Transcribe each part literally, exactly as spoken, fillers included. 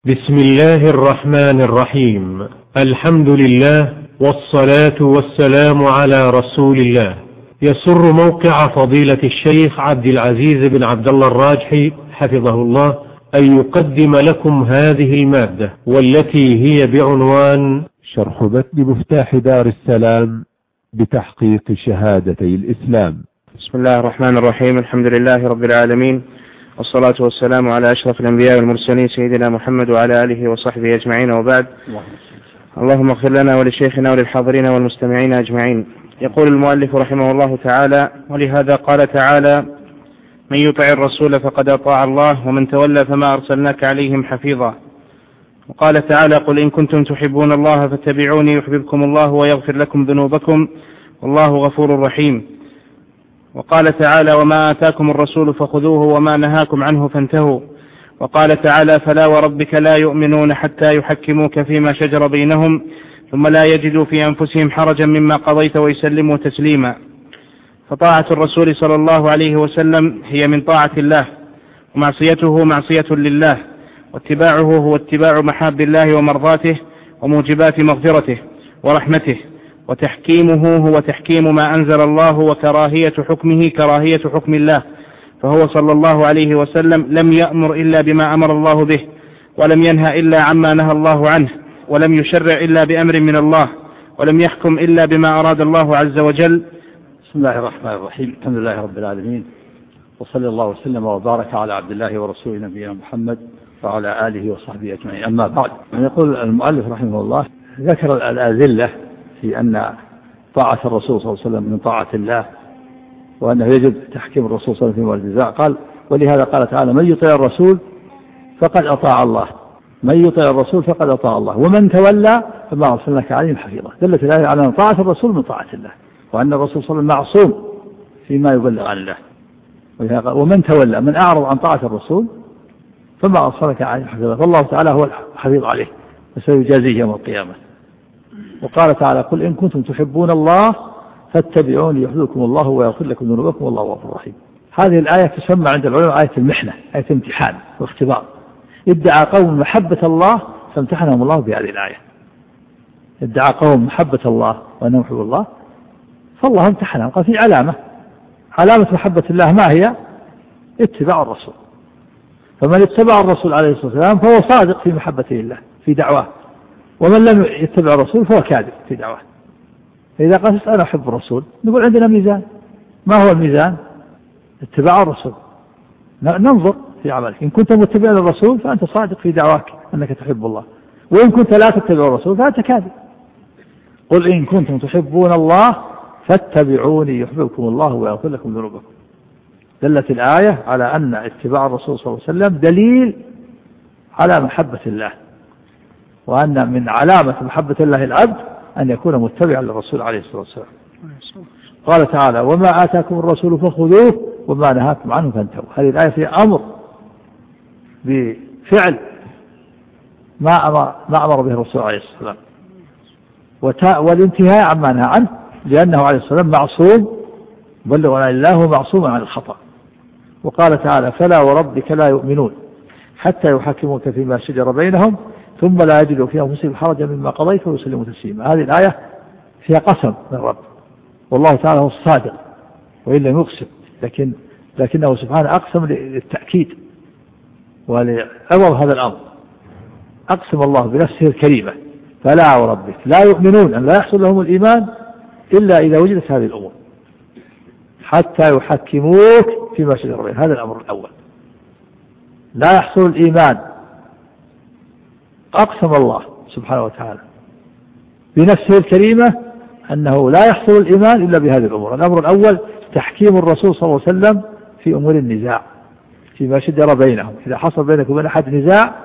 بسم الله الرحمن الرحيم. الحمد لله والصلاة والسلام على رسول الله. يسر موقع فضيلة الشيخ عبد العزيز بن عبد الله الراجحي حفظه الله أن يقدم لكم هذه المادة، والتي هي بعنوان شرح متن مفتاح دار السلام بتحقيق شهادتي الإسلام. بسم الله الرحمن الرحيم. الحمد لله رب العالمين، والصلاة والسلام على أشرف الأنبياء والمرسلين سيدنا محمد وعلى آله وصحبه أجمعين، وبعد. اللهم اغفر لنا ولشيخنا وللحاضرين والمستمعين أجمعين. يقول المؤلف رحمه الله تعالى: ولهذا قال تعالى: من يطع الرسول فقد أطاع الله ومن تولى فما أرسلناك عليهم حفيظا. وقال تعالى: قل إن كنتم تحبون الله فاتبعوني يحببكم الله ويغفر لكم ذنوبكم والله غفور رحيم. وقال تعالى: وما آتاكم الرسول فخذوه وما نهاكم عنه فانتهوا. وقال تعالى: فلا وربك لا يؤمنون حتى يحكموك فيما شجر بينهم ثم لا يجدوا في أنفسهم حرجا مما قضيت ويسلموا تسليما. فطاعة الرسول صلى الله عليه وسلم هي من طاعة الله، ومعصيته معصية لله، واتباعه هو اتباع محاب الله ومرضاته وموجبات مغفرته ورحمته، وتحكيمه هو تحكيم ما أنزل الله، وكراهية حكمه كراهية حكم الله. فهو صلى الله عليه وسلم لم يأمر إلا بما أمر الله به، ولم ينهى إلا عما نهى الله عنه، ولم يشرع إلا بأمر من الله، ولم يحكم إلا بما أراد الله عز وجل. بسم الله الرحمن الرحيم. الحمد لله رب العالمين، وصلى الله وسلم وبارك على عبد الله ورسوله نبينا محمد وعلى آله وصحبه أجمعين. أما بعد، يقول المؤلف رحمه الله: ذكر الأدلة في أن طاعة الرسول صلى الله عليه وسلم من طاعة الله، وأنه يجب تحكيم الرسول صلى الله عليه وسلم في موارد النزاع. قال: ولهذا قال تعالى: من يطيع الرسول فقد أطاع الله، من يطيع الرسول فقد أطاع الله ومن تولى فما أرسلناك عليهم حفيظا. دلت الآية على أن طاعة الرسول من طاعة الله، وأن الرسول صلى الله عليه وسلم معصوم فيما يبلغ عن الله. ومن تولى، من أعرض عن طاعة الرسول فما أرسلناك عليهم حفيظا، فالله تعالى هو الحفيظ عليه وسيجازيه يوم القيامة. وقال تعالى: قل إن كنتم تحبون الله فاتبعوني يحببكم الله ويغفر لكم ذنوبكم والله غفور رحيم. هذه الآية تسمى عند العلماء آية المحنة، آية امتحان واختبار. ادعى قوم محبة الله فامتحنهم الله بهذه الآية. ادعى قوم محبة الله وأنهم يحبون الله فالله امتحنهم. قال: في علامة، علامة محبة الله ما هي؟ اتباع الرسول. فمن اتبع الرسول عليه الصلاة والسلام فهو صادق في محبته الله في دعواه، ومن لم يتبع الرسول فهو كاذب في دعواه. إذا قال: أنا أحب الرسول، نقول عندنا ميزان. ما هو الميزان؟ اتباع الرسول. ننظر في عملك، إن كنت متبع للرسول فأنت صادق في دعواك أنك تحب الله، وإن كنت لا تتبع الرسول فأنت كاذب. قل إن كنتم تحبون الله فاتبعوني يحببكم الله ويغفر لكم ذنوبكم. دلت الآية على أن اتباع الرسول صلى الله عليه وسلم دليل على محبة الله، وأن من علامة محبة الله العبد أن يكون متبعا للرسول عليه الصلاة والسلام. قال تعالى: وما آتاكم الرسول فخذوه وما نهاكم عنه فانتهوا. هذه الآية فيها أمر بفعل ما أمر, ما أمر به الرسول عليه الصلاة والسلام، والانتهاء عما نهى عنه، لأنه عليه الصلاة والسلام معصوم بلغ عن الله معصوم عن الخطأ. وقال تعالى: فلا وربك لا يؤمنون حتى يحكموك فيما شجر بينهم ثم لا يجدوا في أنفسهم حرجا مما قضيت ويسلموا تسليما. هذه الآية فيها قسم من الرب، والله تعالى هو الصادق وإن لم يقسم، لكن لكنه سبحانه أقسم للتأكيد ولعظم هذا الأمر. أقسم الله بنفسه الكريمة: فلا وربك لا يؤمنون، أن لا يحصل لهم الإيمان إلا إذا وجدت هذه الأمور حتى يحكموك فيما شجر بينهم. هذا الأمر الأول. لا يحصل الإيمان، أقسم الله سبحانه وتعالى بنفسه الكريمة أنه لا يحصل الإيمان إلا بهذه الأمور. الأمر الأول تحكيم الرسول صلى الله عليه وسلم في أمور النزاع فيما شجر بينهم. إذا حصل بينكم وبين أحد نزاع،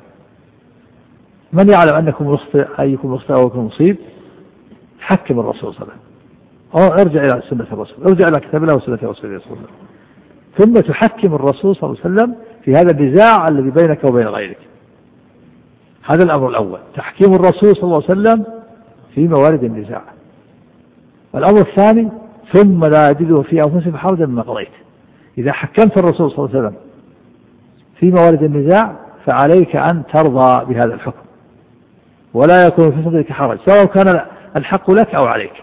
من يعلم أنكم مخطئ أيكم مخطئ أو أنكم مصيب، حكم الرسول صلى الله عليه وسلم، أو ارجع إلى سنة الرسول، ارجع إلى كتاب الله وسنة رسوله صلى الله عليه وسلم، ثم تحكم الرسول صلى الله عليه وسلم في هذا النزاع الذي بينك وبين غيرك. هذا الأمر الأول، تحكيم الرسول صلى الله عليه وسلم في موارد النزاع. الأمر الثاني: ثم لا يجدوا في أنفسهم حرجا مما قضيت. إذا حكمت الرسول صلى الله عليه وسلم في موارد النزاع فعليك أن ترضى بهذا الحكم ولا يكون في صدرك حرج، سواء كان الحق لك أو عليك،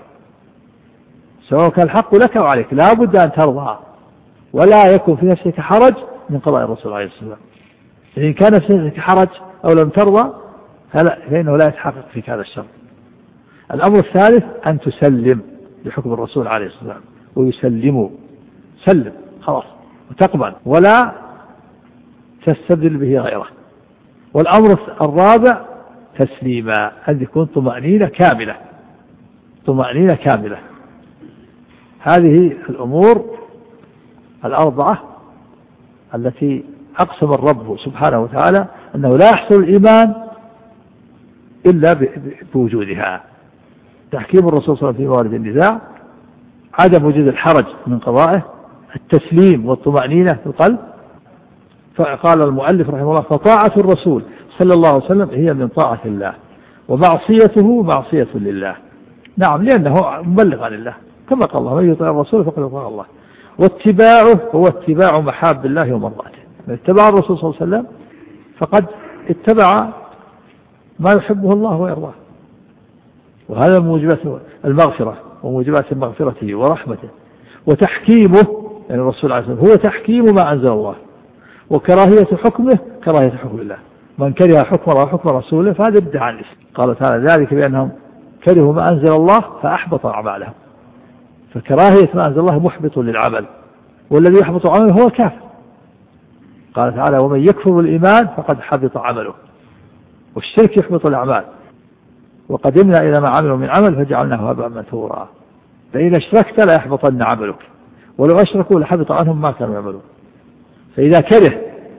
سواء كان الحق لك أو عليك، لا بد أن ترضى ولا يكون في نفسك حرج من قضاء الرسول عليه الصلاة والسلام. إن كان في نفسك حرج أو لم ترضى فإنه لا يتحقق فيك هذا الشرط. الأمر الثالث أن تسلم لحكم الرسول عليه الصلاة والسلام، ويسلموا سلم خلاص وتقبل ولا تستبدل به غيره. والأمر الرابع تسليما، أن يكون طمأنينة كاملة، طمأنينة كاملة. هذه الأمور الأربعة التي أقسم الرب سبحانه وتعالى أنه لا يحصل الإيمان إلا بوجودها. تحكيم الرسول صلى الله عليه وسلم في موارد النزاع، عدم وجود الحرج من قضائه، التسليم والطمأنينة في القلب. فقال المؤلف رحمه الله: فطاعة الرسول صلى الله عليه وسلم هي من طاعة الله، ومعصيته معصية لله. نعم، لأنه مبلغ عن الله، كما قال الله: من يطيع الرسول فقد أطاع الله. واتباعه هو اتباع محاب الله ومرضاته. من اتبع الرسول صلى الله عليه وسلم فقد اتبع ما يحبه الله ويرضاه، وهذا موجبات المغفرة وموجبات مغفرته ورحمته. وتحكيمه يعني الرسول عليه الصلاة والسلام هو تحكيم ما أنزل الله، وكراهية حكمه كراهية حكم الله. من كره حكم الله وحكم رسوله فهذا ابتدع عن الإسلام. قال تعالى: ذلك بأنهم كرهوا ما أنزل الله فأحبط أعمالهم. فكراهية ما أنزل الله محبط للعمل، والذي يحبط عمله هو كافر. قال تعالى: ومن يكفر بالإيمان فقد حبط عمله. والشرك يحبط الأعمال. وقدمنا إلى ما عملوا من عمل فجعلناه هباء منثورا. فإذا اشركت لا يحبطن عملك، ولو أشركوا لحبط عنهم ما كانوا يعملون. فإذا كره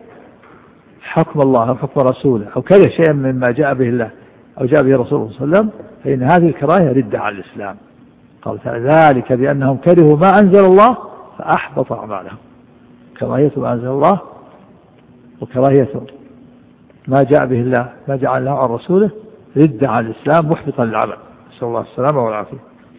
حكم الله أو حكم رسوله أو كره شيئا مما جاء به الله أو جاء به رسوله صلى الله عليه وسلم فإن هذه الكراهية ردة عن الإسلام. قال تعالى: ذلك بأنهم كرهوا ما أنزل الله فأحبط أعمالهم. كراهية ما أنزل الله وكراهية ما جاء به الله ما جاء الله عن رسوله ردة عن الإسلام محبطا للعمل، نسأل الله السلامة والعافية.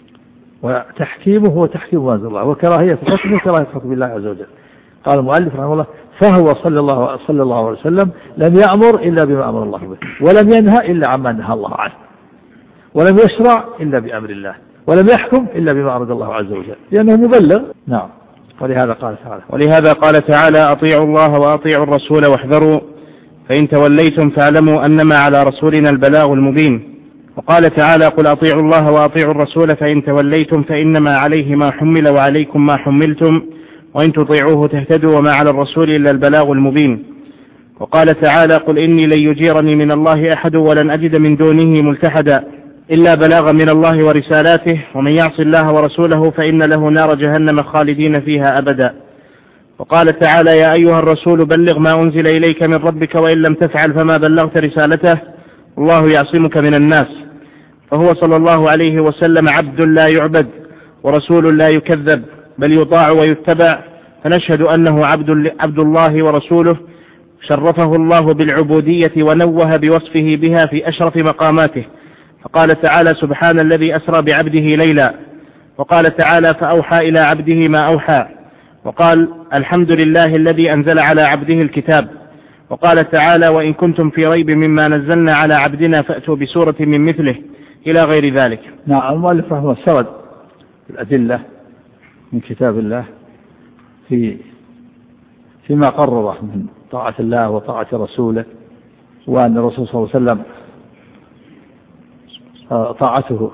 وتحكيمه هو تحكيم ما أنزل الله، وكراهية حكمه كراهية حكم الله عز وجل. قال المؤلف رحمه الله: فهو صلى الله, صلى الله عليه وسلم لم يأمر إلا بما أمر الله به، ولم ينهى إلا عما نهى الله عنه، ولم يشرع إلا بأمر الله، ولم يحكم إلا بما أراد الله عز وجل، لأنه مبلغ. نعم. ولهذا قال تعالى ولهذا قال تعالى: أطيعوا الله وأطيعوا الرسول واحذروا فإن توليتم فاعلموا أنما على رسولنا البلاغ المبين. وقال تعالى: قل أطيعوا الله وأطيعوا الرسول فإن توليتم فإنما عليه ما حمل وعليكم ما حملتم وإن تطيعوه تهتدوا وما على الرسول إلا البلاغ المبين. وقال تعالى: قل إني لن يجيرني من الله أحد ولن أجد من دونه ملتحدا إلا بلاغا من الله ورسالاته ومن يعص الله ورسوله فإن له نار جهنم خالدين فيها أبدا. وقال تعالى: يا أيها الرسول بلغ ما أنزل إليك من ربك وإن لم تفعل فما بلغت رسالته الله يعصمك من الناس. فهو صلى الله عليه وسلم عبد لا يعبد ورسول لا يكذب بل يطاع ويتبع، فنشهد أنه عبد, عبد الله ورسوله شرفه الله بالعبودية ونوه بوصفه بها في أشرف مقاماته. فقال تعالى: سبحان الذي أسرى بعبده ليلا. وقال تعالى: فأوحى إلى عبده ما أوحى. وقال: الحمد لله الذي أنزل على عبده الكتاب. وقال تعالى: وإن كنتم في ريب مما نزلنا على عبدنا فأتوا بسورة من مثله إلى غير ذلك. نعم. المؤلف رحمه الله سرد الأدلة من كتاب الله في فيما قرره من طاعة الله وطاعة رسوله، وأن الرسول صلى الله عليه وسلم طاعته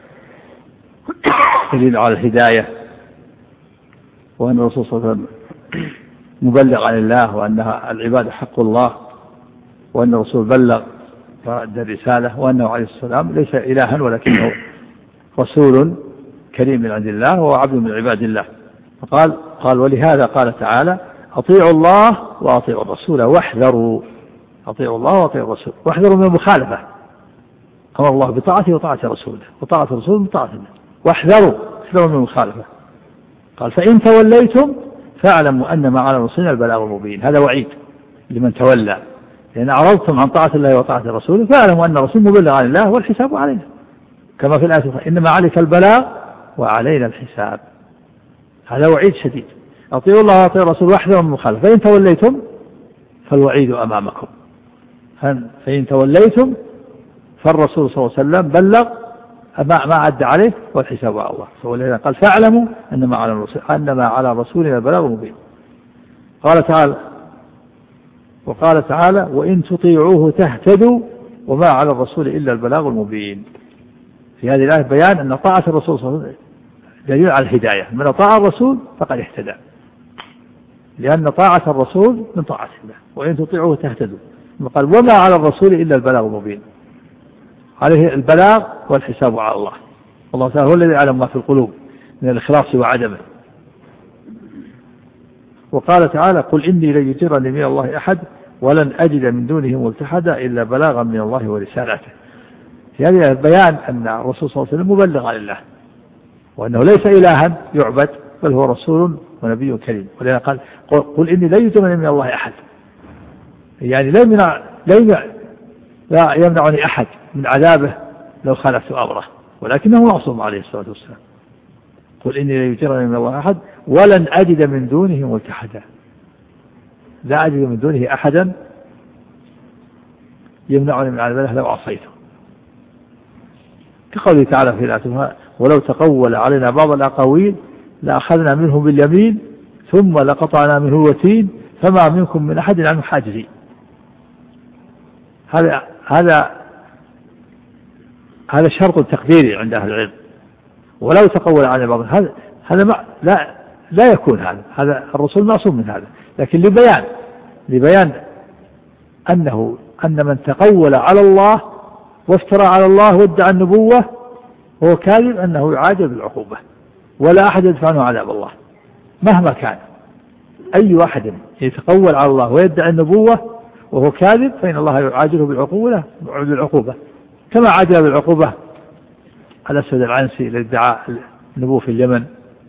دليل على الهداية، وأن الرسول صلى الله عليه وسلم مبلغ عن الله، وأنها العبادة حق الله، وأن الرسول بلغ وأدى الرسالة، وأنه عليه السلام ليس إلها ولكنه رسول كريم من عند الله وهو عبد من عباد الله. فقال قال ولهذا قال تعالى: أطيعوا الله وأطيعوا الرسول واحذروا. أطيعوا الله وأطيعوا الرسول واحذروا من المخالفة. أمر الله بطاعته وطاعة رسوله، وطاعة رسوله بطاعة الله، واحذروا احذروا من المخالفة. قال: فإن توليتم فاعلموا أنما على رسولنا البلاغ المبين. هذا وعيد لمن تولى، لأن أعرضتم عن طاعة الله وطاعة رسوله فاعلموا أن الرسول مبلغ عن الله والحساب علينا، كما في الآية: إنما عليك البلاغ وعلينا الحساب. هذا وعيد شديد. أطيعوا الله وأطيعوا الرسول واحذروا من المخالفة. فإن توليتم فالوعيد أمامكم. فإن توليتم فالرسول صلى الله عليه وسلم بلغ ما عد عليه والحساب على الله. ولذلك قال فاعلموا أنما على الرسول أنما على رسولنا البلاغ المبين. قال تعالى وقال تعالى وإن تطيعوه تهتدوا وما على الرسول إلا البلاغ المبين. في هذه الآية بيان أن طاعة الرسول صلى الله عليه وسلم دليل على الهداية، من أطاع الرسول فقد اهتدى، لأن طاعة الرسول من طاعة الله. وإن تطيعوه تهتدوا، قال وما على الرسول إلا البلاغ المبين، عليه البلاغ والحساب على الله. الله تعالى هو الذي يعلم ما في القلوب من الإخلاص وعدمه. وقال تعالى قل إني لن يجيرني من الله أحد ولن أجد من دونه ملتحدا إلا بلاغا من الله ورسالته. في هذا بيان أن الرسول صلى الله عليه وسلم مبلغ عن الله، وأنه ليس إلها يعبد بل هو رسول ونبي كريم. ولذلك قال قل إني لن يجيرني من الله أحد، يعني لا يمنع لا يمنعني أحد من عذابه لو خالفت أمره، ولكنه معصوم عليه الصلاة والسلام. قل إني لا يجيرني من الله أحد ولن أجد من دونه ملتحدا، لا أجد من دونه أحدا يمنعني من عذابه لو عصيته. كقوله تعالى في الآية ولو تقول علينا بعض الأقاويل لأخذنا منه باليمين ثم لقطعنا منه الوتين فما منكم من أحد عنه حاجزين. هذا هذا هذا شرط تقديري عند أهل العلم. ولو تقول على بعض هذا هذا ما لا لا يكون هذا هذا الرسول معصوم من هذا، لكن لبيان لبيان أنه أن من تقول على الله وافترى على الله وادعى النبوة هو كاذب، أنه يعاجل بالعقوبة ولا أحد يدفع عنه عذاب الله مهما كان. أي واحد يتقول على الله ويدعي النبوة وهو كاذب فإن الله يعاجله بالعقوبة بالعقوبة كما عاجل بالعقوبة الأسود العنسي الذي ادعى النبوة في اليمن،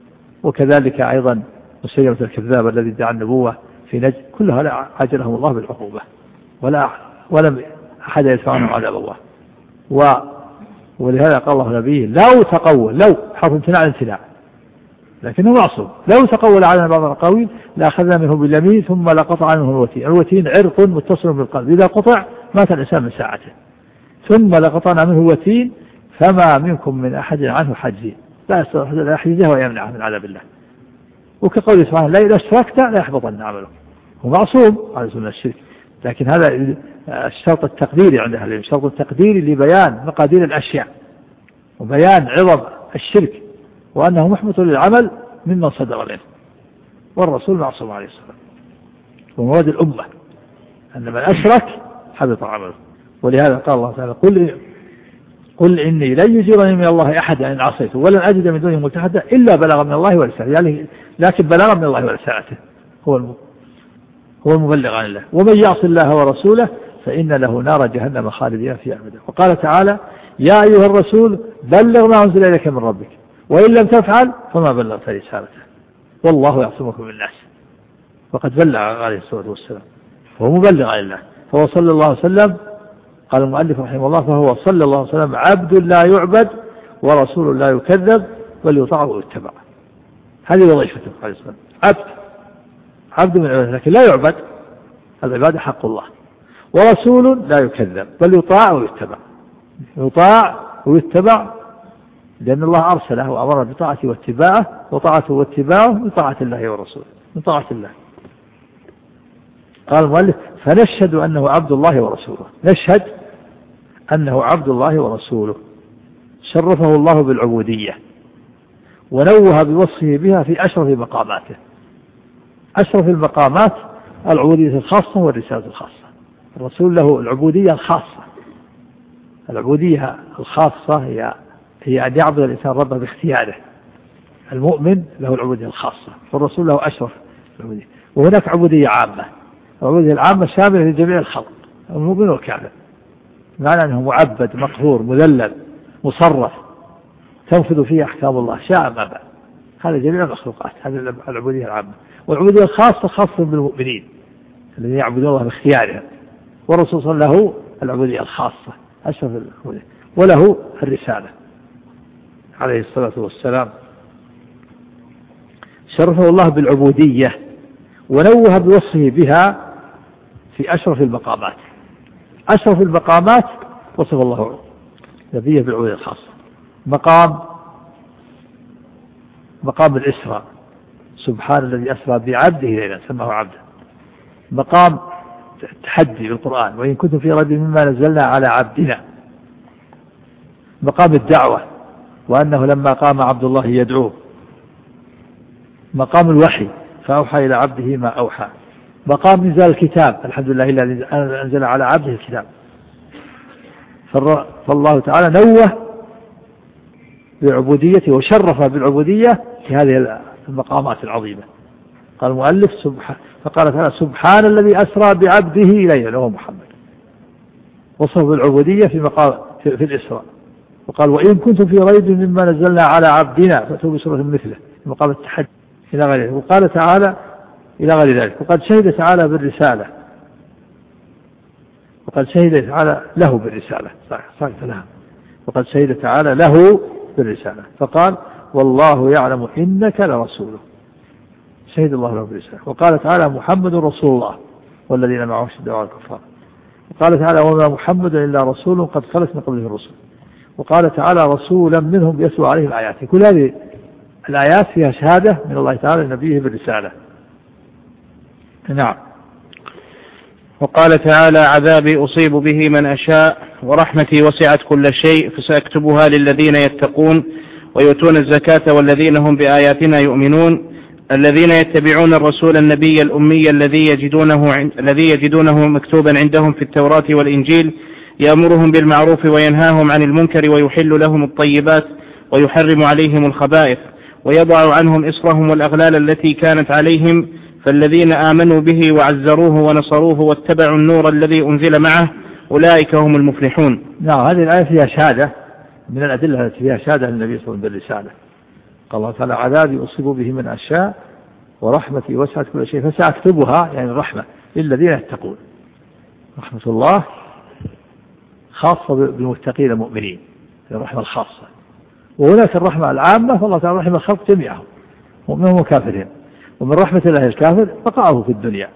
وكذلك أيضا مسيلمة الكذاب الذي ادعى النبوة في نجد. كلها عاجلهم الله بالعقوبة ولا ولم أحد يدفع عنه عذاب الله. و ولهذا قال الله نبيه لو تقول، لو حرف امتناع الامتناع لكنه معصوم، لو تقول علينا بعض الأقاويل لأخذنا منه باليمين ثم لقطع منه الوتين. الوتين عرق متصل بالقلب، إذا قطع مات الإنسان من ساعته. ثم لقطعنا منه الوتين فما منكم من أحد عنه حاجزين، لا يستطيع لا يحجزه ويمنعه من عذاب الله. وكقول سبحانه لا إذا اشركت لا يحبطن عمله، هو معصوم على سنة الشرك. لكن هذا الشرط التقديري عند أهل العلم، الشرط التقديري لبيان مقادير الأشياء وبيان عظم الشرك وأنه محبط للعمل مما صدر منه، والرسول معصوم عليه الصلاة والسلام. ومراد الأمة أن من أشرك حبط عمله. ولهذا قال الله تعالى قل قل إني لن يجيرني من الله أحد إن عصيته ولن أجد من دونه ملتحدا إلا بلاغا من الله ورسالته، يعني لكن بلاغا من الله ورسالته هو هو المبلغ عن الله. ومن يعص الله ورسوله فإن له نار جهنم خالدين فيها أبدا. وقال تعالى يا أيها الرسول بلغ ما أنزل إليك من ربك وإن لم تفعل فما بلغت رسالته والله يعصمك من الناس. وقد بلغ عليه الصلاة والسلام، هو مبلغ عن الله. فهو صلى الله عليه وسلم قال المؤلف رحمه الله فهو صلى الله عليه وسلم عبد لا يعبد ورسول لا يكذب بل يطاع ويتبع. هذه وظيفته عليه الصلاة والسلام، عبد عبد من عباده لكن لا يعبد، العبادة حق الله. ورسول لا يكذب بل يطاع ويتبع، يطاع ويتبع لأن الله أرسله وأمر بطاعته واتباعه، وطاعته واتباعه من طاعة الله ورسوله من طاعة الله. قال المؤلف فنشهد أنه عبد الله ورسوله، نشهد أنه عبد الله ورسوله شرفه الله بالعبودية ونوه بوصفه بها في أشرف مقاماته. أشرف المقامات العبودية الخاصة والرسالة الخاصة. الرسول له العبودية الخاصة، العبودية الخاصة هي هي أن يعبد الإنسان ربه باختياره. المؤمن له العبودية الخاصة والرسول له أشرف العبودية. وهناك عبودية عامة، العبودية العامة شاملة لجميع الخلق المؤمن والكافر، معنى أنه معبد مقهور مذلل مصرف تنفذ فيه أحكام الله شاء ما بعد. هذا جميع المخلوقات، هذه العبودية العامة. والعبودية الخاصة خاصة بالمؤمنين الذين يعبدون الله باختيارهم. والرسول صلى الله عليه وسلم له العبودية الخاصة أشرف العبودية وله الرسالة عليه الصلاة والسلام. شرفه الله بالعبودية ونوه بوصفه بها في أشرف المقامات. أشرف المقامات وصف الله نبيه بالعبودية الخاصة. مقام مقام الإسراء، سبحان الذي أسرى بعبده ليلا سماه عبدا. مقام التحدي بالقرآن، وإن كنتم في ريب مما نزلنا على عبدنا. مقام الدعوة، وأنه لما قام عبد الله يدعوه. مقام الوحي، فأوحى إلى عبده ما أوحى. مقام إنزال الكتاب، الحمد لله الذي أنزل على عبده الكتاب. فالله تعالى نوه بعبوديته وشرف بالعبودية في هذه المقامات العظيمة. قال المؤلف سبحان فقال تعالى سبحان الذي أسرى بعبده ليلا وهو محمد، وصف بالعبودية في مقام في, في الإسراء. وقال وإن كنتم في ريب مما نزلنا على عبدنا فأتوا بسورة مثله في مقام التحدي إلى غير ذلك. وقال تعالى إلى غير ذلك. وقد شهد تعالى بالرسالة، وقد شهد تعالى له بالرسالة صحيح لها. وقد شهد تعالى له بالرسالة فقال والله يعلم إنك لرسوله، شهد الله له بالرسالة. وقال تعالى محمد رسول الله والذين معه شدة على الكفار. وقال تعالى وما محمد إلا رسول قد خلت من قبله الرسل. وقال تعالى رسولا منهم يتلو عليهم آياته. كل هذه الآيات فيها شهادة من الله تعالى لنبيه بالرسالة. نعم. وقال تعالى عذابي أصيب به من أشاء ورحمتي وسعت كل شيء فسأكتبها للذين يتقون ويؤتون الزكاة والذين هم بآياتنا يؤمنون الذين يتبعون الرسول النبي الأمي الذي يجدونه الذي يجدونه مكتوبا عندهم في التوراة والإنجيل يأمرهم بالمعروف وينهاهم عن المنكر ويحل لهم الطيبات ويحرم عليهم الخبائث ويضع عنهم إصرهم والأغلال التي كانت عليهم فالذين آمنوا به وعزروه ونصروه واتبعوا النور الذي أنزل معه أولئك هم المفلحون. نعم. هذه الآية فيها شهادة من الأدلة التي فيها شهادة للنبي صلى الله عليه وسلم بالرسالة. قال الله تعالى عذابي أصيب به من أشياء ورحمتي وسعت كل شيء فسأكتبها، يعني الرحمة للذين يتقون. رحمة الله خاصة بالمتقين المؤمنين، الرحمة الخاصة. وهناك الرحمة العامة فالله تعالى رحمة الخلق جميعهم مؤمنهم وكافرين. ومن رحمة الله الكافر بقاؤه في الدنيا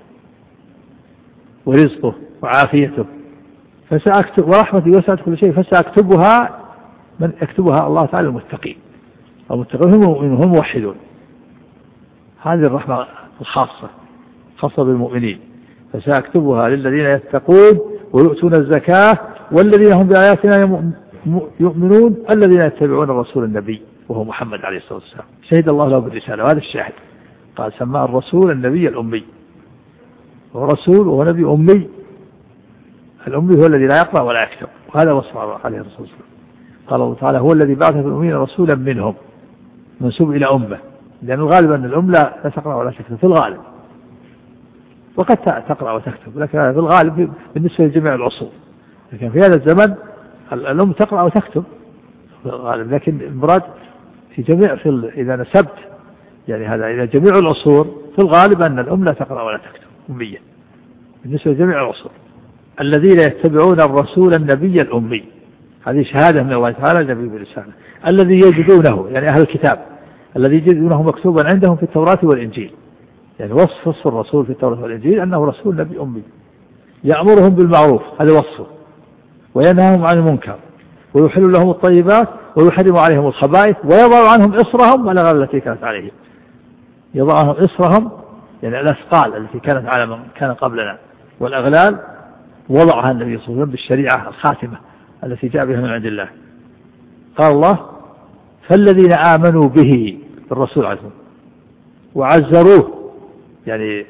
ورزقه وعافيته. فسأكتب ورحمتي وسعت كل شيء فسأكتبها من يكتبها الله تعالى المتقين. المتقين هم هم موحدون. هذه الرحمة الخاصة خاصة بالمؤمنين. فسأكتبها للذين يتقون ويؤتون الزكاة والذين هم بآياتنا يؤمنون الذين يتبعون الرسول النبي وهو محمد عليه الصلاة والسلام. شهد الله له بالرسالة وهذا الشاهد. قال سماه الرسول النبي الأمي، ورسول وهو نبي أمي. الأمي هو الذي لا يقرأ ولا يكتب، وهذا وصف عليه الرسول صلى الله عليه وسلم. قال الله تعالى هو الذي بعث في الأمين رسولا منهم منسوب إلى أمة، لأن الغالب أن الأم لا تقرأ ولا تكتب في الغالب، وقد تقرأ وتكتب لكن في الغالب بالنسبة لجميع العصور. لكن في هذا الزمن الأم تقرأ وتكتب في الغالب، لكن المراد في جميع في إذا نسبت يعني هذا إلى جميع العصور في الغالب أن الأم لا تقرأ ولا تكتب أمية بالنسبة لجميع العصور. الذين يتبعون الرسول النبي الأمي، هذه شهادة من الله تعالى النبي بالرسالة. الذي يجدونه يعني أهل الكتاب الذي يجدونه مكتوبا عندهم في التوراة والإنجيل، يعني وصف وصف الرسول في التوراة والإنجيل أنه رسول نبي أمي يأمرهم بالمعروف هذا وصفه، وينهاهم عن المنكر ويحل لهم الطيبات ويحرم عليهم الخبائث ويضع عنهم إصرهم والأغلال التي كانت عليهم. يضع عنهم إصرهم يعني الأثقال التي كانت على من كان قبلنا، والأغلال وضعها النبي صلى الله عليه وسلم بالشريعة الخاتمة التي جاء بها من عند الله. قال الله فالذين آمنوا به الرسول عليه الصلاة والسلام وعزروه يعني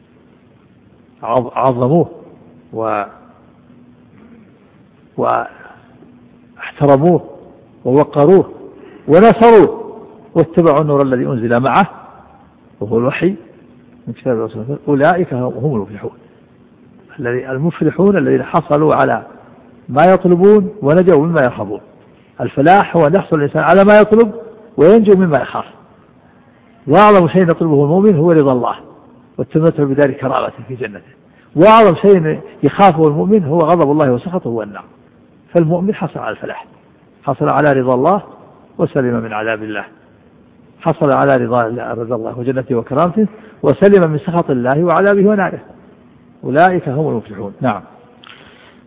عظموه و واحترموه ووقروه ونصروه واتبعوا النور الذي أنزل معه وهو الوحي من كتاب الرسول، أولئك هم المفلحون. المفلحون الذين حصلوا على ما يطلبون ونجوا مما يخافون. الفلاح هو أن يحصل الإنسان على ما يطلب وينجو مما يخاف. وأعظم شيء يطلبه المؤمن هو رضا الله والتمتع بدار كرامته في جنته، وأعظم شيء يخافه المؤمن هو غضب الله وسخطه والنار. فالمؤمن حصل على الفلاح، حصل على رضا الله وسلم من عذاب الله، حصل على رضا الله وجنته وكرامته وسلم من سخط الله وعذابه وناره. أولئك هم المفلحون. نعم.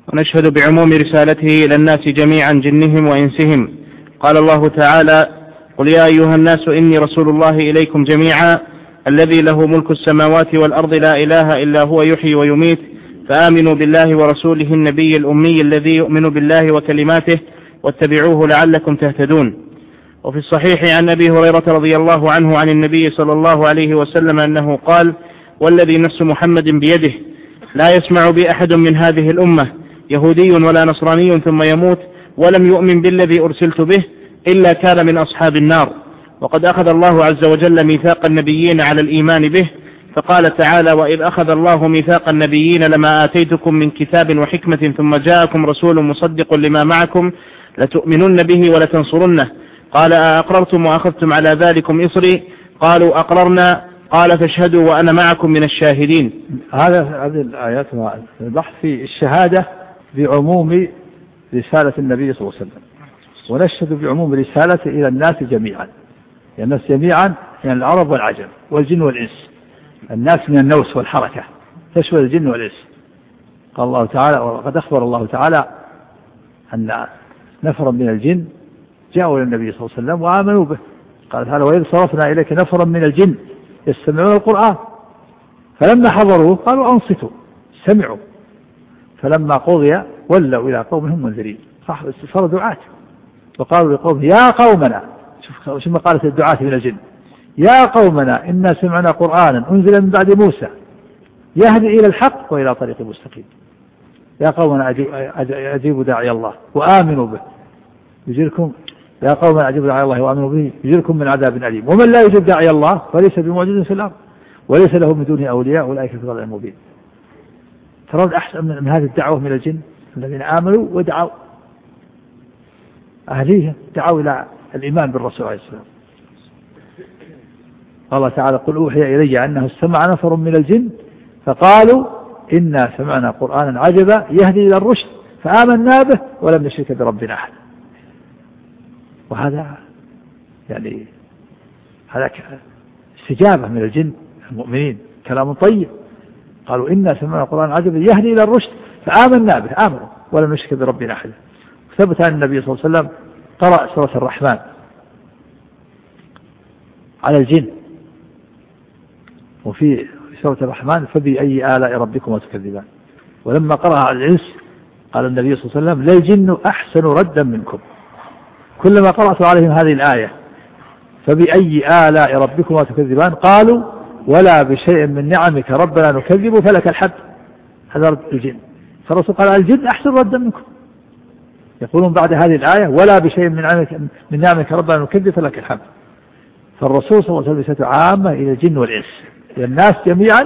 ونشهد بعموم رسالته إلى الناس جميعا جنهم وإنسهم. قال الله تعالى: قل يا أيها الناس إني رسول الله إليكم جميعا الذي له ملك السماوات والأرض لا إله إلا هو يحيي ويميت فآمنوا بالله ورسوله النبي الأمي الذي يؤمن بالله وكلماته واتبعوه لعلكم تهتدون. وفي الصحيح عن أبي هريرة رضي الله عنه عن النبي صلى الله عليه وسلم أنه قال: والذي نفس محمد بيده لا يسمع بي أحد من هذه الأمة يهودي ولا نصراني ثم يموت ولم يؤمن بالذي أرسلت به إلا كان من أصحاب النار. وقد أخذ الله عز وجل ميثاق النبيين على الإيمان به، فقال تعالى: وإذ أخذ الله ميثاق النبيين لما آتيتكم من كتاب وحكمة ثم جاءكم رسول مصدق لما معكم لتؤمنن به ولتنصرنه. قال: أأقررتم وأخذتم على ذلكم إصري؟ قالوا: أقررنا. قال: فاشهدوا وأنا معكم من الشاهدين. هذا هذه الآيات البحث في الشهادة بعموم رسالة النبي صلى الله عليه وسلم، ونشهد بعموم رسالته إلى الناس جميعا، يعني الناس جميعا يعني العرب والعجم والجن والإنس. الناس من النوس والحركة تشمل الجن والإنس. قال الله تعالى: وقد أخبر الله تعالى أن نفرا من الجن جاءوا إلى النبي صلى الله عليه وسلم وآمنوا به. قال تعالى: وإذ صرفنا إليك نفرا من الجن يستمعون القرآن فلما حضروه قالوا أنصتوا سمعوا فلما قضي ولوا إلى قومهم منذرين. صار دعاة وقالوا لقوم: يا قومنا، شوف ما قالت الدعاة من الجن: يا قومنا إنا سمعنا قرآنا أنزل من بعد موسى يهدي إلى الحق وإلى طريق مستقيم. يا قومنا أجيبوا داعي الله وآمنوا به يجيركم يا قومنا أجيبوا داعي الله وآمنوا به يجيركم من عذاب أليم. ومن لا يجيب داعي الله فليس بمعجز في الأرض وليس له من دونه أولياء أولئك في ضلال مبين. ترون أحسن من هذه الدعوة من الجن الذين آمنوا ودعوا أهليهم، دعوا إلى الإيمان بالرسول عليه السلام. قال تعالى: قل أوحي إلي أنه استمع نفر من الجن فقالوا إنا سمعنا قرآنا عجبا يهدي إلى الرشد فآمنا به ولم نشرك بربنا أحد. وهذا يعني هذا استجابة من الجن المؤمنين، كلام طيب. قالوا إنا سمعنا قرآنا عجبا يهدي إلى الرشد فآمنا به، آمنوا ولم نشرك بربنا أحد. ثبت أن النبي صلى الله عليه وسلم قرأ سورة الرحمن على الجن، وفي سورة الرحمن فبأي آلاء ربكما تكذبان. ولما قرأ على الإنس قال النبي صلى الله عليه وسلم: لا الجن أحسن ردا منكم. كلما قرأت عليهم هذه الآية فبأي آلاء ربكما تكذبان قالوا: ولا بشيء من نعمك ربنا نكذب فلك الحمد. هذا رد الجن. فالرسول قال: الجن أحسن ردا منكم. يقولون بعد هذه الآية: ولا بشيء من نعمك, من نعمك ربنا نكذب فلك الحمد. فالرسول صلى الله عليه وسلم عامة إلى الجن والإنس، إلى الناس جميعا،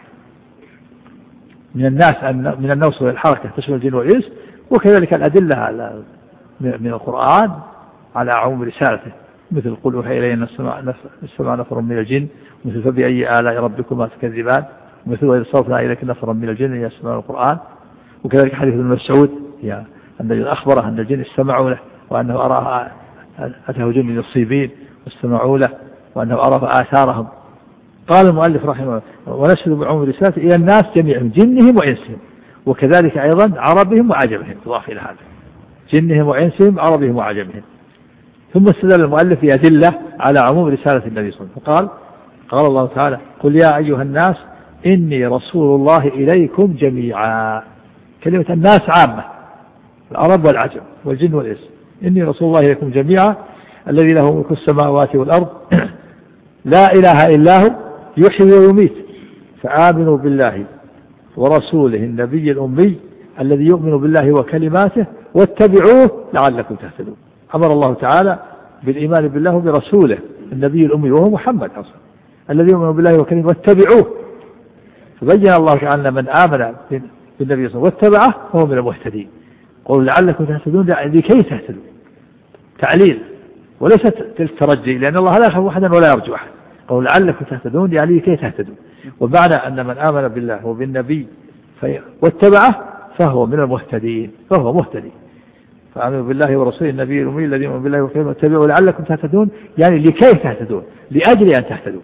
من الناس من النوس والحركة تشمل الجن والإنس. وكذلك الأدلة على من القرآن على عموم رسالته، مثل: قل أوحي إلي أن السمع نفر من الجن، مثل: فبأي آلاء ربكما تكذبان، مثل: وإذ صرفنا إليك نفرا من الجن يسمعون القرآن. وكذلك حديث ابن مسعود أن أخبره أن الجن استمعوا له وأنه أراه أتاه جن يصيبين واستمعوا له وأنه أراه آثارهم. قال المؤلف رحمه الله: ونشهد بعموم رسالته إلى الناس جميعهم جنهم وإنسهم، وكذلك أيضا عربهم وعجمهم، تضاف إلى هذا جنهم وإنسهم عربهم وعجمهم. ثم استدل المؤلف بأدلة على عموم رسالة النبي صلى الله عليه وسلم فقال: قال الله تعالى: قل يا أيها الناس إني رسول الله إليكم جميعا. كلمة الناس عامة، العرب والعجم والجن والإنس. إني رسول الله إليكم جميعا الذي له ملك السماوات والأرض لا إله إلا هو يحيي ويميت فآمنوا بالله ورسوله النبي الأمي الذي يؤمن بالله وكلماته واتبعوه لعلكم تهتدون. أمر الله تعالى بالإيمان بالله وبرسوله النبي الأمي وهو محمد أصلا الذي يؤمن بالله وكلماته واتبعوه. فبين الله تعالى من آمن بالنبي صلى الله عليه وسلم واتبعه وهو من المهتدين. قولوا لعلكم تهتدون لكي تهتدوا، تعليل وليست الترجي، لأن الله لا يخاف أحدا ولا يرجو أحد. قولوا لعلكم تهتدون يعني لكي تهتدوا. ومعنى أن من آمن بالله وبالنبي واتبعه فهو من المهتدين، فهو مهتدي. فآمنوا بالله ورسوله النبي الأمي الذي يؤمن بالله وكلمته واتبعوا لعلكم تهتدون، يعني لكي تهتدون، لأجل أن تهتدوا.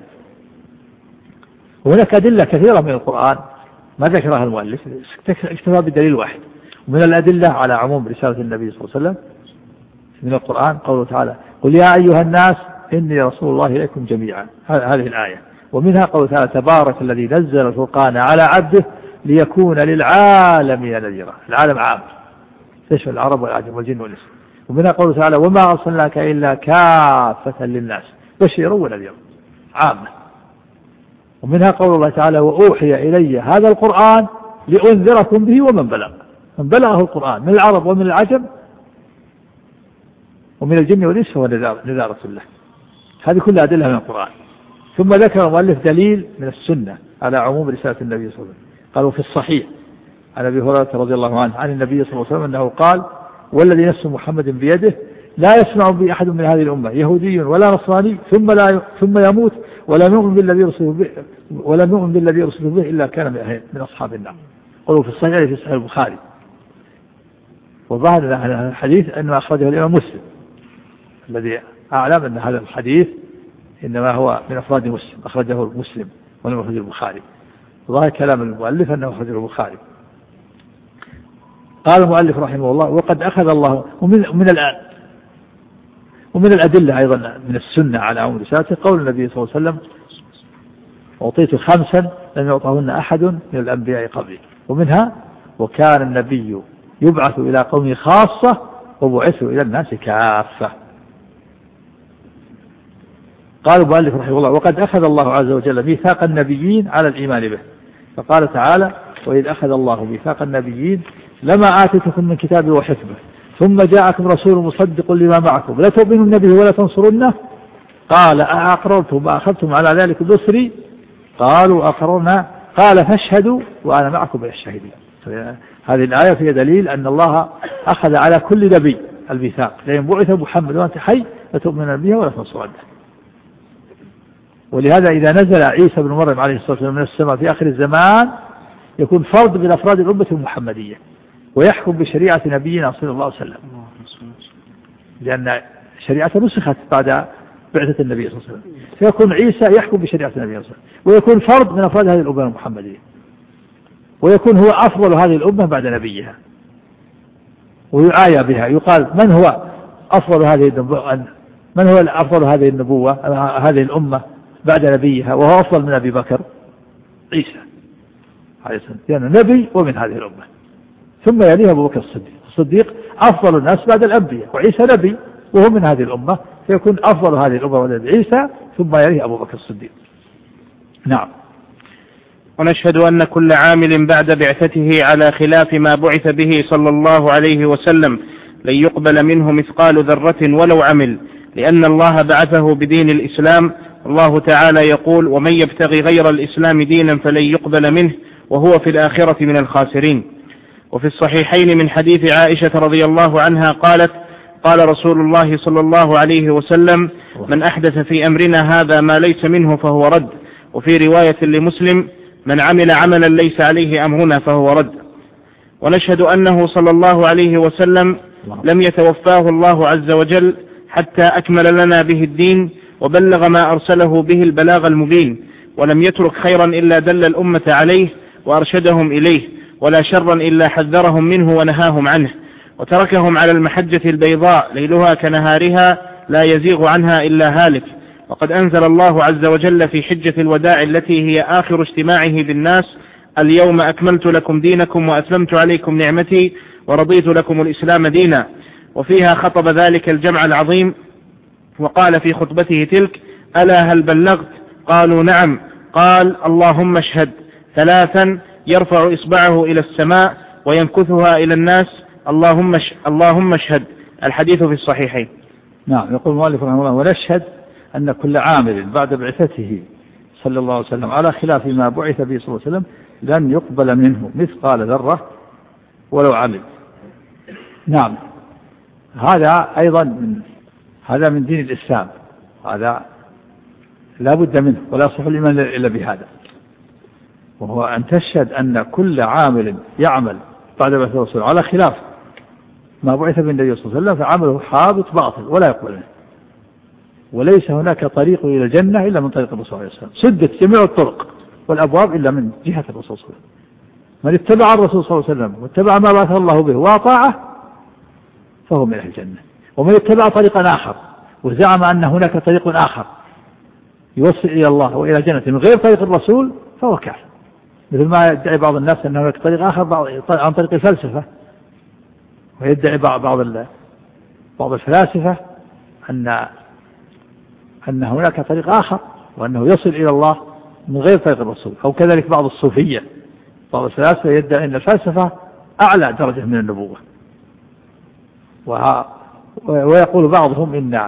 وهناك أدلة كثيرة من القرآن ما ذكرها المؤلف، اكتفى بدليل واحد، من الأدلة على عموم رسالة النبي صلى الله عليه وسلم من القرآن قوله تعالى قل يا أيها الناس إني رسول الله إليكم جميعا، هذه الآية. ومنها قوله تعالى تبارك الذي نزل الفرقان على عبده ليكون للعالمين نذيرا، العالم عام تشمل العرب والعجم والجن والإنس. ومنها قوله تعالى وما أرسلناك إلا كافة للناس بشيرا ونذيرا، عامة. ومنها قول الله تعالى وأوحي إلي هذا القرآن لأنذركم به ومن بلغ، من بلغه القرآن من العرب ومن العجم ومن الجن والإنس فهو نذارة له. هذه كلها أدلة من القرآن. ثم ذكر المؤلف دليل من السنة على عموم رسالة النبي صلى الله عليه وسلم. قالوا في الصحيح عن أبي هريرة رضي الله عنه عن النبي صلى الله عليه وسلم أنه قال والذي نفس محمد بيده لا يسمع بي أحد من هذه الأمة يهودي ولا نصراني ثم لا ثم يموت ولا يؤمن بالذي يرسل به ولا يؤمن بالذي يرسل به إلا كان من أصحاب النار. قالوا في الصحيح في صحيح البخاري. وظاهر هذا الحديث أنه أخرجه الإمام مسلم الذي أعلم أن هذا الحديث إنما هو من أفراد مسلم أخرجه مسلم ولم يخرجه البخاري. ظاهر كلام المؤلف أنه أخرجه البخاري. قال المؤلف رحمه الله وقد أخذ الله ومن من الآن ومن الأدلة أيضا من السنة على عموم رسالته قول النبي صلى الله عليه وسلم أعطيت خمسا لم يعطهن أحد من الأنبياء قبلي. ومنها وكان النبي يبعث إلى قومه خاصة وبعثوا إلى الناس كافة. قال المؤلف رحمه الله وقد أخذ الله عز وجل ميثاق النبيين على الإيمان به، فقال تعالى وإذ أخذ الله ميثاق النبيين لما آتيتكم من كتاب وحكمة ثم جاءكم رسول مصدق لما معكم لا تؤمنون به ولا تنصرونه قال أأقررتم وأخذتم على ذلك بصري قالوا أقررنا قال فاشهدوا وأنا معكم من الشاهدين. هذه الآية فيها دليل أن الله أخذ على كل نبي الميثاق لأن بعث محمد وأنت حي لا تؤمنون به ولا تنصرونه. ولهذا إذا نزل عيسى بن مريم عليه الصلاة والسلام من السماء في آخر الزمان يكون فرد من أفراد الأمة المحمدية ويحكم بشريعة نبينا صلى الله عليه وسلم لأن شريعة نسخت بعد بعثة النبي صلى الله عليه وسلم، فيكون عيسى يحكم بشريعة النبي صلى الله عليه وسلم ويكون فرد من أفراد هذه الأمة المحمدية ويكون هو أفضل هذه الأمة بعد نبيها ويعايا بها. يقال من هو أفضل هذه النبوة من هو أفضل هذه النبوة هذه الأمة بعد نبيها وهو أفضل من أبي بكر عيسى عليه السلام لأنه يعني نبي ومن هذه الأمة. ثم يليه أبو بكر الصديق الصديق أفضل الناس بعد الأنبياء وعيسى نبي وهو من هذه الأمة فيكون أفضل هذه الأمة ولد عيسى ثم يليه أبو بكر الصديق. نعم. ونشهد أن كل عامل بعد بعثته على خلاف ما بعث به صلى الله عليه وسلم لن يقبل منه مثقال ذرة ولو عمل لأن الله بعثه بدين الإسلام. الله تعالى يقول ومن يبتغي غير الإسلام دينا فلن يقبل منه وهو في الآخرة من الخاسرين. وفي الصحيحين من حديث عائشة رضي الله عنها قالت قال رسول الله صلى الله عليه وسلم من أحدث في أمرنا هذا ما ليس منه فهو رد. وفي رواية لمسلم من عمل عملا ليس عليه أمرنا فهو رد. ونشهد أنه صلى الله عليه وسلم لم يتوفاه الله عز وجل حتى أكمل لنا به الدين وبلغ ما أرسله به البلاغ المبين ولم يترك خيرا إلا دل الأمة عليه وأرشدهم إليه ولا شرا إلا حذرهم منه ونهاهم عنه وتركهم على المحجة البيضاء ليلها كنهارها لا يزيغ عنها إلا هالك. وقد أنزل الله عز وجل في حجة الوداع التي هي آخر اجتماعه بالناس اليوم أكملت لكم دينكم وأتممت عليكم نعمتي ورضيت لكم الإسلام دينا. وفيها خطب ذلك الجمع العظيم وقال في خطبته تلك ألا هل بلغت؟ قالوا نعم. قال اللهم اشهد ثلاثا يرفع إصبعه إلى السماء وينكثها إلى الناس اللهم اللهم اشهد. الحديث في الصحيحين. نعم. يقول المؤلف رحمه الله ونشهد أن كل عامل بعد بعثته صلى الله عليه وسلم على خلاف ما بعث به صلى الله عليه وسلم لن يقبل منه مثقال ذرة ولو عمل. نعم. هذا أيضا من هذا من دين الإسلام، هذا لا بد منه ولا يصح الإيمان إلا بهذا، وهو أن تشهد أن كل عامل يعمل بعد بعث الرسول على خلاف ما بعث بالنبي صلى الله عليه وسلم فعمله حابط باطل ولا يقبل منه. وليس هناك طريق إلى الجنة إلا من طريق الرسول صلى الله عليه وسلم، سدت جميع الطرق والأبواب إلا من جهة الرسول صلى الله عليه وسلم. من اتبع الرسول صلى الله عليه وسلم واتبع ما بعث الله به وأطاعه فهو من أهل الجنة. ومن اتبع طريقا آخر وزعم أن هناك طريق آخر يوصل إلى الله وإلى جنة من غير طريق الرسول فهو كافر، مثل ما يدعي بعض الناس أن هناك طريق آخر عن طريق الفلسفة، ويدعي بعض بعض الفلاسفة أن أن هناك طريق آخر وأنه يصل إلى الله من غير طريق الرسول. أو كذلك بعض الصوفية، بعض الفلاسفة يدعي أن الفلسفة أعلى درجة من النبوة، ويقول بعضهم إن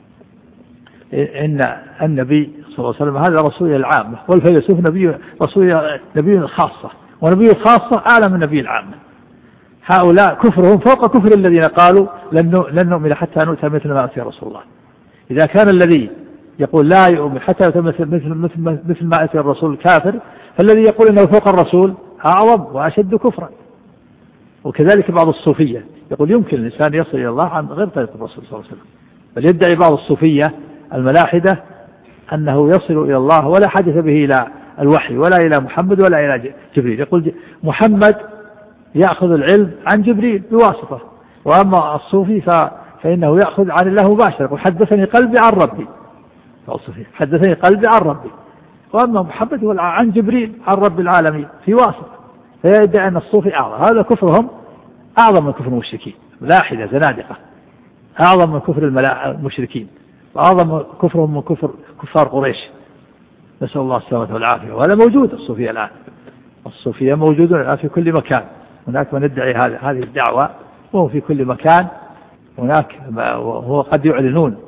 إن النبي صلى الله عليه وسلم هذا رسول العامة والفيلسوف نبي رسول نبي الخاصة، ونبي الخاصة أعلى من نبي العامة. هؤلاء كفرهم فوق كفر الذين قالوا لن نؤمن حتى نؤتى مثل ما أتى رسول الله. إذا كان الذي يقول لا يؤمن حتى يؤتى مثل مثل مثل ما أتى الرسول كافر، فالذي يقول إنه فوق الرسول أعظم وأشد كفرا. وكذلك بعض الصوفية يقول يمكن الإنسان يصل إلى الله عن غير طريق الرسول صلى الله عليه وسلم، بل يدعي بعض الصوفية الملاحدة أنه يصل إلى الله ولا حدث به إلى الوحي ولا إلى محمد ولا إلى جبريل. يقول محمد يأخذ العلم عن جبريل بواسطة، وأما الصوفي فإنه يأخذ عن الله مباشرة. يقول حدثني قلبي عن ربي، حدثني قلبي عن ربي، وأما محمد هو عن جبريل عن رب العالمين في واسطة. فيدعي أن الصوفي أعظم. هذا كفرهم أعظم من كفر المشركين، ملاحدة زنادقة، أعظم من كفر المشركين، وأعظم كفرهم من كفر كفار قريش، نسأل الله السلامة والعافية. وهذا موجود الصوفية الآن، الصوفية موجودون الآن في كل مكان. هناك من يدعي هذه الدعوة وهو في كل مكان. هناك هو قد يعلنون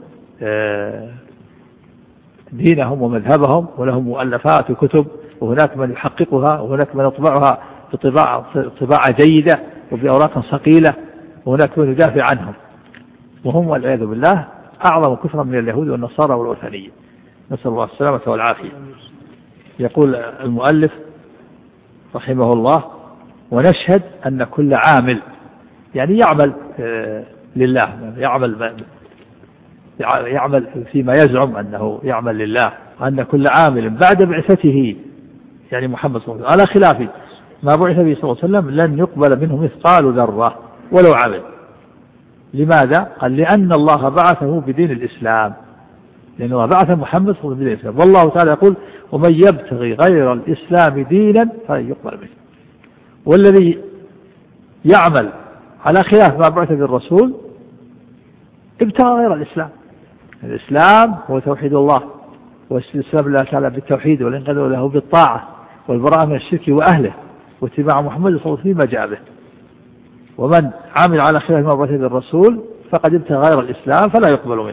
دينهم ومذهبهم ولهم مؤلفات وكتب، وهناك من يحققها، وهناك من يطبعها بطباعة طباعة جيدة وبأوراق ثقيلة، وهناك من يدافع عنهم، وهم والعياذ بالله أعظم كفرا من اليهود والنصارى والوثنية، نسأل الله السلامة والعافية. يقول المؤلف رحمه الله: ونشهد أن كل عامل، يعني يعمل لله، يعمل يعمل فيما يزعم أنه يعمل لله، وأن كل عامل بعد بعثته، يعني محمد صلى الله عليه وسلم، على خلاف ما بعث به صلى الله عليه وسلم، لن يقبل منه مثقال ذرة ولو عمل. لماذا؟ قال: لأن الله بعثه بدين الإسلام، لأنه بعث محمد صلى الله عليه وسلم بدين الإسلام، والله تعالى يقول: ومن يبتغي غير الإسلام دينا فلن يقبل منه. والذي يعمل على خلاف ما بعث بالرسول ابتغى غير الإسلام. الإسلام هو توحيد الله، واستسلام الله تعالى بالتوحيد والانقياد له بالطاعة والبراءة من الشرك وأهله، واتباع محمد صلى الله عليه وسلم فيما جاء به. ومن عمل على خلاف ما بعث بالرسول فقد ابتغى غير الإسلام فلا يقبل منه.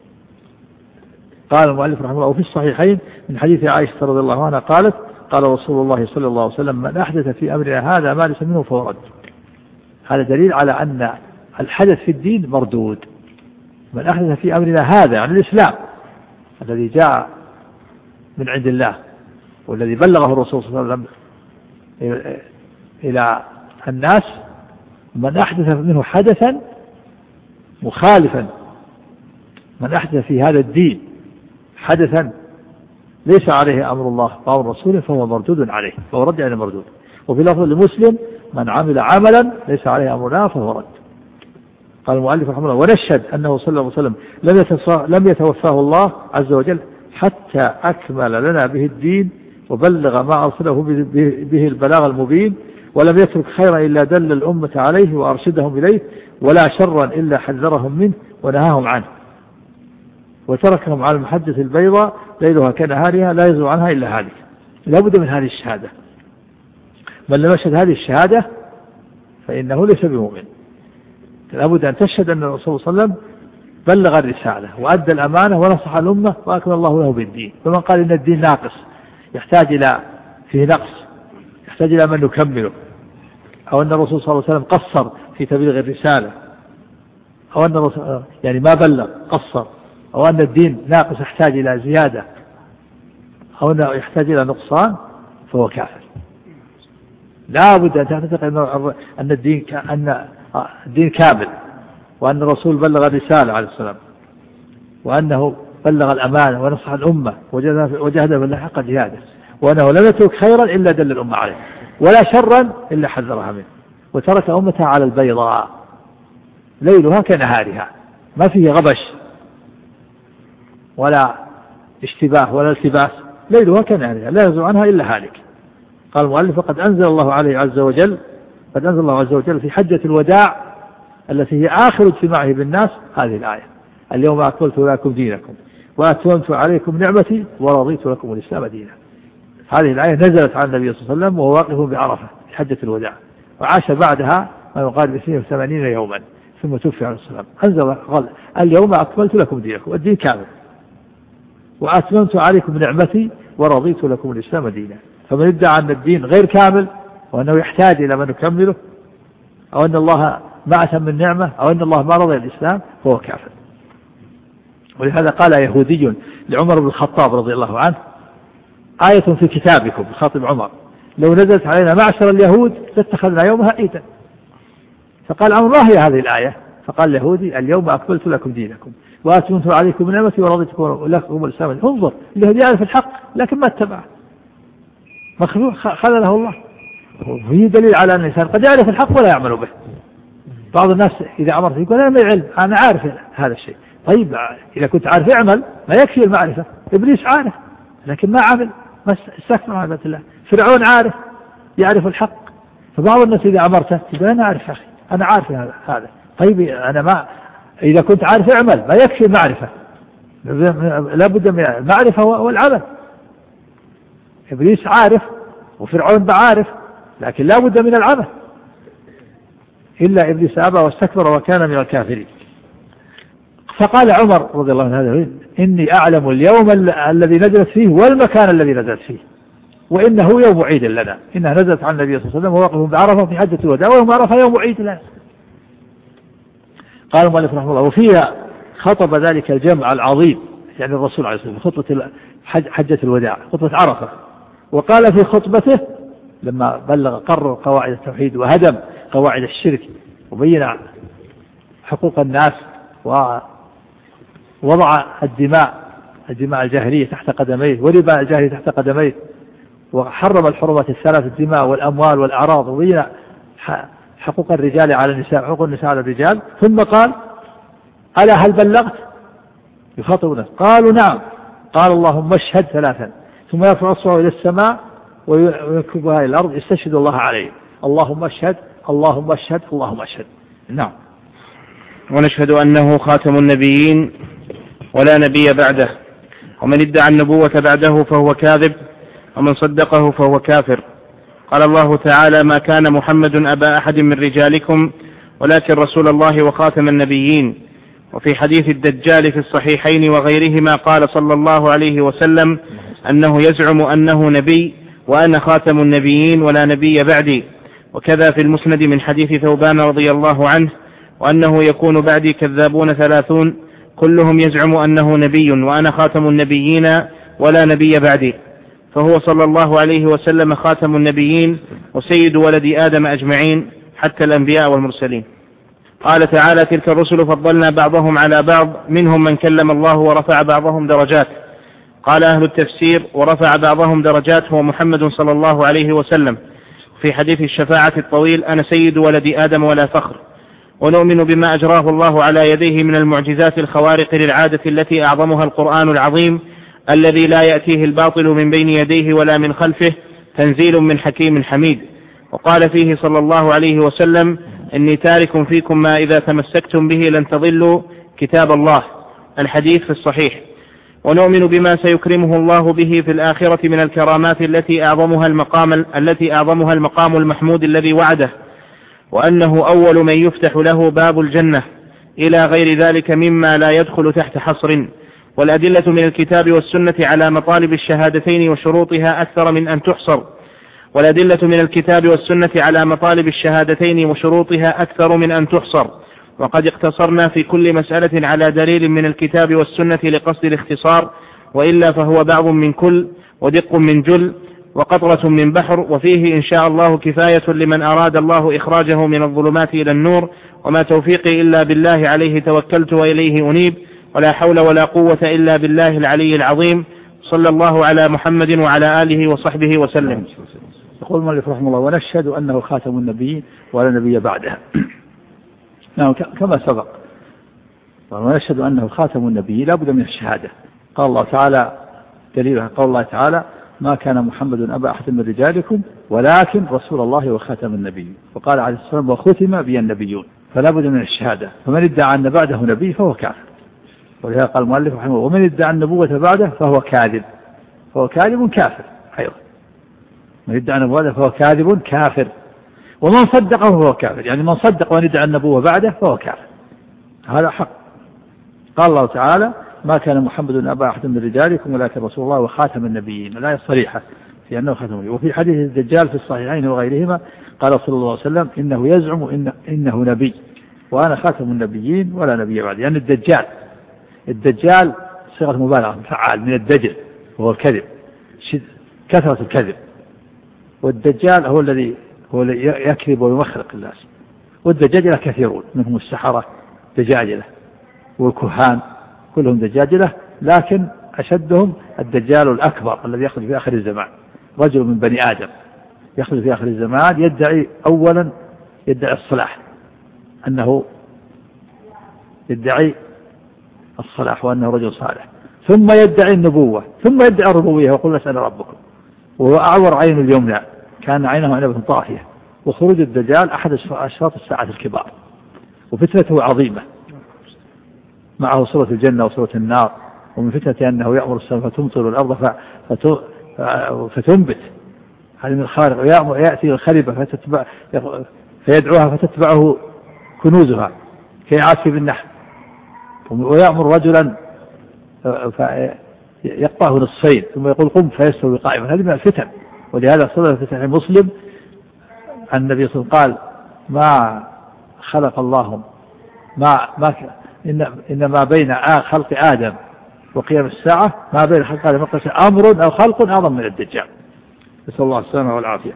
قال المؤلف رحمه الله: وفي الصحيحين من حديث عائشة رضي الله عنها قالت: قال رسول الله صلى الله عليه وسلم: من أحدث في أمرنا هذا ما ليس منه فهو رد. هذا دليل على أن الحدث في الدين مردود. من أحدث في أمرنا هذا عن الإسلام الذي جاء من عند الله والذي بلغه الرسول صلى الله عليه وسلم إلى الناس، من أحدث منه حدثا مخالفا، من أحدث في هذا الدين حدثا ليس عليه أمر الله أو الرسول فهو مردود عليه، فهو رد على مردود. وفي لفظ لمسلم: من عمل عملا ليس عليه أمرنا فهو رد. قال المؤلف رحمه الله: ونشهد أنه صلى الله عليه وسلم لم يتوفاه الله عز وجل حتى أكمل لنا به الدين وبلغ ما أرسله به البلاغ المبين، ولم يترك خيرا إلا دل الأمة عليه وأرشدهم إليه، ولا شرا إلا حذرهم منه ونهاهم عنه، وتركهم على المحجة البيضاء ليلها كنهارها لا يزول عنها إلا هذه. لا بد من هذه الشهادة. من لم يشهد هذه الشهادة فإنه ليس بمؤمن. لا بد أن تشهد أن الرسول صلى الله عليه وسلم بلغ الرسالة وأدى الأمانة ونصح الأمة وأكمل الله له بالدين. فمن قال إن الدين ناقص يحتاج إلى فيه نقص، يحتاج إلى من نكمله، أو أن الرسول صلى الله عليه وسلم قصر في تبليغ الرسالة، أو أن الرسول يعني ما بلغ قصر، أو أن الدين ناقص يحتاج إلى زيادة، أو أنه يحتاج إلى نقصان، فهو كافر. لا بد أن تعتقد أن الدين أن الدين كامل، وأن الرسول بلغ الرسالة عليه السلام، وأنه بلغ الأمانة ونصح الأمة وجاهد بالله حق جهاده، وأنه لم يترك خيرا إلا دل الأمة عليه. ولا شرا إلا حذرها منه، وترك أمتها على البيضاء ليلها كنهارها، ما فيه غبش ولا اشتباه ولا التباس، ليلها كنهارها لا يزول عنها إلا هالك. قال المؤلف: قد أنزل الله عليه عز وجل قد أنزل الله عز وجل في حجة الوداع التي هي آخر اجتماعه بالناس هذه الآية: اليوم أكملت لكم دينكم وأتممت عليكم نعمتي ورضيت لكم الإسلام دينا. هذه الآية نزلت على النبي صلى الله عليه وسلم وهو واقف بعرفة في حجة الوداع، وعاش بعدها ما يقارب اثنين وثمانين يوما ثم توفي عليه السلام. أنزل قال: اليوم أكملت لكم دينكم، الدين كامل، وأتممت عليكم نعمتي ورضيت لكم الإسلام دينا. فمن ادعى أن الدين غير كامل وأنه يحتاج إلى من يكمله، أو أن الله ما أتم من نعمة، أو أن الله ما رضي الإسلام، فهو كافر. ولهذا قال يهودي لعمر بن الخطاب رضي الله عنه: آية في كتابكم، خاطب عمر: لو نزلت علينا معشر اليهود لاتخذنا يومها عيدا. فقال عمر: ما هي هذه الآية؟ فقال اليهودي: اليوم أكملت لكم دينكم وأتممت عليكم نعمتي ورضيت لكم الإسلام. انظر، اليهودي يعرف الحق لكن ما اتبعه، مخلوق خلله الله. وفيه دليل على أن الإنسان قد يعرف الحق ولا يعمل به. بعض الناس إذا أمرت يقول: أنا ما علم، أنا عارف هذا الشيء. طيب إذا كنت عارف اعمل، ما يكفي المعرفة. إبليس عارف لكن ما عمل، ما استكبر عن عبادة الله. فرعون عارف، يعرف الحق. فبعض الناس إذا أمرته يقول: أنا عارف يا أخي، أنا عارف هذا هذا طيب أنا ما إذا كنت عارف اعمل، ما يكفي المعرفة، لا بد من المعرفة والعمل. إبليس عارف وفرعون بعارف، لكن لا بد من العمل. إلا إبليس أبى واستكبر وكان من الكافرين. فقال عمر رضي الله عنه: إني أعلم اليوم الذي نزلت فيه والمكان الذي نزلت فيه، وإنه يوم عيد لنا. إنها نزلت عن النبي صلى الله عليه وسلم ووقف بعرفة في حجة الوداع، ويوم عرفة يوم عيد لنا. قال المؤلف رحمه الله: وفيها خطب ذلك الجمع العظيم، يعني الرسول عليه الصلاة والسلام، خطبة حجة الوداع، خطبة عرفة. وقال في خطبته لما بلغ قرر قواعد التوحيد وهدم قواعد الشرك وبين حقوق الناس ووضع الدماء الدماء الجاهلية تحت قدميه وربا الجاهلية تحت قدميه، وحرم الحرمات الثلاث: الدماء والأموال والأعراض، وبين حقوق الرجال على النساء، حقوق النساء على الرجال. ثم قال: ألا هل بلغت؟ يخاطب الناس. قالوا: نعم. قال: اللهم اشهد ثلاثا، ثم يرفع الصوت إلى السماء ويكبها إلى الأرض يستشهد الله عليه: اللهم اشهد، اللهم اشهد، اللهم اشهد. نعم. ونشهد أنه خاتم النبيين ولا نبي بعده، ومن ادعى النبوة بعده فهو كاذب، ومن صدقه فهو كافر. قال الله تعالى: ما كان محمد أبا أحد من رجالكم ولكن رسول الله وخاتم النبيين. وفي حديث الدجال في الصحيحين وغيرهما قال صلى الله عليه وسلم أنه يزعم أنه نبي وأنا خاتم النبيين ولا نبي بعدي. وكذا في المسند من حديث ثوبان رضي الله عنه: وأنه يكون بعدي كذابون ثلاثون كلهم يزعم أنه نبي وأنا خاتم النبيين ولا نبي بعدي. فهو صلى الله عليه وسلم خاتم النبيين وسيد ولد آدم أجمعين حتى الأنبياء والمرسلين. قال تعالى: تلك الرسل فضلنا بعضهم على بعض منهم من كلم الله ورفع بعضهم درجات. قال أهل التفسير: ورفع بعضهم درجات هو محمد صلى الله عليه وسلم. في حديث الشفاعة الطويل: أنا سيد ولد آدم ولا فخر. ونؤمن بما أجراه الله على يديه من المعجزات الخوارق للعادة التي أعظمها القرآن العظيم الذي لا يأتيه الباطل من بين يديه ولا من خلفه، تنزيل من حكيم حميد. وقال فيه صلى الله عليه وسلم: إني تارك فيكم ما إذا تمسكتم به لن تضلوا كتاب الله. الحديث في الصحيح. ونؤمن بما سيكرمه الله به في الآخرة من الكرامات التي أعظمها المقام التي أعظمها المقام المحمود الذي وعده، وأنه أول من يفتح له باب الجنة، إلى غير ذلك مما لا يدخل تحت حصر. والأدلة من الكتاب والسنة على مطالب الشهادتين وشروطها أكثر من أن تحصر والأدلة من الكتاب والسنة على مطالب الشهادتين وشروطها أكثر من أن تحصر. وقد اقتصرنا في كل مسألة على دليل من الكتاب والسنة لقصد الاختصار، وإلا فهو بعض من كل ودق من جل وقطرة من بحر، وفيه إن شاء الله كفاية لمن أراد الله إخراجه من الظلمات إلى النور. وما توفيقي إلا بالله، عليه توكلت وإليه أنيب، ولا حول ولا قوة إلا بالله العلي العظيم. صلى الله على محمد وعلى آله وصحبه وسلم. يقول المؤلف رحمه الله: ونشهد أنه خاتم النبيين ولا نبي بعده. نعم كما سبق، ونشهد أنه خاتم النبيين لا بد من الشهادة. قال الله تعالى دليلها قول الله تعالى: ما كان محمد أبا أحد من رجالكم ولكن رسول الله وخاتم النبيين. وقال عليه الصلاة والسلام: وختم بي النبيون. فلا بد من الشهادة. فمن ادعى أن بعده نبي فهو كافر. ولهذا قال المؤلف رحمه الله: ومن ادعى النبوة بعده فهو كاذب. فهو كاذب كافر أيضا. من ادعى النبوة فهو كاذب كافر. ومن صدقه فهو كافر، يعني من صدق ومن ادعى النبوة بعده فهو كافر. هذا حق. قال الله تعالى: ما كان محمد أبا أحد من رجالكم ولكن رسول الله وخاتم النبيين. الآية صريحة في أنه خاتم النبيين. وفي حديث الدجال في الصحيحين وغيرهما قال صلى الله عليه وسلم: إنه يزعم إن إنه نبي وأنا خاتم النبيين ولا نبي بعد. يعني الدجال الدجال صيغة مبالغة فعال من الدجل وهو الكذب، كثرة الكذب. والدجال هو الذي هو الذي يكذب ويمخرق الناس. والدجاجلة كثيرون، منهم السحرة دجاجلة والكهان كلهم دجاجلة، لكن أشدهم الدجال الأكبر الذي يخرج في آخر الزمان، رجل من بني آدم يخرج في آخر الزمان يدعي أولا يدعي الصلاح، أنه يدعي الصلاح وأنه رجل صالح، ثم يدعي النبوة، ثم يدعي الربوبية ويقول: اسأل ربكم. وهو أعور عين اليمنى، كان عينه عنبة طافية. وخروج الدجال أحد أشراط الساعة الكبار، وفتنته عظيمة، معه صورة الجنة وصورة النار. ومن فتنة أنه يأمر السماء فتمطر الأرض فتنبت، هذه من الخارق. ويأمر يأتي الخربة فتتبع فيدعوها فتتبعه كنوزها كيعاش بالنحل. ويأمر رجلا يقطعه نصفين ثم يقول: قم فيستوي قائما. هذه من الفتن. ولهذا صدر في صحيح مسلم عن النبي صلى الله عليه وسلم قال: ما خلق الله ما ما إن إنما بين خلق آدم وقيام الساعة ما بين خلق آدم أمر أو خلق أعظم من الدجال، نسأل الله السلامة والعافية.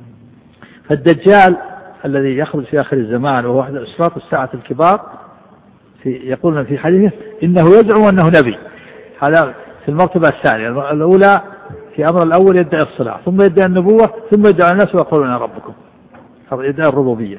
فالدجال الذي يخرج في آخر الزمان وهو أحد أشراط الساعة الكبار، في يقولون في حديثه إنه يزعم أنه نبي. هذا في المرتبة الثانية. الأولى في أمر الأول يدعي الصلاة، ثم يدعي النبوة، ثم يدعي الناس ويقولون: أنا ربكم. يدعي الربوبية،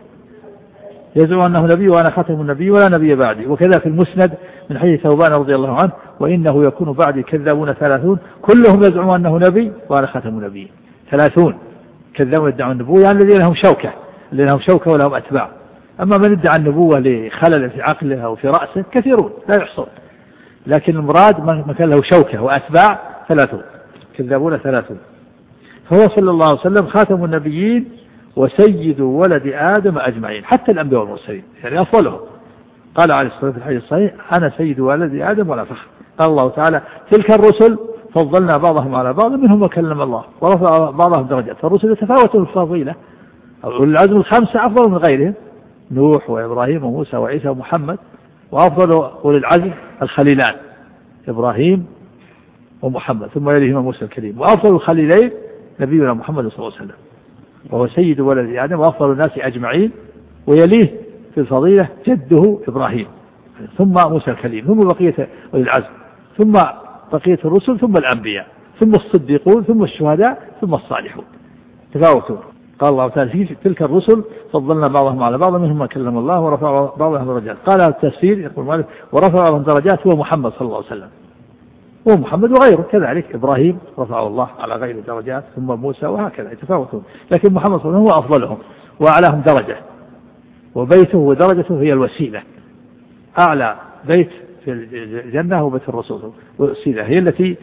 يزعم أنه نبي وأنا خاتم النبي ولا نبي بعدي. وكذا في المسند من حديث ثوبان رضي الله عنه: وإنه يكون بعدي كذابون ثلاثون كلهم يزعم أنه نبي وأنا خاتم النبي. ثلاثون كذابون يدعون النبوة، يعني الذين لهم شوكة الذين لهم شوكة ولهم أتباع. أما من ادعى النبوة لخلل في عقله أو في رأسه كثيرون لا يحصر، لكن المراد من كان له شوكة وأتباع ثلاثون كذابون ثلاثون. فهو صلى الله عليه وسلم خاتم النبيين وسيد ولد آدم أجمعين، حتى الأنبياء والمرسلين، يعني أفضلهم. قال عليه الصلاة والسلام في الحديث الصحيح: أنا سيد ولد آدم ولا فخر. قال الله تعالى: تلك الرسل فضلنا بعضهم على بعض منهم وكلم الله ورفع بعضهم درجات. فالرسل يتفاوتون في الفضيلة، العزم الخمسة أفضل من غيرهم، نوح وإبراهيم وموسى وعيسى ومحمد. وأفضل أولي العزم الخليلان إبراهيم ومحمد، ثم يليهما موسى الكريم. وأفضل الخليلين نبينا محمد صلى الله عليه وسلم، وهو سيد ولد آدم وأفضل الناس أجمعين. ويليه في الفضيلة جده إبراهيم، ثم موسى الكليم، ثم بقية أولي العزم، ثم بقية الرسل، ثم الأنبياء، ثم الصديقون، ثم الشهداء، ثم الصالحون. تفاوتون. قال الله تعالى: في تلك الرسل فضلنا بعضهم على بعض منهم ما كلم الله ورفع بعضهم درجات. قال التفسير يقول مالك: ورفع بعضهم درجات هو محمد صلى الله عليه وسلم، هو محمد وغيره كذلك. إبراهيم رفعه الله على غير درجات، ثم موسى، وهكذا يتفاوتون. لكن محمد صلى الله عليه وسلم هو أفضلهم وأعلاهم درجة، وبيته ودرجته هي الوسيلة. أعلى بيت في الجنة هو بيت الرسول، والوسيلة هي التي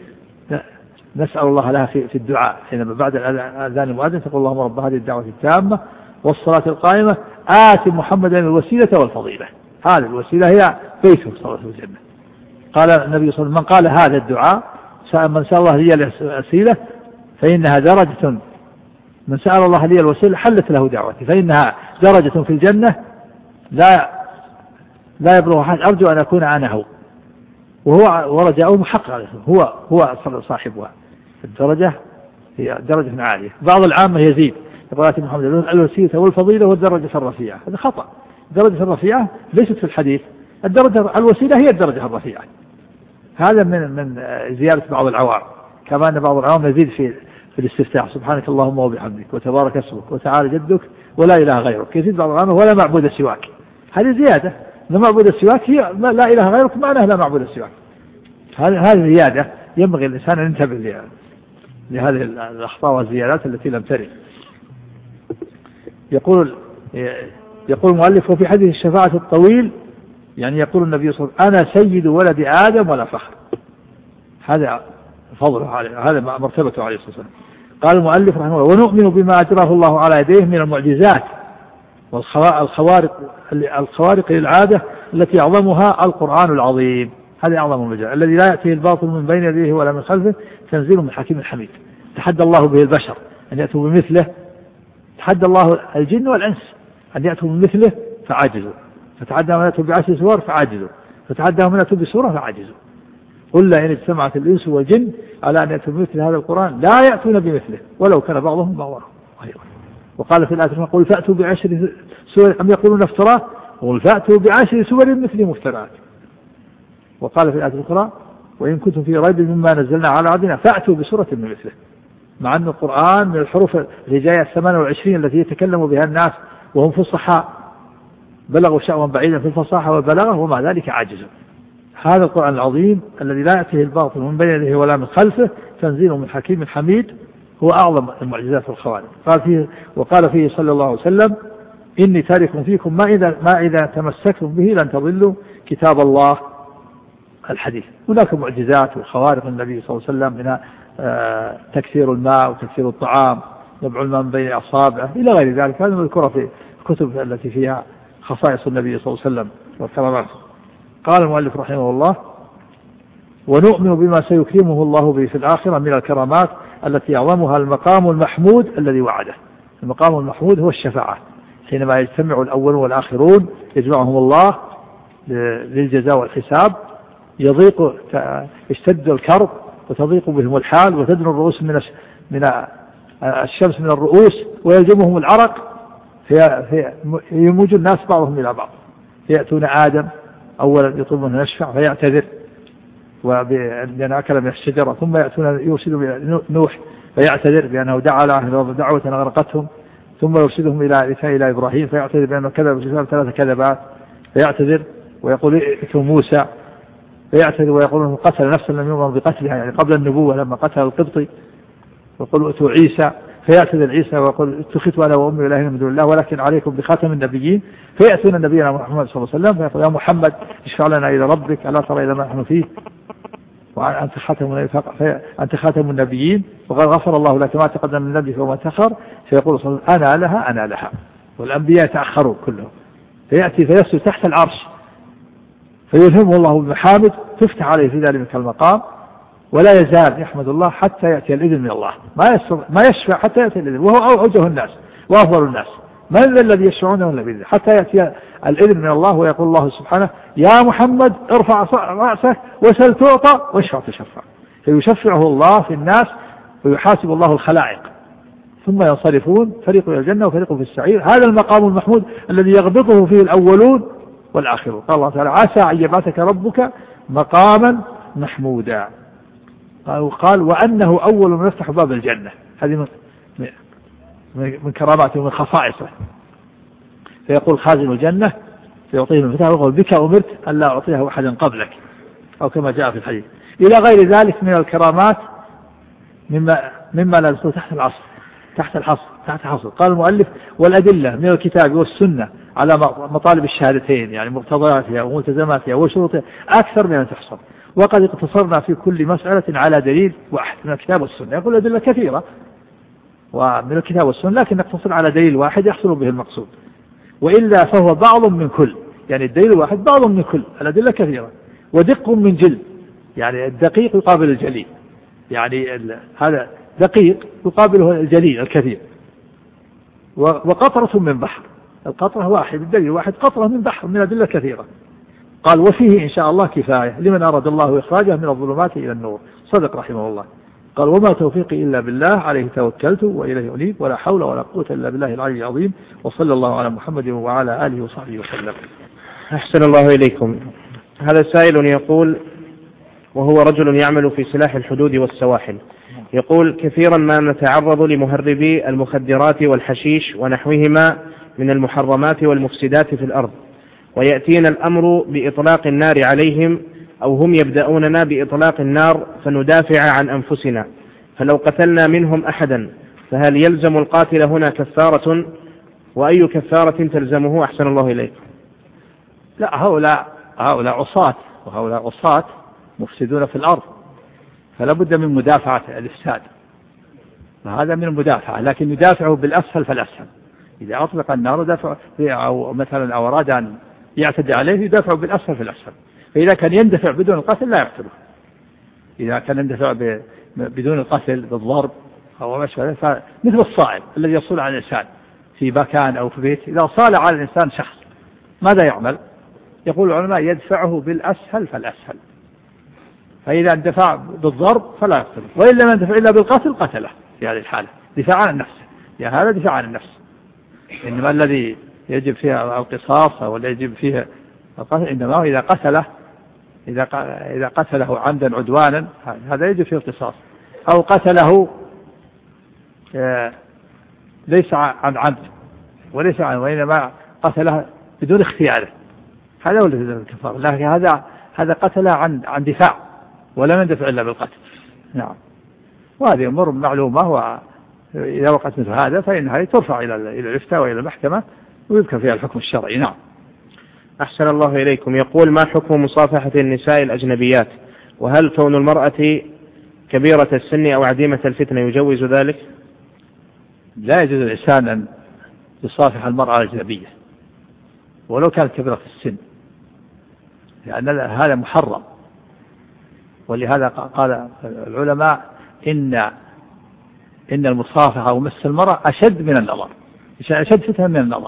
نسأل الله لها في الدعاء حينما بعد الأذان المؤذن تقول: اللهم رب هذه الدعوة التامة والصلاة القائمة آت محمدا الوسيلة والفضيلة. هذه الوسيلة هي بيته صلى الله عليه وسلم في الجنة. قال النبي صلى الله عليه وسلم: من قال هذا الدعاء من سأل الله لي الوسيلة فإنها درجة، من سأل الله لي الوسيلة حلت له دعوتي، فإنها درجة في الجنة لا لا يبلغ أحد، أرجو أن أكون أنا هو. وهو ورجاؤه محقق، هو هو صاحبها. الدرجة هي درجة عالية. بعض العامة يزيد يقول: محمد الوسيلة والفضيلة والدرجة الرفيعة. هذا خطأ. الدرجة الرفيعة ليست في الحديث. الدرجة الوسيلة هي الدرجة الرفيعة. هذا من من زيادة بعض العوام، كما أن بعض العوام يزيد في في الاستفتاح سبحانك اللهم وبحمدك وتبارك اسمك وتعالى جدك ولا إله غيرك. يزيد بعض العلماء ولا معبود سواك. هذه زيادة، لا معبود سواك هي لا إله غيرك معناها لا معبود سواك. هذه هذه زيادة ينبغي الإنسان أن ينتبه لهذه الأخطاء والزيادات التي لم ترد. يقول يقول المؤلف وفي حديث الشفاعة الطويل يعني يقول النبي صلى الله عليه وسلم أنا سيد ولد آدم ولا فخر. هذا فضله عليه، هذا مرتبته عليه الصلاة والسلام. قال المؤلف رحمه الله ونؤمن بما أجراه الله على يديه من المعجزات والخوارق الخوارق للعادة التي أعظمها القرآن العظيم. هذا أعظم المجال الذي لا يأتيه الباطل من بين يديه ولا من خلفه تنزيل من حكيم حميد. تحدى الله به البشر أن يأتوا بمثله، تحدى الله الجن والإنس أن يأتوا بمثله فعاجزوا، فتحدى من يأتوا بعشر سور فعاجزوا، فتحدى من يأتوا بسورة فعاجزوا. قل لا إن اجتمعت الإنس والجن على أن يأتوا بمثل هذا القرآن لا يأتون بمثله ولو كان بعضهم بعضا. وقال في الآية قل فأتوا بعشر سور أم يقولون افتراه قل فأتوا بعشر سور مثل مفترات. وقال في الآية الأخرى وإن كنتم في ريب مما نزلنا على عبدنا فأتوا بسورة من مثله. مع أن القرآن من الحروف الهجائية الثمانية والعشرين التي يتكلم بها الناس وهم فصحاء بلغوا شأوا بعيدا في الفصاحة والبلاغة ومع ذلك عاجزوا. هذا القرآن العظيم الذي لا يأتيه الباطل من بين يديه ولا من خلفه تنزيل من حكيم حميد هو أعظم المعجزات والخوارق. قال فيه وقال فيه صلى الله عليه وسلم إني تارك فيكم ما إذا ما إذا تمسكتم به لن تضلوا كتاب الله الحديث. هناك معجزات وخوارق النبي صلى الله عليه وسلم منها آه تكثير الماء وتكثير الطعام نبع الماء من بين أصابعه إلى غير ذلك. هذا مذكورة في الكتب التي فيها خصائص النبي صلى الله عليه وسلم والكرامات. قال المؤلف رحمه الله ونؤمن بما سيكرمه الله به في الآخرة من الكرامات التي أعظمها المقام المحمود الذي وعده. المقام المحمود هو الشفاعة حينما يجتمع الأولون والآخرون يجمعهم الله للجزاء والحساب يضيق يشتد الكرب وتضيق بهم الحال وتدنو الرؤوس من من الشمس من الرؤوس ويلجمهم العرق فيموج الناس بعضهم إلى بعض فيأتون آدم أولا يطلبون أن يشفع فيعتذر وبأن أكل من الشجرة ثم يأتون يرسلوا نوح فيعتذر بأنه دعا له دعوة أغرقتهم ثم يرسلهم إلى إلى إبراهيم فيعتذر بأنه كذب ثلاث كذبات فيعتذر ويقول ائتوا موسى فيعتذر ويقول أنه قتل نفسا لم يؤمر بقتلها يعني قبل النبوة لما قتل القبطي ويقول ائتوا عيسى فيعتذر عيسى ويقول اتخذت أنا وأمي إلهين من دون الله ولكن عليكم بخاتم النبيين فيأتون نبينا محمد صلى الله عليه وسلم فيقول يا محمد اشفع لنا إلى ربك ألا ترى إلى ما نحن فيه وأنت خاتم أنت خاتم النبيين وقال غفر الله لك ما تقدم من النبي وما تأخر فيقول صلى الله عليه وسلم أنا لها أنا لها والأنبياء تأخروا كلهم فيأتي فيسجد تحت العرش فيلهمه الله بمحامد تفتح عليه في ذلك المقام ولا يزال يحمد الله حتى يأتي الإذن من الله ما ما يشفع حتى يأتي الإذن وهو أوجه الناس وأفضل الناس من الذي يشفعونه إلا بإذنه حتى يأتي الإذن من الله ويقول الله سبحانه يا محمد ارفع رأسك وسل تعطى واشفع تشفع فيشفعه الله في الناس ويحاسب الله الخلائق ثم ينصرفون فريق إلى الجنة وفريق في السعير. هذا المقام المحمود الذي يغبطه فيه الأولون والآخرون. قال الله تعالى عسى أن يبعثك ربك مقاما محمودا. قال وأنه أول من يفتح باب الجنة. هذه من, من كراماته ومن خصائصه. فيقول خازن الجنة فيعطيه المفتاح ويقول بك أمرت أن لا أعطيها أحدا قبلك أو كما جاء في الحديث إلى غير ذلك من الكرامات مما, مما لا يدخل تحت العصر تحت الحصر تحت حصر. قال المؤلف والأدلة من الكتاب والسنة على مطالب الشهادتين يعني مقتضياتها وملتزماتها وشروطها أكثر من أن تحصر وقد اقتصرنا في كل مسألة على دليل واحد من الكتاب والسنة. يقول أدلة كثيرة ومن الكتاب والسنة لكن نقتصر على دليل واحد يحصل به المقصود وإلا فهو بعض من كل يعني الدليل الواحد بعض من كل. الأدلة كثيرة ودق من جل يعني الدقيق يقابل الجليل يعني هذا دقيق يقابله الجليل الكثير وقطرة من بحر. القطرة واحد الدليل واحد قطرة من بحر من أدلة كثيرة. قال وفيه إن شاء الله كفاية لمن أراد الله إخراجه من الظلمات إلى النور. صدق رحمه الله. قال وما توفيقي إلا بالله عليه توكلت وإليه أنيب ولا حول ولا قوة إلا بالله العلي العظيم وصلى الله على محمد وعلى آله وصحبه وسلم. أحسن الله إليكم. هذا سائل يقول وهو رجل يعمل في سلاح الحدود والسواحل يقول كثيرا ما نتعرض لمهربي المخدرات والحشيش ونحوهما من المحرمات والمفسدات في الأرض، ويأتينا الأمر بإطلاق النار عليهم أو هم يبدأوننا بإطلاق النار فندافع عن أنفسنا، فلو قتلنا منهم أحدا فهل يلزم القاتل هنا كفارة؟ وأي كفارة تلزمه؟ أحسن الله إليك. لا، هؤلاء هؤلاء عصاة، وهؤلاء عصاة مفسدون في الأرض، فلا بد من مدافعة الإفساد، فهذا من المدافعة، لكن يدافعه بالأسهل فالأسهل. إذا أطلق النار دافع أو مثلا أو أراد أن يعتدي عليه يدافع بالأسهل فالأسهل. فإذا كان يندفع بدون القتل لا يقتله، إذا كان يندفع بدون القتل بالضرب أو ما شابه، فمثل الصائل الذي يصول على الإنسان في مكان أو في بيت، إذا صال على الإنسان شخص ماذا يعمل؟ يقول العلماء يدفعه بالأسهل فالأسهل، فإذا اندفع بالضرب فلا يقتله، وإن لم يندفع إلا بالقتل قتله في هذه الحالة دفاع عن النفس، يا هذا دفاع عن النفس. إنما الذي يجب فيها القصاص أو الذي يجب فيها القتل إنما إذا قتله إذا إذا قتله عمدا عدوانا هذا يجب فيه القصاص، أو قتله ليس عن عمد وليس عن وإنما قتله بدون اختياره، هذا هو الذي الكفار. لكن هذا هذا قتله عن عن دفاع ولم يندفع إلا بالقتل. نعم، وهذه أمور معلومة، وإذا وقعت مثل هذا فإنها ترفع إلى إلى الإفتاء وإلى المحكمة ويذكر فيها الحكم الشرعي. نعم. أحسن الله إليكم. يقول ما حكم مصافحة النساء الأجنبيات؟ وهل كون المرأة كبيرة السن أو عديمة الفتنة يجوز ذلك؟ لا يجوز الإنسان أن يصافح المرأة الأجنبية ولو كانت كبيرة في السن، لأن هذا محرم. ولهذا قال العلماء إن إن المصافحة ومس المرأة أشد من النظر، أشد فتنة من النظر.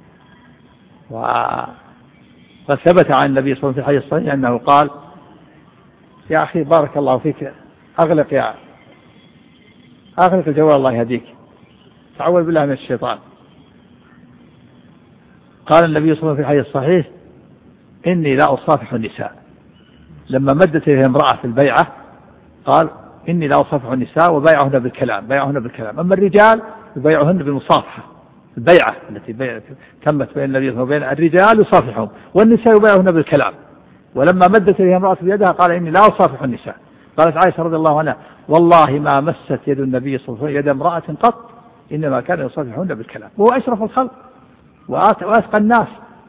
وقد ثبت عن النبي صلى الله عليه وسلم في الحديث الصحيح أنه قال يا أخي بارك الله فيك أغلق يا أغلق الجوال الله يهديك، تعوذ بالله من الشيطان. قال النبي صلى الله عليه وسلم في الحديث الصحيح إني لا أصافح النساء، لما مدت إليه امرأة في البيعة قال إني لا أصافح النساء وبايعهن بالكلام، بايعهن بالكلام. أما الرجال يبايعهن بالمصافحة، البيعة التي تمت بين النبي صلى الله عليه وسلم الرجال يصافحهم والنساء يبايعهن بالكلام. ولما مدت إليه امرأة بيدها قال إني لا أصافح النساء. قالت عائشة رضي الله عنها والله ما مست يد النبي صلى الله عليه وسلم يد امرأة قط، إنما كان يصافحهن بالكلام. وهو أشرف الخلق وأتقى الناس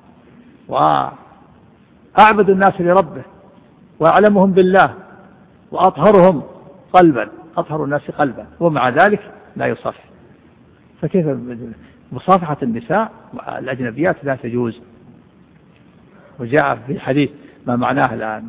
وأعبد الناس لربه وأعلمهم بالله وأطهرهم قلبا، أطهر الناس قلبا، ومع ذلك لا يصافح. فكيف مصافحة النساء الأجنبيات لا تجوز. وجاء في حديث ما معناه الآن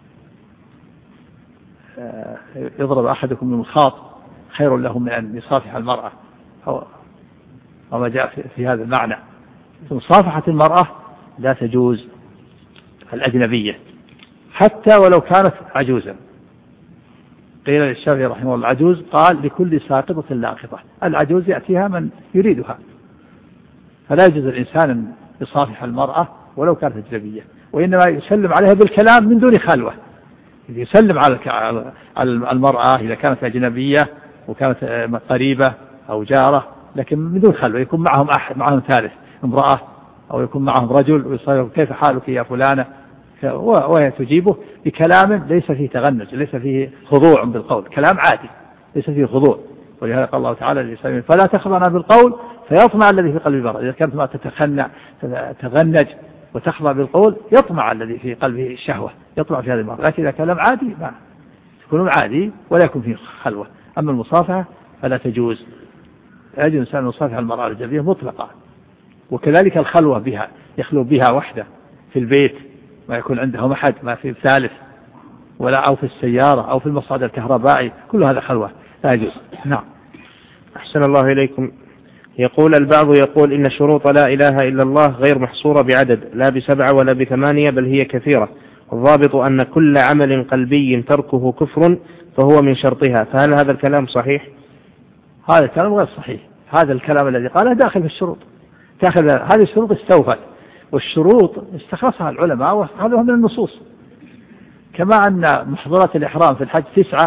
يضرب أحدكم بالمخاط خير له من أن يصافح المرأة، وما جاء في هذا المعنى. مصافحة المرأة لا تجوز الأجنبية حتى ولو كانت عجوزا. قيل للشافعي رحمه الله العجوز قال لكل ساقطة لاقطة، العجوز يأتيها من يريدها، فلا يجوز الإنسان أن يصافح المرأة ولو كانت أجنبية، وإنما يسلم عليها بالكلام من دون خلوة. يسلم على المرأة إذا كانت أجنبية وكانت قريبة أو جارة، لكن من دون خلوة، يكون معهم أحد، معهم ثالث امرأة أو يكون معهم رجل ويصير كيف حالك يا فلانة، وهي تجيبه بكلام ليس فيه تغنج، ليس فيه خضوع بالقول، كلام عادي ليس فيه خضوع. ولهذا قال الله تعالى للإسلام فلا تخضعن بالقول فيطمع الذي في قلبه مرض. إذا كانت ما تتخنع تغنج وتخضع بالقول يطمع الذي في قلبه الشهوة، يطمع في هذا المرض. لكن إذا كلام عادي ما يكون عادي ولا يكون فيه خلوة. أما المصافحة فلا تجوز، يجب الإنسان يصافح المرأة الأجنبية مطلقا. وكذلك الخلوة بها، يخلو بها وحده في البيت، ما يكون عندهم أحد، ما في ثالث، ولا أو في السيارة أو في المصعد الكهربائي، كل هذا خلوة لا يجوز. نعم. أحسن الله إليكم. يقول البعض يقول إن شروط لا إله إلا الله غير محصورة بعدد، لا بسبعة ولا بثمانية، بل هي كثيرة، والضابط أن كل عمل قلبي تركه كفر فهو من شرطها، فهل هذا الكلام صحيح؟ هذا الكلام غير صحيح. هذا الكلام الذي قاله داخل في الشروط، تأخذ هذه الشروط استوفت، والشروط استخلصها العلماء واستخلصها من النصوص. كما أن محظورات الإحرام في الحج تسعة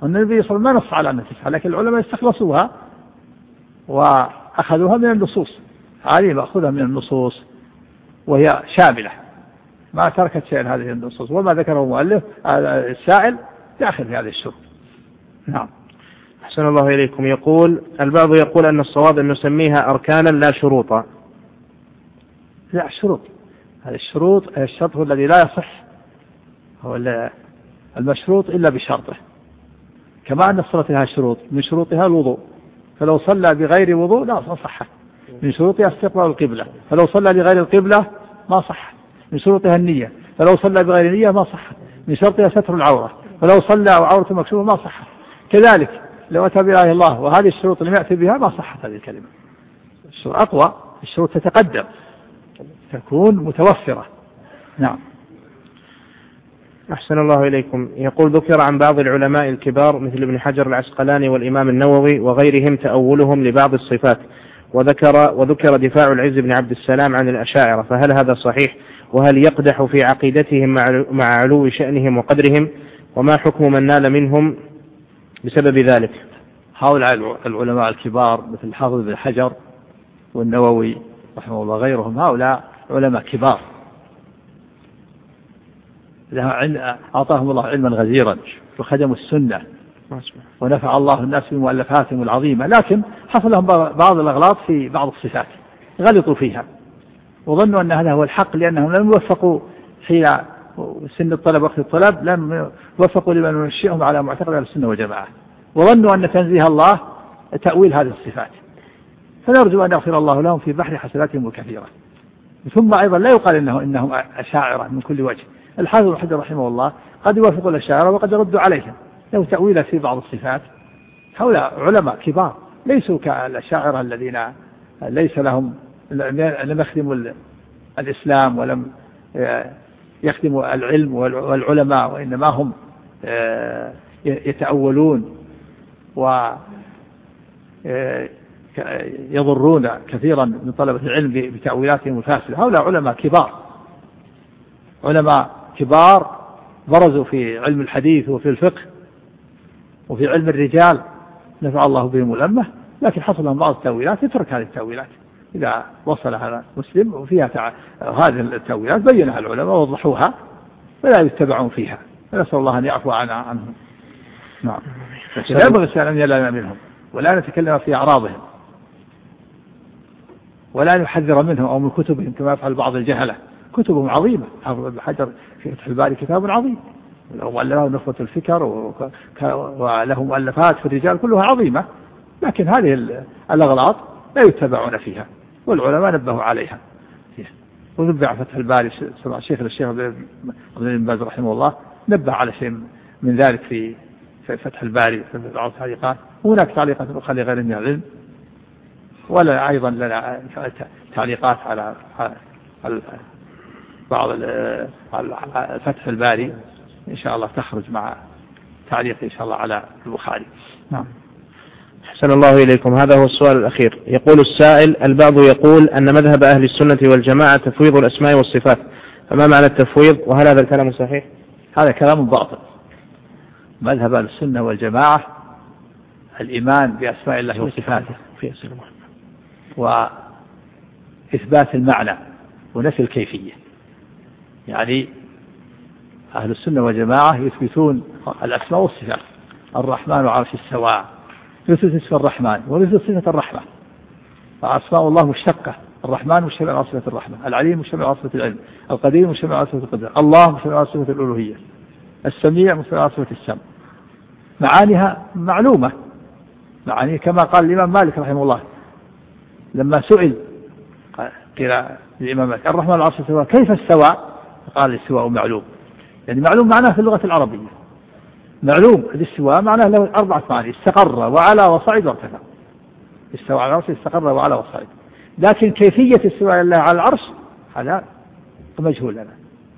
والنبي صلى الله عليه وسلم ما نص على أن تسعة، لكن العلماء استخلصوها وأخذوها من النصوص، هذه مأخذها من النصوص وهي شاملة ما تركت شيئا هذه النصوص، وما ذكره المؤلف السائل داخل في هذه الشروط. نعم. أحسن الله إليكم. يقول البعض يقول أن الصواب أن نسميها أركانا لا شروطا. لا، شروط. هذه الشروط، الشرط هو الذي لا يصح، هو المشروط إلا بشرطه، كما أن الصلاة لها شروط، من شروطها الوضوء، فلو صلى بغير وضوء لا صح. من شروطها استقبال القبلة، فلو صلى لغير القبلة ما صح. من شروطها النية، فلو صلى بغير نية ما صح. من شرطها ستر العورة، فلو صلى وعورته مكشوفة ما صح. كذلك لو أتى بآية الله وهذه الشروط اللي يأتي بها ما صحت هذه الكلمة. الشروط أقوى، الشروط تتقدم، تكون متوفرة. نعم. أحسن الله إليكم. يقول ذكر عن بعض العلماء الكبار مثل ابن حجر العسقلاني والإمام النووي وغيرهم تأولهم لبعض الصفات، وذكر وذكر دفاع العز بن عبد السلام عن الأشاعرة، فهل هذا صحيح؟ وهل يقدح في عقيدتهم مع علو شأنهم وقدرهم؟ وما حكم من نال منهم بسبب ذلك؟ هؤلاء العلماء الكبار مثل الحافظ بن حجر والنووي رحمه الله غيرهم، هؤلاء علماء كبار أعطاهم الله علما غزيرا وخدموا السنة ونفع الله الناس بمؤلفاتهم العظيمة، لكن حصل لهم بعض الأغلاط في بعض الصفات غلطوا فيها وظنوا أن هذا هو الحق، لأنهم لم يوفقوا حين سن الطلب وقت الطلب، لم يوفقوا لمن ينشئهم على معتقد السنة والجماعة، وظنوا أن تنزيه الله تأويل هذه الصفات، فنرجو أن يغفر الله لهم في بحر حسناتهم الكثيرة. ثم أيضا لا يقال إنه إنهم أشاعرة من كل وجه. الحافظ بن حجر رحمه الله قد يوافق الأشاعرة وقد يرد عليهم له تأويل في بعض الصفات. هؤلاء علماء كبار ليسوا كالأشاعرة الذين ليس لهم، لم يخدموا الإسلام ولم يخدموا العلم والعلماء، وإنما هم يتأولون ويضرون كثيرا من طلبة العلم بتأويلاتهم الفاسدة. هؤلاء علماء كبار، علماء كبار برزوا في علم الحديث وفي الفقه وفي علم الرجال، نفع الله بهم الأمة، لكن حصل لهم بعض التأويلات يترك هذه التأويلات إذا وصل هذا مسلم وفيها تع... هذه التأويلات بينها العلماء ووضحوها ولا يتبعون فيها، نسأل الله أن يعفو عنهم. نعم. لا ينبغي أن يلام منهم ولا نتكلم في أعراضهم ولا نحذر منهم أو من كتبهم كما يفعل بعض الجهلة. كتبهم عظيمة، حافظ ابن حجر في فتح الباري كتاب عظيم، له نخبة الفكر وله مؤلفات في الرجال كلها عظيمة، لكن هذه الأغلاط لا يتبعون فيها والعلماء نبهوا عليها. ونبع فتح الباري سمع الشيخ الشيخ ابن باز رحمه الله نبه على شيء من ذلك في فتح الباري في بعض التعليقات، وهناك تعليقات أخرى لغير من العلم، ولا أيضا لنا تعليقات على بعض فتح الباري إن شاء الله تخرج مع تعليق إن شاء الله على البخاري. نعم. أحسن الله إليكم. هذا هو السؤال الأخير. يقول السائل البعض يقول أن مذهب أهل السنة والجماعة تفويض الأسماء والصفات، فما معنى التفويض وهل هذا الكلام صحيح؟ هذا كلام باطل. مذهب أهل السنة والجماعة الإيمان بأسماء الله وصفاته وإثبات المعنى ونفي الكيفية. يعني أهل السنة والجماعة يثبتون الأسماء والصفات. الرحمن على العرش استوى، يثبت اسم الرحمن ويثبت صفة الرحمة. فأسماء الله مشتقة، الرحمن مشتمل على صفة الرحمة، العليم مشتمل على صفة العلم، القدير مشتمل على صفة القدرة، الله مشتمل على صفة الألوهية، السميع مشتمل على صفة السمع. معانيها معلومة، معاني كما قال الإمام مالك رحمه الله لما سئل قيل الإمام مالك الرحمن على العرش استوى كيف استوى؟ قال الاستواء معلوم، يعني معلوم معناه في اللغة العربية، معلوم الاستواء معناه له أربعة معاني: استقر وعلى وصعد وارتفع. استوى على العرش استقر وعلى وصعد، لكن كيفية استواء الله على العرش هذا مجهول لنا.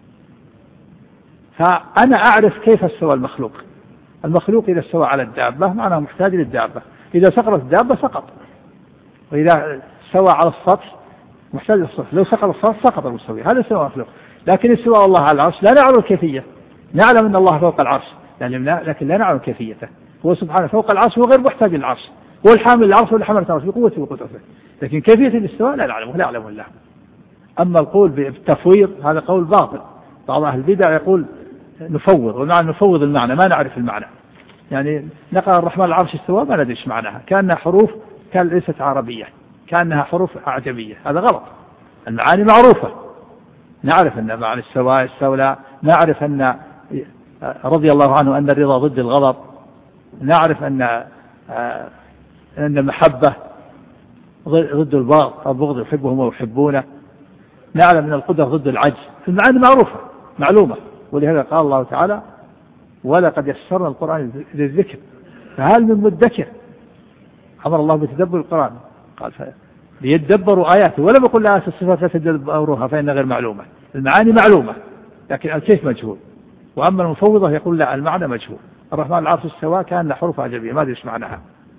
فأنا أعرف كيف استوى المخلوق. المخلوق إذا استوى على الدابة معناه محتاج للدابة، إذا سقطت الدابة سقط، وإذا استوى على السطح محتاج للسطح، لو سقط السطح سقط المستوي، هذا استوى المخلوق. لكن استوى الله على العرش لا نعلم الكيفية، نعلم أن الله فوق العرش لكن لا نعلم كيفيته، هو سبحانه فوق العرش وغير محتاج للعرش، هو الحامل العرش واللي حمل العرش بقوته وقدرته، لكن كيفية الاستواء لا نعلمه، لا يعلمه الله. أما القول بالتفويض هذا قول باطل. بعض أهل البدع يقول نفوض، ونحن نفوض المعنى ما نعرف المعنى، يعني نقرأ الرحمن العرش استوى ما ندري ايش معناها، كأنها حروف كان ليست عربية، كأنها حروف أعجمية، هذا غلط. المعاني معروفة، نعرف أن معنى السواء استولى، نعرف أن رضي الله عنه أن الرضا ضد الغضب، نعرف أن أن المحبة ضد البغض، يحبهم ويحبونه، نعلم أن القدرة ضد العجز، المعاني معروفة معلومة. ولهذا قال الله تعالى ولقد يسرنا القرآن للذكر فهل من مدكر. أمر الله بتدبر القرآن، قال ليتدبروا آياته، ولم يقل لها الصفات لا تدبروها فإن غير معلومة. المعاني معلومة لكن الكيف مجهول. وأما المفوضة يقول لا المعنى مجهول. الرحمن العرش استوى كان له حروف أعجمية ما أدري إيش معناها،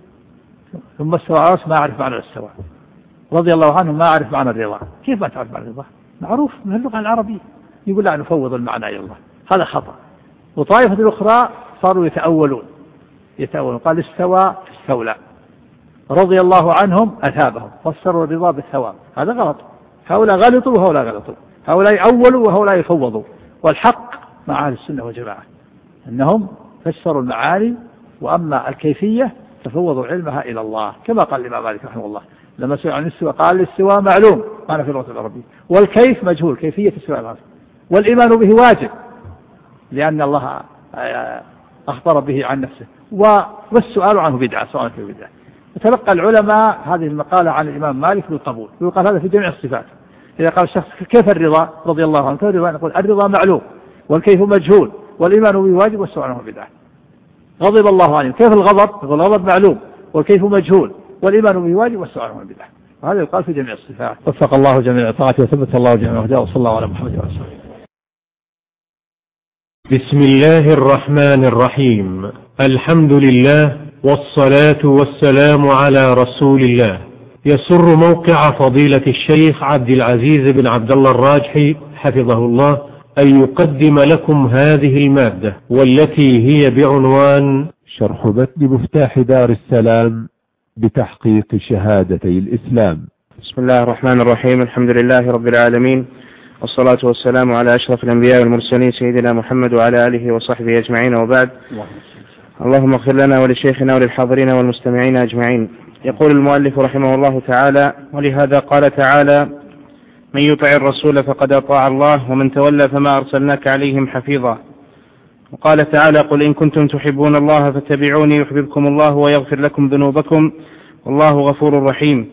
ثم استوى على العرش ما أعرف معنى الاستواء، رضي الله عنه ما أعرف معنى الرضا. كيف ما تعرف معنى الرضا؟ معروف من اللغة العربية. يقول لا نفوض المعنى إلى الله، هذا خطأ. وطائفة الأخرى صاروا يتأولون يتأولون قال استوى استولى، رضي الله عنهم أثابهم، فسروا الرضا بالثواب، هذا غلط. هؤلاء غلطوا وهؤلاء غلطوا، هؤلاء أولوا وهؤلاء يفوضوا. والحق مع أهل السنة والجماعة أنهم فسروا المعاني، وأما الكيفية تفوضوا علمها إلى الله، كما قال الإمام مالك رحمه الله لما سئل عن الاستواء قال الاستواء معلوم معنى في اللغة العربية، والكيف مجهول كيفية استواء العرش، والإيمان به واجب لأن الله أخبر به عن نفسه، والسؤال عنه بدعة، سؤال في بدعة. وتلقى العلماء هذه المقالة عن الإمام مالك بالقبول، ويقال هذا في جميع الصفات. إذا قال الشخص كيف الرضا رضي الله عنه، كيف الرضا؟ نقول الرضا معلوم والكيف مجهول والإيمان به واجب والسؤال عنه بدعة. غضب الله عنه، كيف الغضب؟ نقول الغضب معلوم والكيف مجهول والإيمان به واجب والسؤال عنه بدعة. وهذا يقال في جميع الصفات. وفق الله جميع طاعته وثبت الله جميع هداه، وصلى الله على محمد وعلى آله. بسم الله الرحمن الرحيم. الحمد لله والصلاة والسلام على رسول الله. يسر موقع فضيلة الشيخ عبد العزيز بن عبد الله الراجحي حفظه الله أن يقدم لكم هذه المادة، والتي هي بعنوان شرح متن مفتاح دار السلام بتحقيق شهادتي الإسلام. بسم الله الرحمن الرحيم. الحمد لله رب العالمين، والصلاة والسلام على أشرف الأنبياء والمرسلين سيدنا محمد وعلى آله وصحبه أجمعين، وبعد. اللهم اغفر لنا ولشيخنا وللحاضرين والمستمعين أجمعين. يقول المؤلف رحمه الله تعالى: ولهذا قال تعالى: من يطع الرسول فقد أطاع الله ومن تولى فما أرسلناك عليهم حفيظا. وقال تعالى: قل إن كنتم تحبون الله فاتبعوني يحببكم الله ويغفر لكم ذنوبكم والله غفور رحيم.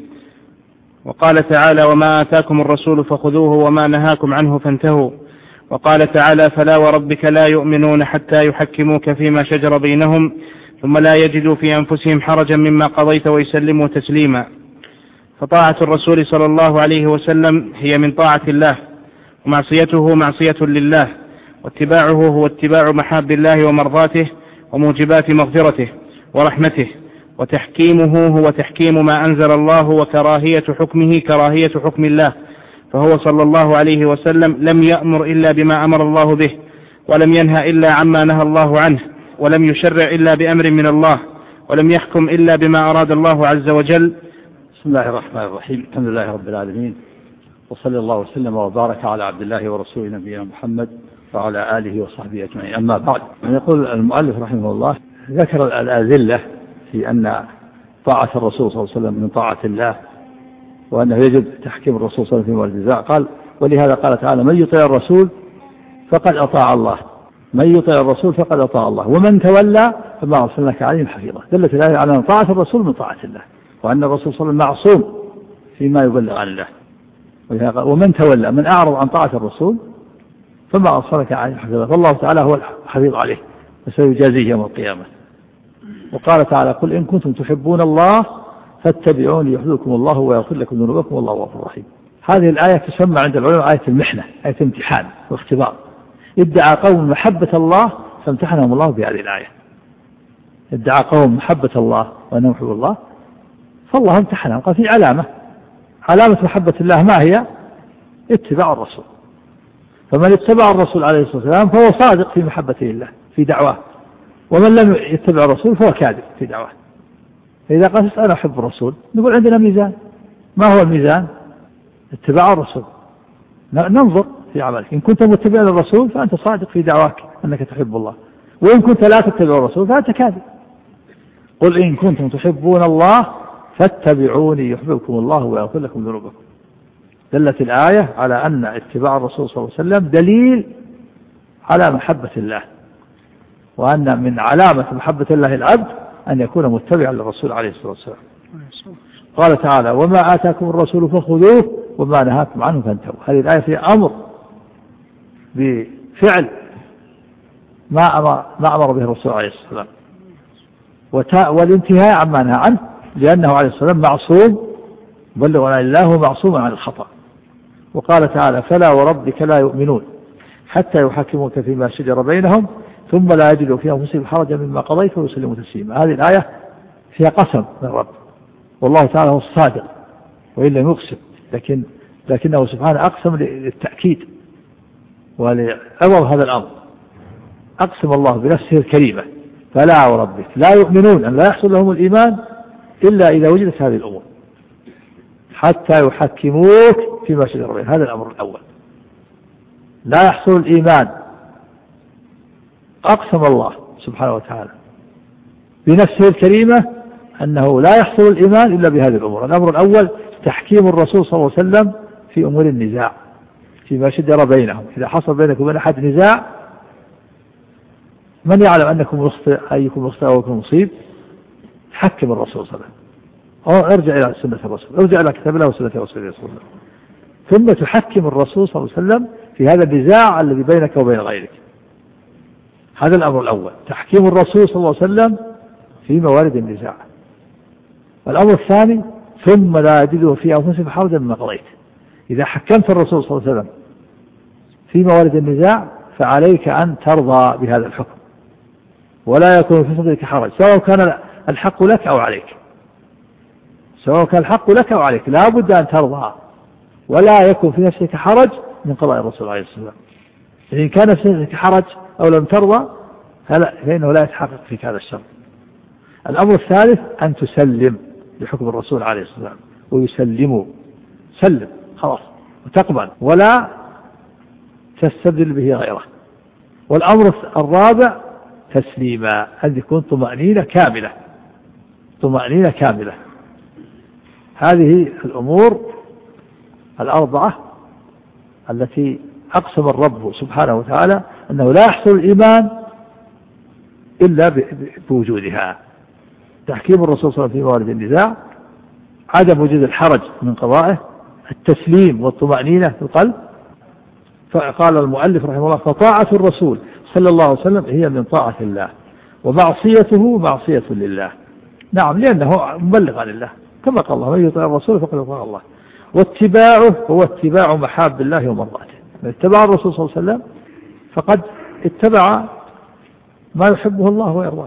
وقال تعالى: وما آتاكم الرسول فخذوه وما نهاكم عنه فانتهوا. وقال تعالى: فلا وربك لا يؤمنون حتى يحكموك فيما شجر بينهم ثم لا يجدوا في أنفسهم حرجا مما قضيت ويسلموا تسليما. فطاعة الرسول صلى الله عليه وسلم هي من طاعة الله، ومعصيته معصية لله، واتباعه هو اتباع محاب الله ومرضاته وموجبات مغفرته ورحمته، وتحكيمه هو تحكيم ما أنزل الله، وكراهية حكمه كراهية حكم الله. فهو صلى الله عليه وسلم لم يأمر إلا بما أمر الله به، ولم ينهى إلا عما نهى الله عنه، ولم يشرع إلا بأمر من الله، ولم يحكم إلا بما أراد الله عز وجل. بسم الله الرحمن الرحيم. الحمد لله رب العالمين، وصلى الله وسلم وبارك على عبد الله ورسوله نبينا محمد وعلى آله وصحبه أجمعين. أما بعد، يقول المؤلف رحمه الله ذكر الأدلة في أن طاعة الرسول صلى الله عليه وسلم من طاعة الله، وأنه يجب تحكيم الرسول صلى الله عليه وسلم في الجزاء. قال: ولهذا قال تعالى: من يطيع الرسول فقد أطاع الله، من يطيع الرسول فقد أطاع الله ومن تولى فما أرسلناك عليهم حفيظا. دلت الآية على أن طاعة الرسول من طاعة الله، وأن الرسول صلى الله عليه وسلم معصوم فيما يبلغ عن الله. ومن تولى من أعرض عن طاعة الرسول فما أرسلناك عليهم حفيظا، فالله تعالى هو الحفيظ عليه وسيجازيه يوم القيامة. وقال تعالى: قل إن كنتم تحبون الله فاتبعوني يحببكم الله ويغفر لكم ذنوبكم والله غفور رحيم. هذه الآية تسمى عند العلماء آية المحنة، آية امتحان واختبار. ادعى قوم محبة الله فامتحنهم الله بهذه الآية. ادعى قوم محبة الله وأنهم يحبون الله فالله امتحنهم. قال: في علامة، علامة محبة الله ما هي؟ اتباع الرسول. فمن اتبع الرسول عليه الصلاة والسلام فهو صادق في محبته الله في دعواه، ومن لم يتبع الرسول فهو كاذب في دعواه. فإذا قال أنا أحب الرسول نقول عندنا ميزان. ما هو الميزان؟ اتباع الرسول. ننظر في عملك، إن كنت متبع للرسول فأنت صادق في دعواك أنك تحب الله، وإن كنت لا تتبع الرسول فأنت كاذب. قل إن كنتم تحبون الله فاتبعوني يحببكم الله ويغفر لكم ذنوبكم. دلت الآية على أن اتباع الرسول صلى الله عليه وسلم دليل على محبة الله، وأن من علامة محبة الله العبد أن يكون متبعا للرسول عليه الصلاة والسلام. قال تعالى وما آتاكم الرسول فخذوه وما نهاكم عنه فانتهوا. هذه الآية فيها أمر بفعل ما أمر, ما أمر به الرسول عليه الصلاة والسلام، والانتهاء عما نهى عنه، لأنه عليه الصلاة والسلام معصوم بلغ عن الله معصوم عن الخطأ. وقال تعالى فلا وربك لا يؤمنون حتى يحكموك فيما شجر بينهم ثم لا يجدوا في أنفسهم حرجا مما قضيت ويسلموا تسليما. هذه الآية فيها قسم من الرب، والله تعالى هو الصادق وإن لم يقسم، لكن لكنه سبحانه أقسم للتأكيد ولعظم هذا الأمر. أقسم الله بنفسه الكريمة فلا وربك لا يؤمنون، أن لا يحصل لهم الإيمان إلا إذا وجدت هذه الأمور حتى يحكموك فيما شجر بينهم. هذا الأمر الأول. لا يحصل الإيمان، أقسم الله سبحانه وتعالى بنفسه الكريمة أنه لا يحصل الإيمان إلا بهذه الأمور. الأمر الأول تحكيم الرسول صلى الله عليه وسلم في أمور النزاع فيما شجر بينهم. إذا حصل بينكم وبين أحد نزاع من يعلم أنكم مخطئ أيكم مخطئ أو أيكم مصيب، حكم الرسول صلى الله عليه وسلم أو ارجع إلى سنة الرسول، ارجع إلى كتاب الله وسنة رسوله صلى الله عليه وسلم، ثم تحكم الرسول صلى الله عليه وسلم في هذا النزاع الذي بينك وبين غيرك. هذا الأمر الأول، تحكيم الرسول صلى الله عليه وسلم في موارد النزاع. الأمر الثاني ثم لا يجدوا في أنفسهم حرجا مما قضيت. إذا حكمت الرسول صلى الله عليه وسلم في موارد النزاع فعليك أن ترضى بهذا الحكم ولا يكون في صدرك حرج، سواء كان الحق لك أو عليك، سواء كان الحق لك أو عليك لا بد أن ترضى ولا يكون في نفسك حرج من قضاء الرسول عليه السلام. إن كان في نفسك حرج أو لم ترضى فإنه لا يتحقق فيك هذا الشرط. الأمر الثالث أن تسلم بحكم الرسول عليه السلام، ويسلموا سلم خلاص وتقبل ولا تستبدل به غيره. والأمر الرابع تسليما، أن يكون طمأنينة كاملة، طمأنينة كاملة. هذه الأمور الأربعة التي أقسم الرب سبحانه وتعالى أنه لا يحصل الإيمان إلا بوجودها. تحكيم الرسول صلى الله عليه وسلم في موارد النزاع، عدم وجود الحرج من قضائه، التسليم والطمأنينة في القلب. فقال المؤلف رحمه الله فطاعة الرسول صلى الله عليه وسلم هي من طاعة الله، ومعصيته معصية لله. نعم، لأنه مبلغ عن الله كما قال الله من يطيع الرسول فقد اطاع الله. واتباعه هو اتباع محاب الله ومرضاته. من اتبع الرسول صلى الله عليه وسلم فقد اتبع ما يحبه الله ويرضاه،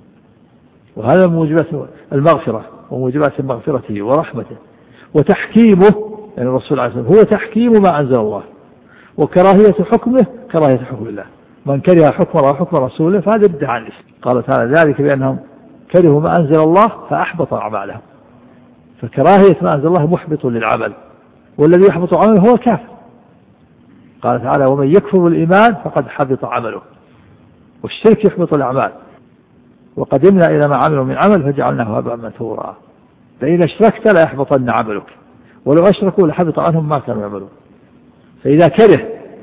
وهذا موجبات المغفرة وموجبات مغفرته ورحمته. وتحكيمه يعني الرسول عليه الصلاة والسلام هو تحكيم ما أنزل الله، وكراهية حكمه كراهية حكم الله. من كره حكم الله وحكم رسوله فهذا ادعى الإسلام. قال تعالى ذلك بأنهم كرهوا ما أنزل الله فأحبط أعمالهم. فكراهية ما أنزل الله محبط للعمل، والذي يحبط عمله هو كافر. قال تعالى ومن يكفر بالإيمان فقد حبط عمله. والشرك يحبط الأعمال، وقدمنا إلى ما عملوا من عمل فجعلناه هباء منثورا. فإن أشركت لا يحبطن عملك ولو أشركوا لحبط عنهم ما كانوا يعملون. فإذا كره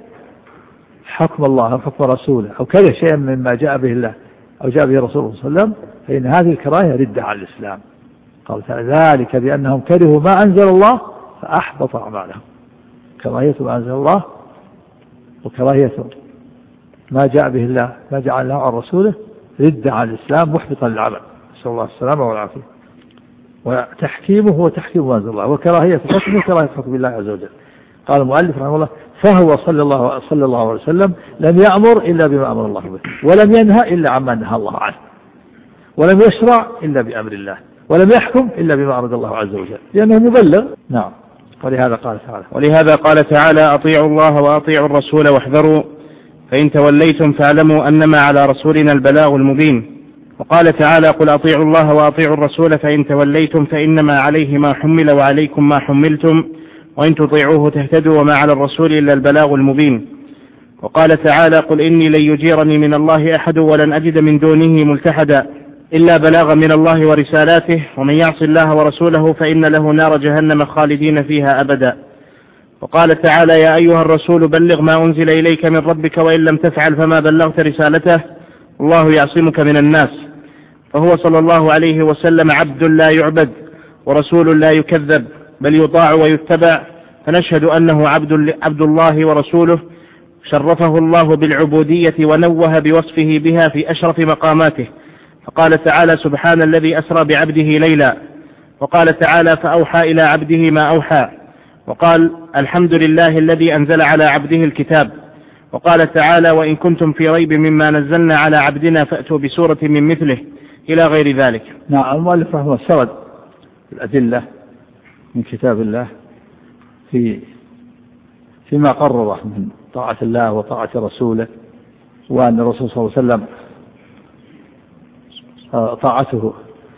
حكم الله أو حكم رسوله أو كره شيئا مما جاء به الله أو جاء به رسوله صلى الله عليه وسلم فإن هذه الكراهية ردة على الإسلام. قال تعالى ذلك بأنهم كرهوا ما أنزل الله فأحبط أعمالهم. كراهية ما أنزل الله وكراهية ما جاء به الله ما جعل الله عن رسوله ردة على الإسلام محبطا للعمل، نسأل الله السلامة والعافية. وتحكيمه هو تحكيم ما أنزل الله، وكراهية حكمه كراهية حكم الله عز وجل. قال المؤلف رحمه الله فهو صلى الله, صلى الله عليه وسلم لم يأمر إلا بما أمر الله به، ولم ينهى إلا عما نهى الله عنه، ولم يشرع إلا بأمر الله، ولم يحكم إلا بما أراد الله عز وجل، لأنه مبلغ. نعم. ولهذا قال تعالى ولهذا قال تعالى أطيعوا الله وأطيعوا الرسول واحذروا فإن توليتم فاعلموا أنما على رسولنا البلاغ المبين. وقال تعالى قل أطيعوا الله وأطيعوا الرسول فإن توليتم فإنما عليه ما حمل وعليكم ما حملتم وإن تطيعوه تهتدوا وما على الرسول إلا البلاغ المبين. وقال تعالى قل إني لن يجيرني من الله أحد ولن أجد من دونه ملتحدا إلا بلاغا من الله ورسالاته ومن يعص الله ورسوله فإن له نار جهنم خالدين فيها أبدا. وقال تعالى يا أيها الرسول بلغ ما أنزل إليك من ربك وإن لم تفعل فما بلغت رسالته الله يعصمك من الناس. فهو صلى الله عليه وسلم عبد لا يعبد ورسول لا يكذب بل يطاع ويتبع، فنشهد أنه عبد, عبد الله ورسوله شرفه الله بالعبودية ونوه بوصفه بها في أشرف مقاماته. فقال تعالى سبحان الذي أسرى بعبده ليلا. وقال تعالى فأوحى إلى عبده ما أوحى. وقال الحمد لله الذي أنزل على عبده الكتاب. وقال تعالى وإن كنتم في ريب مما نزلنا على عبدنا فأتوا بسورة من مثله إلى غير ذلك. نعم. المؤلف رحمه الله سرد الأدلة من كتاب الله في فيما قرره من طاعة الله وطاعة رسوله، وأن الرسول صلى الله عليه وسلم طاعته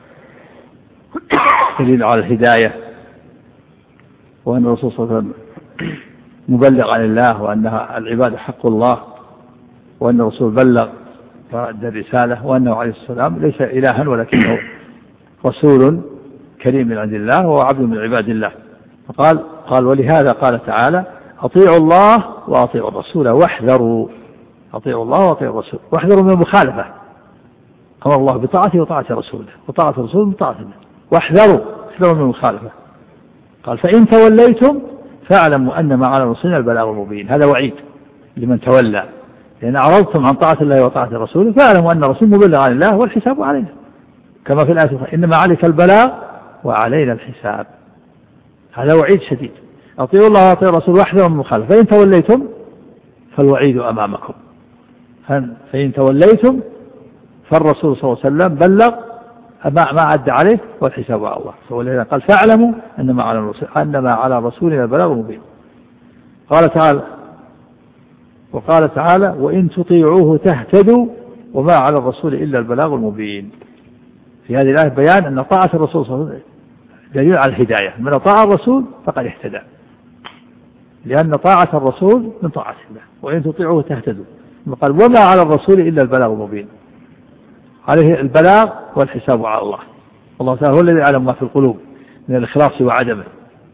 دليل على الهداية، وأن الرسول صلى الله عليه وسلم مبلغ عن الله وأنها العبادة حق الله، وأن الرسول بلغ وأدى الرسالة، وأنه عليه السلام ليس إلها ولكنه رسول كريم من عند الله وهو عبد من عباد الله. فقال قال ولهذا قال تعالى أطيعوا الله وأطيعوا الرسول واحذروا. أطيعوا الله وأطيعوا الرسول واحذروا من المخالفة. أمر الله بطاعته وطاعة رسوله وطاعة الرسول بطاعة الله، واحذروا احذروا من المخالفة. قال فإن توليتم فاعلموا أنما على رسولنا البلاغ المبين. هذا وعيد لمن تولى، لأن أعرضتم عن طاعة الله وطاعة رسوله فاعلموا أن الرسول مبلغ عن الله والحساب علينا، كما في الآية إنما عليك البلاغ وعلينا الحساب. هذا وعيد شديد. أطيعوا الله وأطيعوا الرسول واحذروا من المخالفة. فإن توليتم فالوعيد أمامكم. فإن توليتم فالرسول صلى الله عليه وسلم بلغ ما ما عد عليه والحساب على الله. ولذلك قال فاعلموا أنما على الرسول أنما على رسولنا البلاغ المبين. قال تعالى وقال تعالى وإن تطيعوه تهتدوا وما على الرسول إلا البلاغ المبين. في هذه الآية بيان أن طاعة الرسول صلى الله عليه وسلم دليل على الهداية. من طاع الرسول فقد اهتدى، لأن طاعة الرسول من طاعة الله. وإن تطيعوه تهتدوا. قال وما على الرسول إلا البلاغ المبين. عليه البلاغ والحساب على الله. الله تعالى هو الذي يعلم ما في القلوب من الإخلاص وعدمه.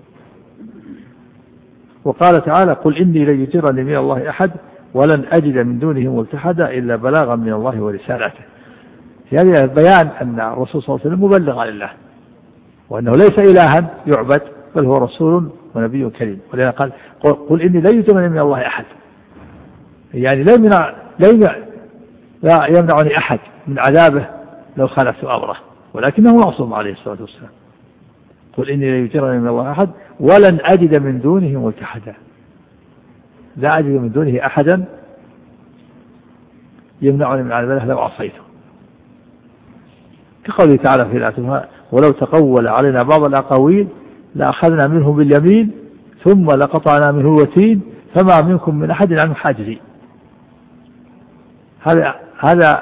وقال تعالى قل إني لن يجيرني من الله أحد ولن أجد من دونه ملتحدا إلا بلاغا من الله ورسالته. في هذه بيان أن الرسول صلى الله عليه وسلم مبلغ عن الله، وأنه ليس إلها يعبد بل هو رسول ونبي كريم. ولذلك قال قل إني لن يجيرني من الله أحد، يعني لا يمنع لا يمنعني أحد من عذابه لو خالفت أمره، ولكنه معصوم عليه الصلاة والسلام. قل إني لا يجيرني من الله أحد ولن أجد من دونه ملتحدا. لا أجد من دونه أحدا يمنعني من عذابه لو عصيته. كقوله تعالى في الآية ولو تقول علينا بعض الأقاويل لأخذنا منه باليمين ثم لقطعنا منه الوتين فما منكم من أحد عنه حاجزين. هذا هذا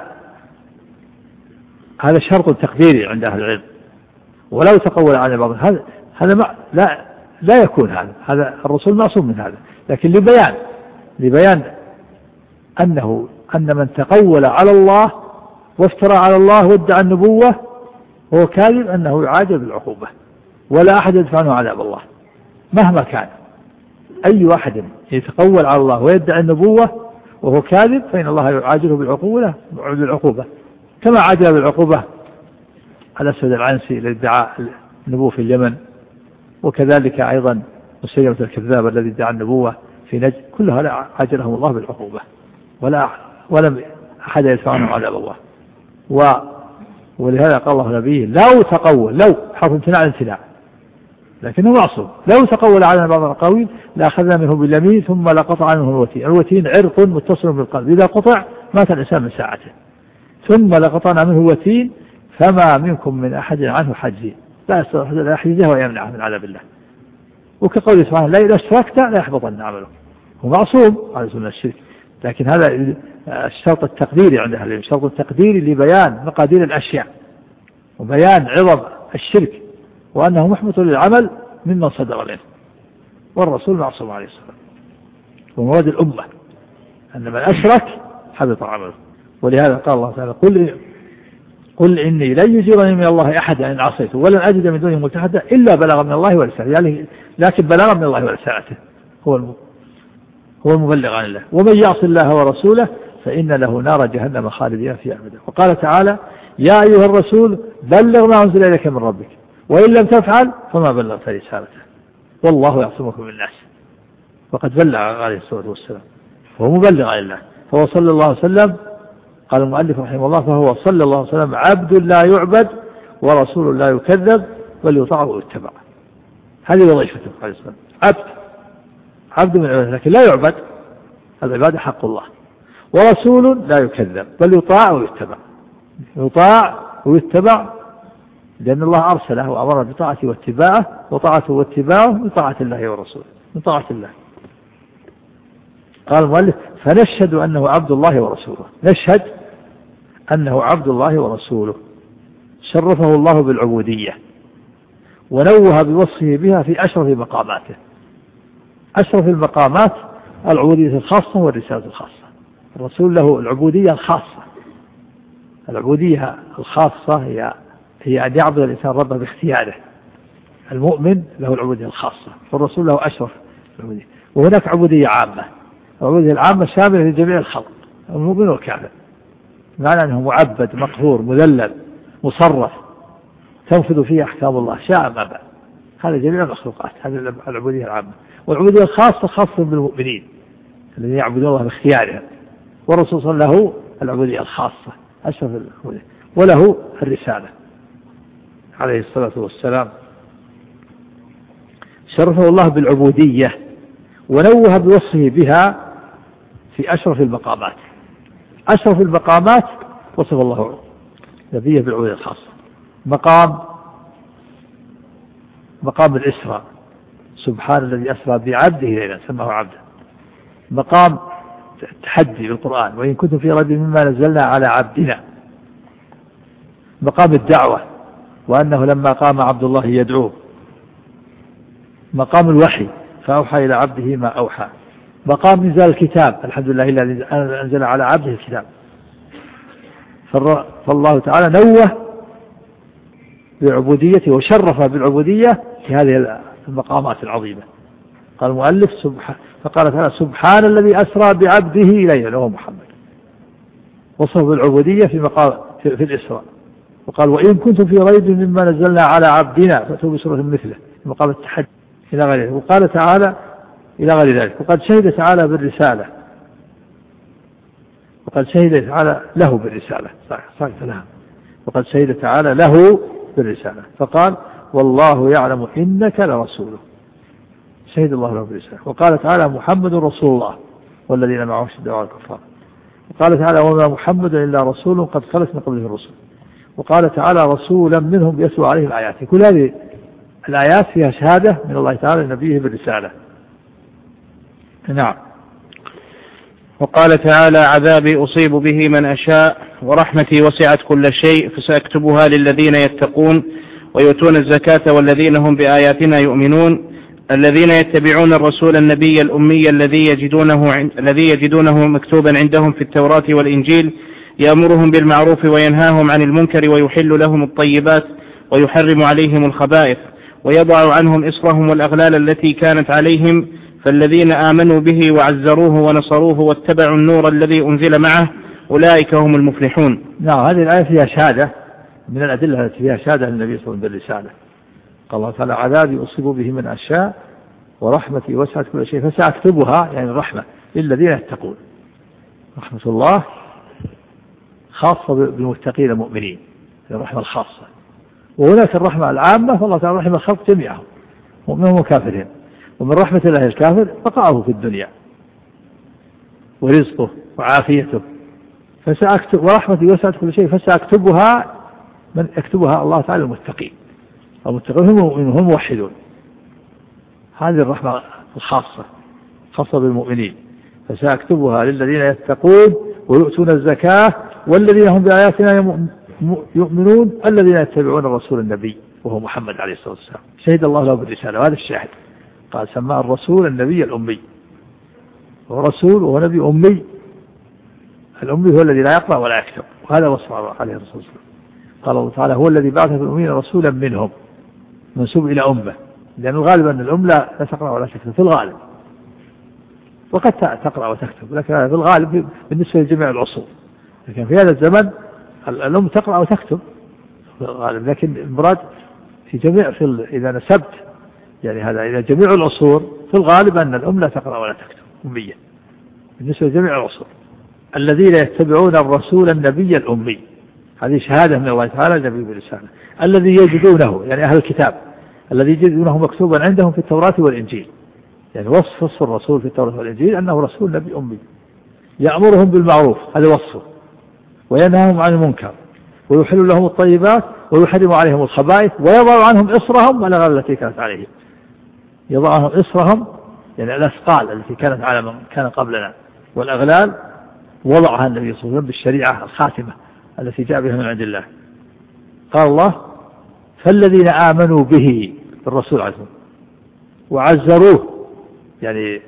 هذا شرط تقديري عند أهل العلم. ولو تقول على بعض هذا هذا ما لا لا يكون هذا هذا الرسول معصوم من هذا، لكن لبيان لبيان أنه أن من تقول على الله وافترى على الله وادعى النبوة هو كاذب أنه يعاجل بالعقوبة، ولا أحد يدفع عنه عذاب الله مهما كان. أي أحد يتقول على الله ويدعي النبوة وهو كاذب فإن الله يعاجله بالعقوبة بالعقوبة كما عاجل بالعقوبة على الأسود العنسي لادعاء النبوة في اليمن، وكذلك أيضا مسيلمة الكذاب الذي ادعى النبوة في نجد. كلها عاجلهم الله بالعقوبة ولا ولم أحد يدفع عنه عذاب الله. و ولهذا قال الله نبيه لو تقول لو حرف امتناع الامتناع لكنه معصوم. لو تقول علينا بعض الأقاويل لأخذنا منه باليمين ثم لقطع منه الوتين. الوتين عرق متصل بالقلب إذا قطع مات الإنسان من ساعته. ثم لقطعنا منه الوتين فما منكم من أحد عنه حاجزين. لا يستطيع لا يحجزه ويمنعه من عذاب الله. وكقوله سبحانه لا إذا اشركت لا يحبطن عمله. هو معصوم على سنة الشرك، لكن هذا الشرط التقديري عند أهل العلم، الشرط التقديري لبيان مقادير الأشياء وبيان عظم الشرك وأنه محبط للعمل مما صدر منه، والرسول معصوم عليه الصلاة ومواد الأمة أن من أشرك حبط عمله. ولهذا قال الله تعالى قل, قل إني لن يجيرني من الله أحد إن عصيته ولن أجد من دونه ملتحدا إلا بلغ من الله ورسالته، يعني لكن بلغ من الله ورسالته هو هو المبلغ عن الله. ومن يعص الله ورسوله فإن له نار جهنم خالدين فيها أبدا. وقال تعالى يا أيها الرسول بلغ ما أنزل إليك من ربك وإن لم تفعل فما بلغت رسالته والله يعصمك من الناس. وقد بلغ عليه الصلاة والسلام وهو مبلغ عن الله. فهو صلى الله عليه وسلم قال المؤلف رحمه الله فهو صلى الله عليه وسلم عبد لا يعبد ورسول لا يكذب بل يطاع ويتبع. هذه وظيفته عليه الصلاة والسلام، عبد عبد من عباده لكن لا يعبد، العبادة حق الله، ورسول لا يكذب بل يطاع ويتبع، يطاع ويتبع لأن الله أرسله وأمر بطاعته واتباعه، وطاعته واتباعه من طاعة الله ورسوله من طاعة الله. قال المؤلف فنشهد أنه عبد الله ورسوله، نشهد أنه عبد الله ورسوله شرفه الله بالعبودية ونوه بوصفه بها في أشرف مقاماته. أشرف المقامات العبودية الخاصة والرسالة الخاصة. الرسول له العبودية الخاصة، العبودية الخاصة هي هي أن يعبد الإنسان ربه باختياره. المؤمن له العبودية الخاصة والرسول له أشرف العبودية. وهناك عبودية عامة، العبودية العامة شاملة لجميع الخلق المؤمن والكافر، معنى أنه معبد مقهور مذلل مصرف تنفذ فيه أحكام الله شاء ما بعد. هذا جميع المخلوقات، هذه العبودية العامة. والعبودية الخاصة خاصة بالمؤمنين الذين يعبدون الله باختيارهم. والرسول صلى الله عليه وسلم له العبودية الخاصة أشرف العبودية وله الرسالة عليه الصلاة والسلام. شرفه الله بالعبودية ونوه بوصفه بها في أشرف المقامات. أشرف المقامات وصف الله نبيه بالعبودية الخاصة. مقام مقام الإسراء، سبحان الذي أسرى بعبده ليلا سماه عبدا. مقام التحدي بالقرآن وإن كنتم في ريب مما نزلنا على عبدنا. مقام الدعوة وأنه لما قام عبد الله يدعوه. مقام الوحي فأوحى إلى عبده ما أوحى. مقام نزال الكتاب الحمد لله الذي أنزل على عبده الكتاب. فالله تعالى نوه بعبوديته وشرف بالعبودية في هذه المقامات العظيمة. قال المؤلف سبحان فقال تعالى سبحان الذي أسرى بعبده ليلا وهو محمد. وصف بالعبودية في مقام في, في الإسراء. وقال وإن كنتم في ريب مما نزلنا على عبدنا فأتوا بسورة مثله في مقام التحدي إلى غير ذلك. وقال تعالى إلى غير ذلك. وقد شهد تعالى بالرسالة وقد شهد تعالى له بالرسالة صحيح لها. وقد شهد تعالى له بالرسالة فقال والله يعلم إنك لرسوله. شهد الله له بالرسالة. وقال تعالى محمد رسول الله والذين معه شداء على الكفار. وقال تعالى وما محمد إلا رسول قد خلت من قبله الرسل. وقال تعالى رسولا منهم يتلو عليهم آياته. كل هذه الآيات فيها شهادة من الله تعالى لنبيه بالرسالة. نعم. وقال تعالى عذابي أصيب به من أشاء ورحمتي وسعت كل شيء فسأكتبها للذين يتقون ويؤتون الزكاة والذين هم بآياتنا يؤمنون الذين يتبعون الرسول النبي الأمي الذي يجدونه الذي يجدونه مكتوبا عندهم في التوراة والإنجيل يأمرهم بالمعروف وينهاهم عن المنكر ويحل لهم الطيبات ويحرم عليهم الخبائث ويضع عنهم إصرهم والأغلال التي كانت عليهم فالذين آمنوا به وعزروه ونصروه واتبعوا النور الذي أنزل معه أولئك هم المفلحون. نعم هذه الآية فيها شهادة من الأدلة التي فيها شهادة للنبي صلى الله عليه وسلم بالرسالة. قال الله تعالى عذابي أصيب به من أشاء ورحمتي وسعت كل شيء فسأكتبها يعني الرحمة للذين يتقون. رحمة الله خاصة بالمتقين المؤمنين الرحمة الخاصة. وهناك الرحمة العامة فالله تعالى رحمة الخلق جميعهم مؤمنهم وكافرهم. ومن رحمة الله الكافر بقاؤه في الدنيا ورزقه وعافيته. فسأكتب ورحمتي وسعت كل شيء فسأكتبها من يكتبها الله تعالى المتقين. المتقين هم هم موحدون. هذه الرحمة الخاصة خاصة بالمؤمنين. فسأكتبها للذين يتقون ويؤتون الزكاة والذين هم بآياتنا يؤمنون الذين يتبعون الرسول النبي وهو محمد عليه الصلاة والسلام شهد الله له بالرسالة. وهذا الشاهد قال سماه الرسول النبي الأمي، ورسول وهو نبي أمي. الأمي هو الذي لا يقرأ ولا يكتب، وهذا وصف عليه الرسول. قال الله تعالى هو الذي بعث في الأمين رسولا منهم منسوب إلى أمه، لأن الغالب أن الأم لا تقرأ ولا تكتب في الغالب، وقد تقرأ وتكتب لكن في الغالب بالنسبة لجميع العصور. لكن في هذا الزمن الأم تقرأ وتكتب في الغالب، لكن المراد في جميع في إذا نسبت يعني هذا إذا جميع العصور في الغالب أن الأم لا تقرأ ولا تكتب أمية بالنسبة لجميع العصور. الذين يتبعون الرسول النبي الأمي، هذه شهادة من الله تعالى النبي بالرسالة، الذي يجدونه يعني أهل الكتاب الذي يجدونه مكتوبا عندهم في التوراة والإنجيل، يعني وصف وصف الرسول في التوراة والإنجيل أنه رسول نبي أمي يأمرهم بالمعروف هذا وصفه، وينهاهم عن المنكر، ويحل لهم الطيبات، ويحرم عليهم الخبائث، ويضع عنهم إصرهم والأغلال التي كانت عليهم. يضع عنهم إصرهم يعني الأثقال التي كانت على من كان قبلنا، والأغلال وضعها النبي صلى الله عليه وسلم بالشريعة الخاتمة التي جاء بها من عند الله. قال الله فالذين آمنوا به الرسول عليه الصلاة والسلام وعزروه يعني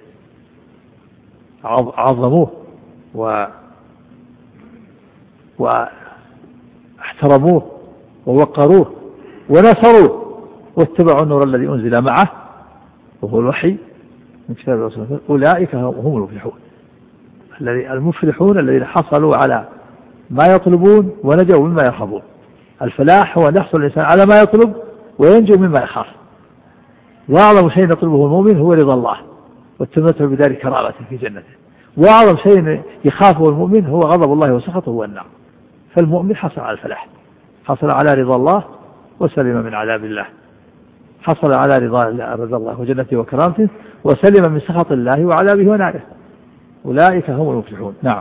عظموه و واحترموه ووقروه ونصروه واتبعوا النور الذي أنزل معه وهو الوحي من كتاب الرسول، أولئك هم المفلحون. الذي المفلحون الذين حصلوا على ما يطلبون ونجوا مما يخافون. الفلاح هو أن يحصل الإنسان على ما يطلب وينجو مما يخاف. وأعظم شيء يطلبه المؤمن هو رضا الله والتمتع بدار كرامة في جنته، وأعظم شيء يخافه المؤمن هو غضب الله وسخطه والنار. فالمؤمن حصل على الفلاح، حصل على رضا الله وسلم من عذاب الله، حصل على رضا رضا الله وجنته وكرامته، وسلم من سخط الله وعذابه وناره. أولئك هم المفلحون. نعم.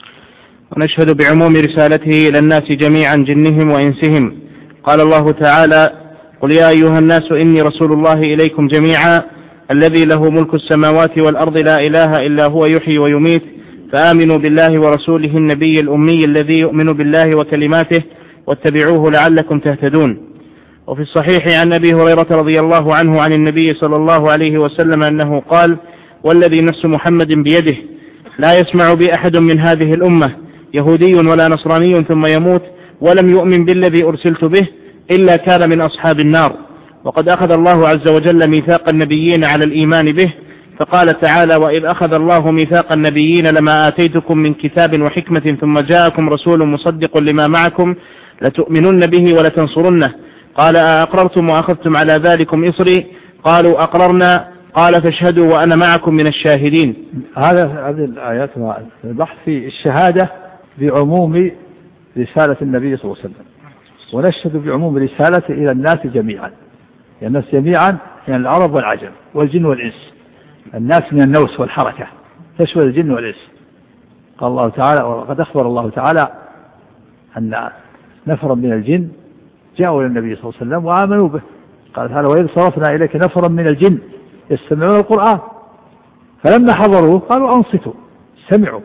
ونشهد بعموم رسالته إلى الناس جميعا جنهم وإنسهم. قال الله تعالى قل يا أيها الناس إني رسول الله إليكم جميعا الذي له ملك السماوات والأرض لا إله إلا هو يحيي ويميت فآمنوا بالله ورسوله النبي الأمي الذي يؤمن بالله وكلماته واتبعوه لعلكم تهتدون. وفي الصحيح عن أبي هريرة رضي الله عنه عن النبي صلى الله عليه وسلم أنه قال والذي نفس محمد بيده لا يسمع بي أحد من هذه الأمة يهودي ولا نصراني ثم يموت ولم يؤمن بالذي أرسلت به إلا كان من أصحاب النار. وقد أخذ الله عز وجل ميثاق النبيين على الإيمان به، فقال تعالى وإذ أخذ الله ميثاق النبيين لما آتيتكم من كتاب وحكمة ثم جاءكم رسول مصدق لما معكم لتؤمنن به ولتنصرنه. قال أأقررتم وأخذتم على ذلكم إصري قالوا أقررنا قال فاشهدوا وأنا معكم من الشاهدين. هذا هذه الآيات البحث في الشهادة بعموم رسالة النبي صلى الله عليه وسلم، ونشهد بعموم رسالته إلى الناس جميعا، يعني الناس جميعا يعني العرب والعجم والجن والإنس. الناس من النوس والحركة تشمل الجن والإنس. قال الله تعالى وقد أخبر الله تعالى أن نفرا من الجن جاءوا إلى النبي صلى الله عليه وسلم وآمنوا به. قال تعالى وإذ صرفنا إليك نفرا من الجن يستمعون القرآن فلما حضروه قالوا أنصتوا سمعوا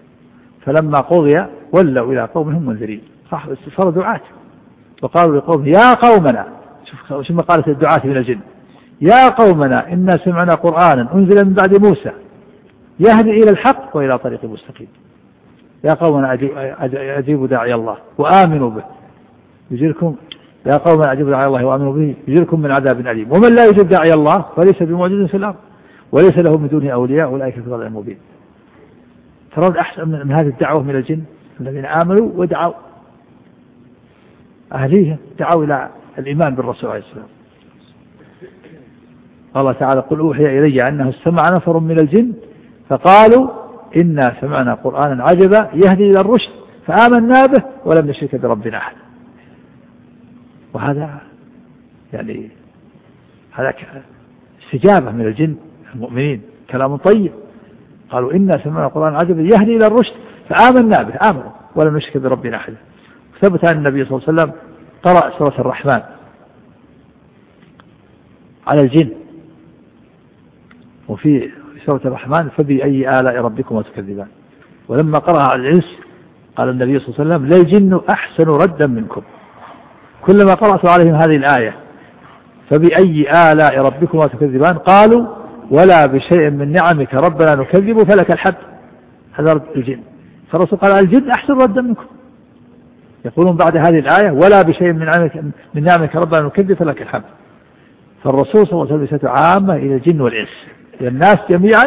فلما قضي ولوا إلى قومهم منذرين. صح استفسار دعاة وقالوا لقوم يا قومنا، شوف شو ما قالت الدعاة من الجن، يا قومنا إنا سمعنا قرآنا أنزل من بعد موسى يهدي إلى الحق وإلى طريق مستقيم. يا قومنا أجيبوا داعي الله وآمنوا به يجيركم، يا قومنا أجيبوا داعي الله وآمنوا به يجيركم من عذاب أليم. ومن لا يجيب داعي الله فليس بمعجز في الأرض وليس له من دونه أولياء أولئك في ضلال مبين. ترون أحسن من هذه الدعوة من الجن الذين آمنوا ودعوا أهليهم، دعوا إلى الإيمان بالرسول عليه السلام. قال تعالى قل أوحي إلي أنه استمع نفر من الجن فقالوا إنا سمعنا قرآنا عجبا يهدي إلى الرشد فآمنا به ولم نشرك بربنا أحد. وهذا يعني هذا استجابة من الجن المؤمنين، كلام طيب. قالوا إنا سمعنا قرآنا عجبا يهدي إلى الرشد فآمنا به آمنوا ولم نشرك بربنا أحد. ثبت أن النبي صلى الله عليه وسلم قرأ سورة الرحمن على الجن، وفي سورة الرحمن فبأي آلاء ربكما تكذبان. ولما قرأ على الإنس قال النبي صلى الله عليه وسلم للجن أحسن ردا منكم. كلما قرأت عليهم هذه الآية فبأي آلاء ربكما تكذبان قالوا ولا بشيء من نعمك ربنا نكذب فلك الحد. هذا رد الجن. فالرسول قال الجن أحسن ردا منكم، يقولون بعد هذه الآية ولا بشيء من نعمك, من نعمك ربنا نكذب فلك الحد. فالرسول صلى الله عليه وسلم عامة إلى الجن والإنس، إلى الناس جميعا،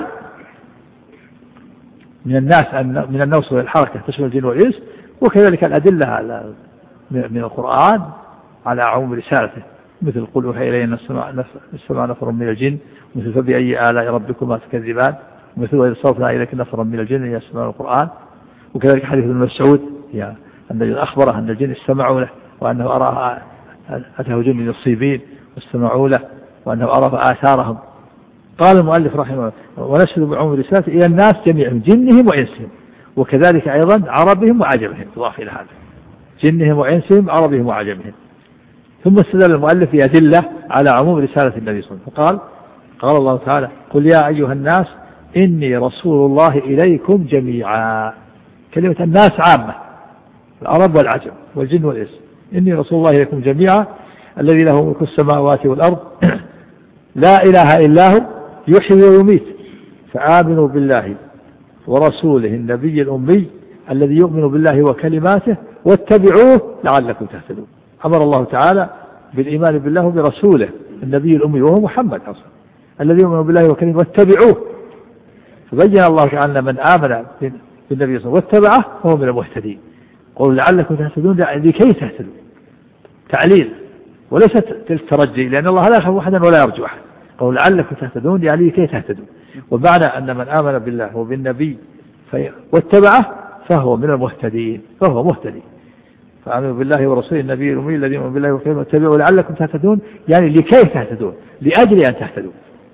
من الناس من النوس والحركة تشمل الجن والإنس، وكذلك الأدلة على من القرآن على عموم رسالته، مثل قل أوحي إلينا السمع نفر من الجن، مثل فبأي آلاء ربكما تكذبان، مثل وإذ صرفنا إليك نفرا من الجن يسمعون القرآن. وكذلك حديث ابن مسعود أن أخبره أن الجن استمعوا له وأنه أرى أتاه جن يصيبين واستمعوا له وأنه أرى آثارهم. قال المؤلف رحمه الله ونشهد بعموم رسالته إلى الناس جميعهم جنهم وإنسهم، وكذلك أيضا عربهم وعجمهم، تضاف إلى هذا جنهم وإنسهم عربهم وعجمهم. ثم استدل المؤلف بأدلة على عموم رسالة النبي صلى الله عليه وسلم فقال قال الله تعالى قل يا أيها الناس إني رسول الله إليكم جميعا. كلمة الناس عامة، العرب والعجم والجن والإنس. إني رسول الله إليكم جميعا الذي له ملك السماوات والأرض لا إله إلا هو يحيي ويميت فآمنوا بالله ورسوله النبي الأمي الذي يؤمن بالله وكلماته واتبعوه لعلكم تهتدون. أمر الله تعالى بالإيمان بالله وبرسوله النبي الأمي وهو محمد أصلا الذي يؤمن بالله وكلماته واتبعوه. فبين الله تعالى من آمن بالنبي صلى الله عليه وسلم واتبعه فهو من المهتدين. قولوا لعلكم تهتدون لكي تهتدوا تعليل وليست الترجي، لأن الله لا يخاف أحدا ولا يرجو أحد. قولوا لعلكم تهتدون يعني لكي تهتدوا، ومعنى أن من آمن بالله وبالنبي واتبعه فهو من المهتدين، فهو مهتدي. فآمنوا بالله ورسوله النبي الأمي الذي يؤمن بالله وكلماته واتبعوا لعلكم تهتدون يعني لكي تهتدون، لأجل أن تهتدوا.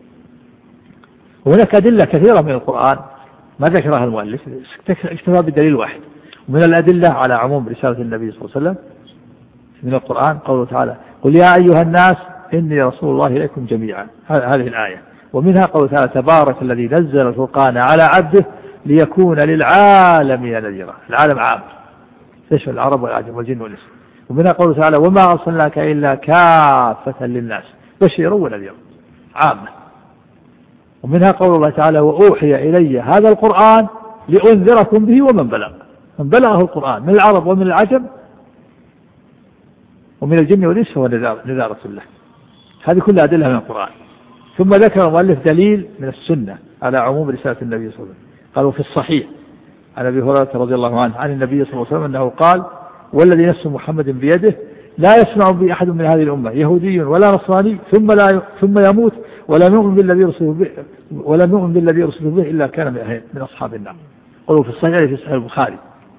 وهناك أدلة كثيرة من القرآن ما ذكرها المؤلف، اكتفى بالدليل واحد. ومن الأدلة على عموم رسالة النبي صلى الله عليه وسلم من القرآن قوله تعالى قل يا أيها الناس إني رسول الله إليكم جميعا، هذه الآية. ومنها قوله تعالى تبارك الذي نزل الفرقان على عبده ليكون للعالمين نذيرا. العالم عام تشمل العرب والعجم والجن والإنس. ومنها قوله تعالى وما أرسلناك إلا كافة للناس بشيرا ونذيرا عامة. ومنها قول الله تعالى وأوحي إلي هذا القرآن لأنذركم به ومن بلغ، من بلغه القرآن من العرب ومن العجم ومن الجن والإنس هو نذارة الله. هذه كلها أدلة من القرآن. ثم ذكر المؤلف دليل من السنة على عموم رسالة النبي صلى الله عليه وسلم. قالوا في الصحيح عن أبي هريرة رضي الله عنه عن النبي صلى الله عليه وسلم أنه قال والذي نفس محمد بيده لا يسمع بي أحد من هذه الأمة يهودي ولا نصراني ثم لا ثم يموت ولا نؤمن بالذي رسله به ولا نؤمن بالذي رسله به إلا كان من أصحاب النار. قالوا في الصحيح في صحيح البخاري.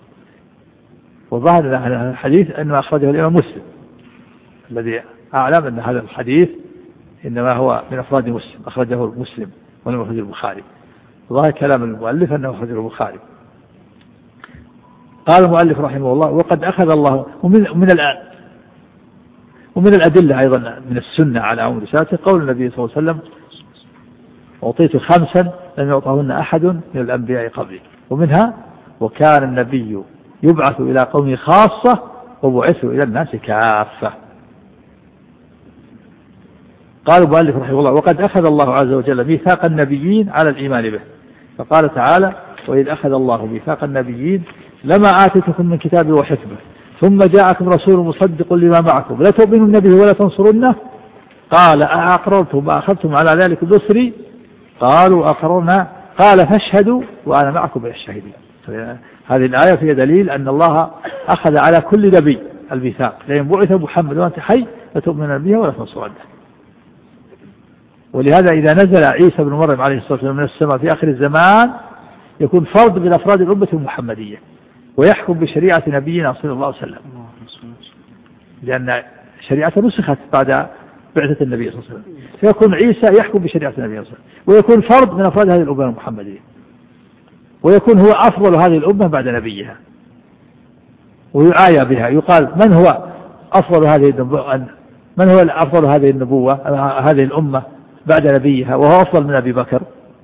وظهر هذا الحديث أنه أخرجه الإمام مسلم الذي أعلم أن هذا الحديث إنما هو من أفراد مسلم، أخرجه مسلم ولم يخرجه البخاري. ظاهر كلام المؤلف أنه أخرجه البخاري. قال المؤلف رحمه الله وقد أخذ الله ومن من الآن ومن الأدلة أيضا من السنة على عموم رسالته قول النبي صلى الله عليه وسلم أعطيت خمسا لم يعطهن أحد من الأنبياء قبلي. ومنها وكان النبي يبعث إلى قومه خاصة وبعثوا إلى الناس كافة. قال المؤلف رحمه الله وقد أخذ الله عز وجل ميثاق النبيين على الإيمان به، فقال تعالى وإذ أخذ الله ميثاق النبيين لما آتيتكم من كتاب وحكمة ثم جاءكم رسول مصدق لما معكم لا تؤمنون به ولا تنصرونه قال أأقررتم وأخذتم على ذلك بصري قالوا أقررنا قال فاشهدوا وأنا معكم من الشاهدين. هذه الآية فيها دليل أن الله أخذ على كل نبي الميثاق لأن بعث محمد وأنت حي لتؤمنون به ولا تنصرونه. ولهذا إذا نزل عيسى بن مريم عليه الصلاة والسلام من السماء في آخر الزمان يكون فرد من أفراد الأمة المحمدية ويحكم بشريعة نبينا صلى الله عليه وسلم، لأن شريعة نسخت بعد بعثة النبي صلى الله عليه وسلم، فيكون عيسى يحكم بشريعة النبي صلى الله عليه وسلم ويكون فرد من أفراد هذه الأمة المحمدية، ويكون هو أفضل هذه الأمة بعد نبيها ويعايا بها. يقال من هو أفضل هذه النبوة من هو أفضل هذه النبوة هذه الأمة بعد نبيها وهو أفضل من أبي بكر؟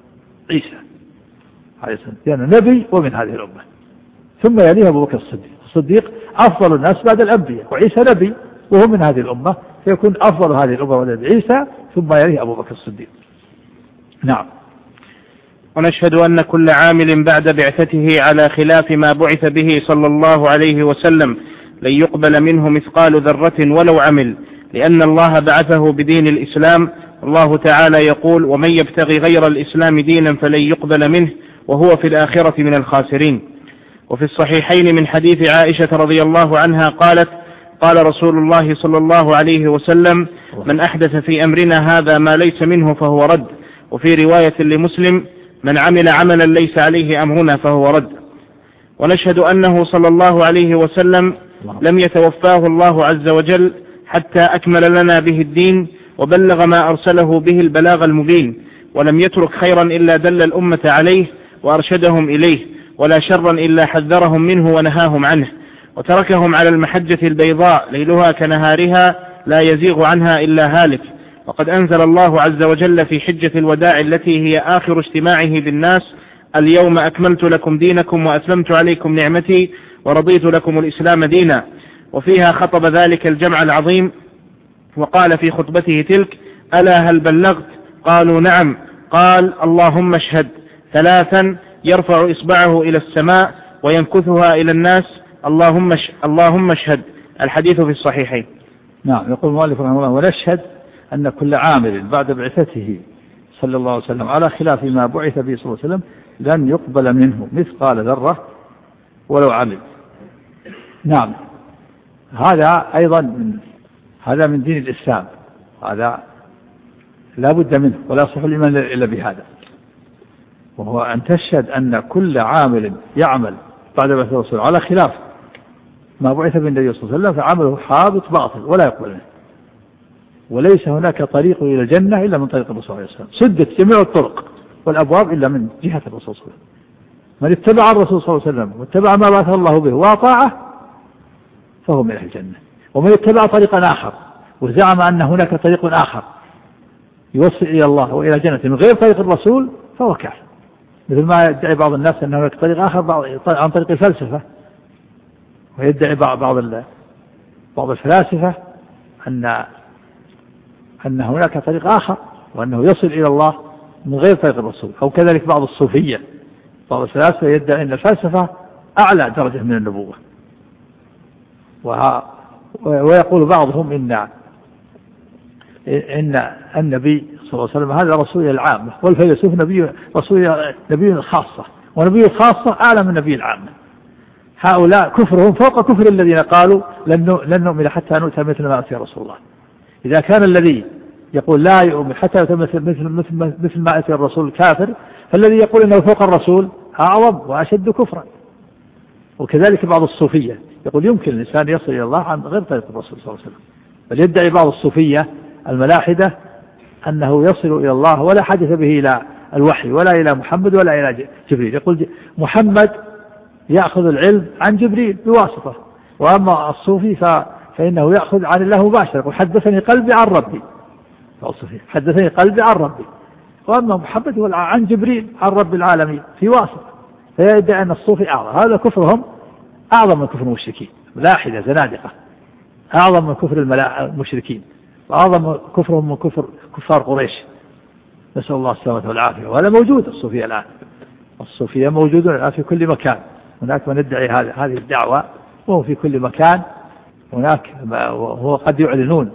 عيسى عليه السلام، يعني نبي ومن هذه الأمة، ثم يليه أبو بكر الصديق. الصديق أفضل الناس بعد الأنبياء، وعيسى نبي وهو من هذه الأمة، فيكون أفضل هذه الأمة ولد عيسى، ثم يليه أبو بكر الصديق. نعم. ونشهد أن كل عامل بعد بعثته على خلاف ما بعث به صلى الله عليه وسلم لن يقبل منه مثقال ذرة ولو عمل، لأن الله بعثه بدين الإسلام. الله تعالى يقول: ومن يبتغي غير الإسلام دينا فلن يقبل منه وهو في الآخرة من الخاسرين. وفي الصحيحين من حديث عائشة رضي الله عنها قالت: قال رسول الله صلى الله عليه وسلم: من أحدث في أمرنا هذا ما ليس منه فهو رد. وفي رواية لمسلم: من عمل عملا ليس عليه أمرنا فهو رد. ونشهد أنه صلى الله عليه وسلم لم يتوفاه الله عز وجل حتى أكمل لنا به الدين وبلغ ما أرسله به البلاغ المبين، ولم يترك خيرا إلا دل الأمة عليه وأرشدهم إليه، ولا شرا إلا حذرهم منه ونهاهم عنه، وتركهم على المحجة البيضاء ليلها كنهارها لا يزيغ عنها إلا هالك. وقد أنزل الله عز وجل في حجة الوداع التي هي آخر اجتماعه بالناس: اليوم أكملت لكم دينكم وأتممت عليكم نعمتي ورضيت لكم الإسلام دينا. وفيها خطب ذلك الجمع العظيم وقال في خطبته تلك: ألا هل بلغت؟ قالوا: نعم. قال: اللهم اشهد. ثلاثا يرفع إصبعه إلى السماء وينكثها إلى الناس: اللهم اللهم اشهد. الحديث في الصحيحين. نعم. يقول المؤلف رحمه الله: ونشهد أن كل عامل بعد بعثته صلى الله عليه وسلم على خلاف ما بعث به صلى الله عليه وسلم لن يقبل منه مثقال ذرة ولو عمل. نعم. هذا أيضا من هذا من دين الإسلام، هذا لا بد منه ولا يصح الإيمان إلا بهذا، وهو أن تشهد أن كل عامل يعمل بعد بعث الرسول على خلاف ما بعث به النبي صلى الله عليه وسلم فعمله حابط باطل ولا يقبل منه، وليس هناك طريق إلى الجنة إلا من طريق الرسول عليه السلام. سدت جميع الطرق والأبواب إلا من جهة الرسول صلى الله عليه وسلم. من اتبع الرسول صلى الله عليه وسلم واتبع ما بعث الله به وأطاعه فهو من أهل الجنة. ومن اتبع طريقا آخر وزعم أن هناك طريق آخر يوصل إلى الله وإلى الجنة من غير طريق الرسول فهو كافر، مثل ما يدعي بعض الناس أن هناك طريق آخر عن طريق الفلسفة، ويدعي بعض بعض الفلاسفة أن أن هناك طريق آخر وأنه يصل إلى الله من غير طريق الرسول. أو كذلك بعض الصوفية، بعض الفلاسفة يدعي أن الفلسفة أعلى درجة من النبوة، ويقول بعضهم إن إن النبي صلى الله عليه وسلم هذا رسول العامة والفيلسوف نبي رسول نبي خاصة، ونبي الخاصة أعلى من نبي العامة. هؤلاء كفرهم فوق كفر الذين قالوا لن نؤمن حتى نؤتى مثل ما أتى رسول الله. إذا كان الذي يقول لا يؤمن حتى يؤتى مثل مثل مثل ما أتى الرسول كافر، فالذي يقول إنه فوق الرسول أعظم وأشد كفرا. وكذلك بعض الصوفية يقول يمكن الإنسان يصل إلى الله عن غير طريق الرسول صلى الله عليه وسلم، بل يدعي بعض الصوفية الملاحدة أنه يصل إلى الله ولا حدث به إلى الوحي ولا إلى محمد ولا إلى جبريل. يقول محمد يأخذ العلم عن جبريل بواسطة، وأما الصوفي فإنه يأخذ عن الله مباشرة. يقول حدثني قلبي عن ربي، حدثني قلبي عن ربي، وأما محمد هو عن جبريل عن رب العالمين في واسطة. فيدعي أن الصوفي أعظم. هذا كفرهم أعظم من كفر المشركين، ملاحدة زنادقة، أعظم من كفر المشركين، وأعظم كفرهم من كفر كفار قريش، نسأل الله السلامة والعافية. وهذا موجود الصوفية الآن، الصوفية موجودون الآن في كل مكان. هناك من يدعي هذه الدعوة وهو في كل مكان. هناك وهو قد يعلنون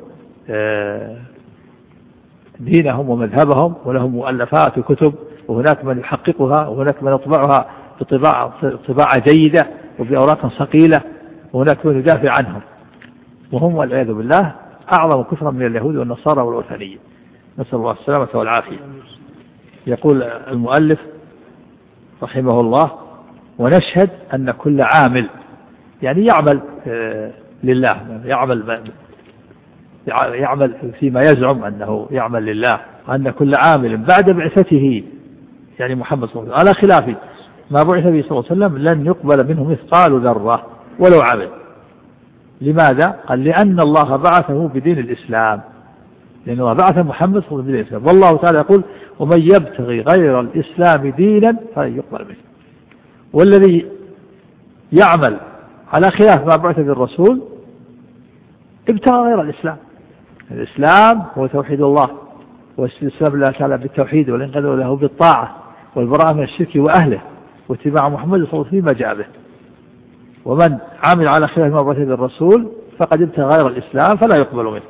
دينهم ومذهبهم، ولهم مؤلفات وكتب، وهناك من يحققها، وهناك من يطبعها بطباعة طباعة جيدة وبأوراق ثقيلة، وهناك من يدافع عنهم، وهم والعياذ بالله أعظم كفرا من اليهود والنصارى والوثنية، نسأل الله السلامة والعافية. يقول المؤلف رحمه الله: ونشهد أن كل عامل، يعني يعمل لله، يعمل يعمل فيما يزعم أنه يعمل لله، وأن كل عامل بعد بعثته يعني محمد صلى الله عليه وسلم على خلاف ما بعث به صلى الله عليه وسلم لن يقبل منه مثقال ذرة ولو عمل. لماذا؟ قال: لأن الله بعثه بدين الإسلام، لأنه بعث محمد صلى الله عليه وسلم، والله تعالى يقول ومن يبتغي غير الإسلام دينا فلن يقبل منه. والذي يعمل على خلاف ما بعث بالرسول ابتغى غير الإسلام. الإسلام هو توحيد الله واستسلام الله تعالى بالتوحيد والانقياد له بالطاعة والبراءة من الشرك وأهله واتباع محمد صلى الله عليه وسلم فيما جاء به. ومن عمل على خلاف ما بعث بالرسول فقد ابتغى غير الإسلام فلا يقبل منه.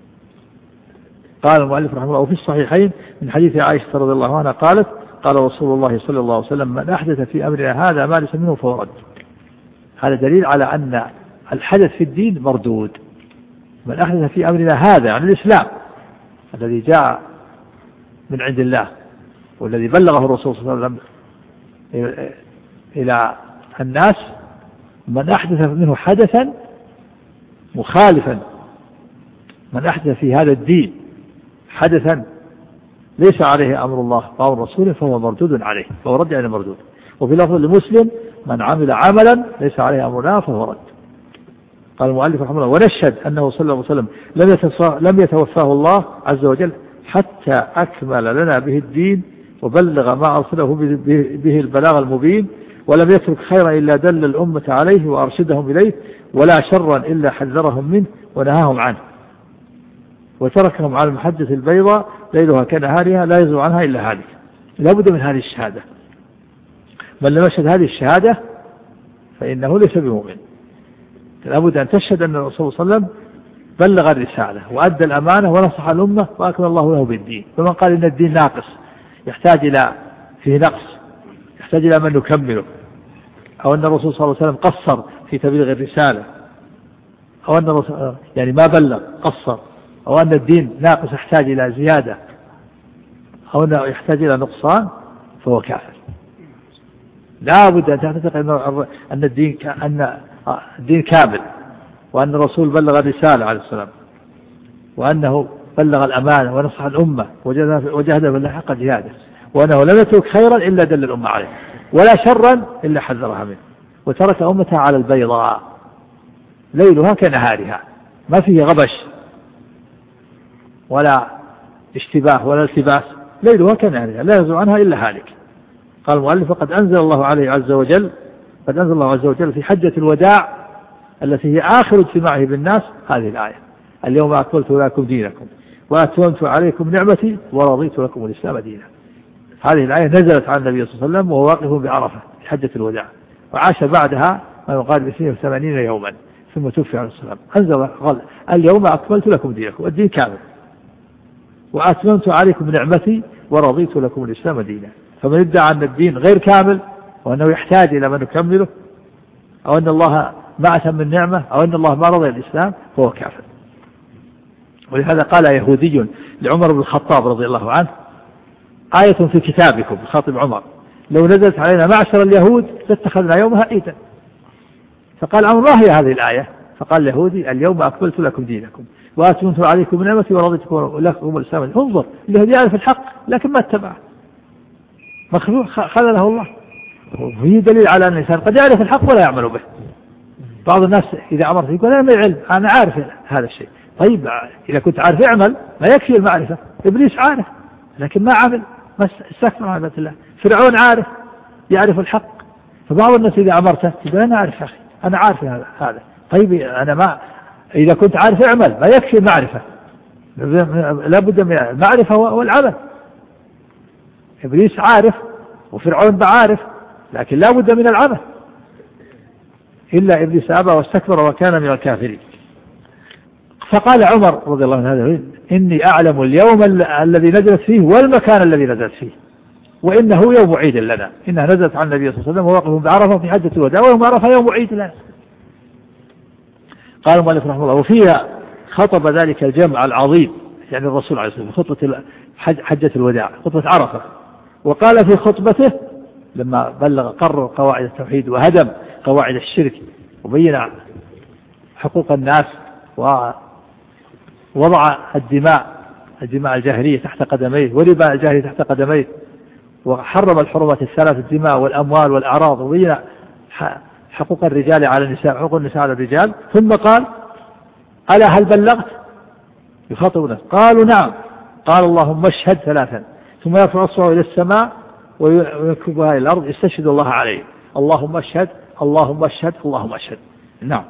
قال المؤلف رحمه الله وفي الصحيحين من حديث عائشة رضي الله عنها قالت قال رسول الله صلى الله عليه وسلم من أحدث في أمرنا هذا ما ليس منه فهو رد. هذا دليل على أن الحدث في الدين مردود. من أحدث في أمرنا هذا عن الإسلام الذي جاء من عند الله والذي بلغه الرسول صلى الله عليه وسلم إلى الناس، من أحدث منه حدثا مخالفا، من أحدث في هذا الدين حدثا ليس عليه أمر الله أو الرسول فهو مردود عليه، فهو رد يعني مردود. وفي لفظ لمسلم من عمل عملا ليس عليه أمر الله فهو رد. قال المؤلف رحمه الله ونشهد أنه صلى الله عليه وسلم لم يتوفاه الله عز وجل حتى أكمل لنا به الدين وبلغ ما أرسله به البلاغ المبين، ولم يترك خيرا إلا دل الأمة عليه وأرشدهم إليه، ولا شرا إلا حذرهم منه ونهاهم عنه، وتركهم على المحجة البيضاء ليلها كنهارها لا يزول عنها إلا هالك. لا بد من هذه الشهادة. من لم يشهد هذه الشهادة فإنه ليس بمؤمن. لا بد أن تشهد أن الرسول صلى الله عليه وسلم بلغ الرسالة وأدى الأمانة ونصح الأمة وأكمل الله له بالدين. فمن قال إن الدين ناقص يحتاج إلى فيه نقص، يحتاج إلى من نكمله، أو أن الرسول صلى الله عليه وسلم قصر في تبليغ الرسالة، أو أن الرسول يعني ما بلغ قصر، أو أن الدين ناقص يحتاج إلى زيادة، أو أنه يحتاج إلى نقصان، فهو كافر. لا بد أن تعتقد أن الدين أن الدين كامل، وأن الرسول بلغ الرسالة عليه السلام، وأنه بلغ الأمانة ونصح الأمة وجاهد بالله حق جهاده، وأنه لم يترك خيرا إلا دل الأمة عليه، ولا شرا إلا حذرها منه، وترك أمتها على البيضاء ليلها كنهارها، ما فيه غبش ولا اشتباه ولا التباس، ليلها كنهارها لا يزول عنها إلا هالك. قال المؤلف قد أنزل الله عليه عز وجل قد أنزل الله عز وجل في حجة الوداع التي هي آخر اجتماعه بالناس هذه الآية: اليوم أكملت لكم دينكم وأتممت عليكم نعمتي ورضيت لكم الإسلام دينا. هذه الآية نزلت على النبي صلى الله عليه وسلم وهو واقف بعرفة في حجة الوداع، وعاش بعدها ما يقارب اثنين وثمانين يوما ثم توفي عليه السلام. أنزل قال اليوم أكملت لكم دينكم، الدين كامل، وأتممت عليكم نعمتي ورضيت لكم الإسلام دينا. فمن ادعى أن الدين غير كامل وأنه يحتاج إلى من يكمله، أو أن الله ما أتم من نعمة، أو أن الله ما رضي الإسلام، فهو كافر. ولهذا قال يهودي لعمر بن الخطاب رضي الله عنه: آية في كتابكم، خاطب عمر، لو نزلت علينا معشر اليهود لاتخذنا يومها عيدا. فقال عمر: ما هي هذه الآية؟ فقال اليهودي: اليوم أكملت لكم دينكم وأتممت عليكم نعمتي ورضيت لكم الإسلام. انظر، اليهودي يعرف الحق لكن ما اتبعه، مخلوق خلله الله. وفيه دليل على أن الإنسان قد يعرف الحق ولا يعمل به. بعض الناس إذا أمرت يقول أنا ما علم، أنا عارف هذا الشيء. طيب إذا كنت عارف اعمل، ما يكفي المعرفة. إبليس عارف لكن ما عمل، ما استكبر عن عبادة الله. فرعون عارف يعرف الحق. فبعض الناس إذا أمرته يقول أنا عارف يا أخي، أنا عارف هذا. طيب أنا ما إذا كنت عارف اعمل، ما يكفي المعرفة، لابد من المعرفة والعمل. إبليس عارف وفرعون بعارف، لكن لا بد من العمل. إلا إبليس أبى واستكبر وكان من الكافرين. فقال عمر رضي الله عنه: إني أعلم اليوم الذي نزلت فيه والمكان الذي نزلت فيه، وإنه يوم عيد لنا. إنها نزلت عن النبي صلى الله عليه وسلم ووقف بعرفة في حجة الوداع، ويوم عرفة يوم عيد لنا. قال المؤلف رحمه الله: وفيها خطب ذلك الجمع العظيم، يعني الرسول عليه الصلاة والسلام، خطبة حجة الوداع، خطبة عرفة. وقال في خطبته لما بلغ قرر قواعد التوحيد وهدم قواعد الشرك وبين حقوق الناس ووضع الدماء الدماء الجاهلية تحت قدميه وربا الجاهلية تحت قدميه، وحرم الحرمات الثلاث: الدماء والأموال والأعراض، وبين حقوق الرجال على النساء، حقوق النساء على الرجال. ثم قال: ألا هل بلغت؟ يخاطب الناس قالوا نعم. قال اللهم اشهد ثلاثا ثم يرفع اصبعه الى السماء ويكبها الى الارض يستشهد الله عليه. اللهم اشهد اللهم اشهد اللهم اشهد. نعم.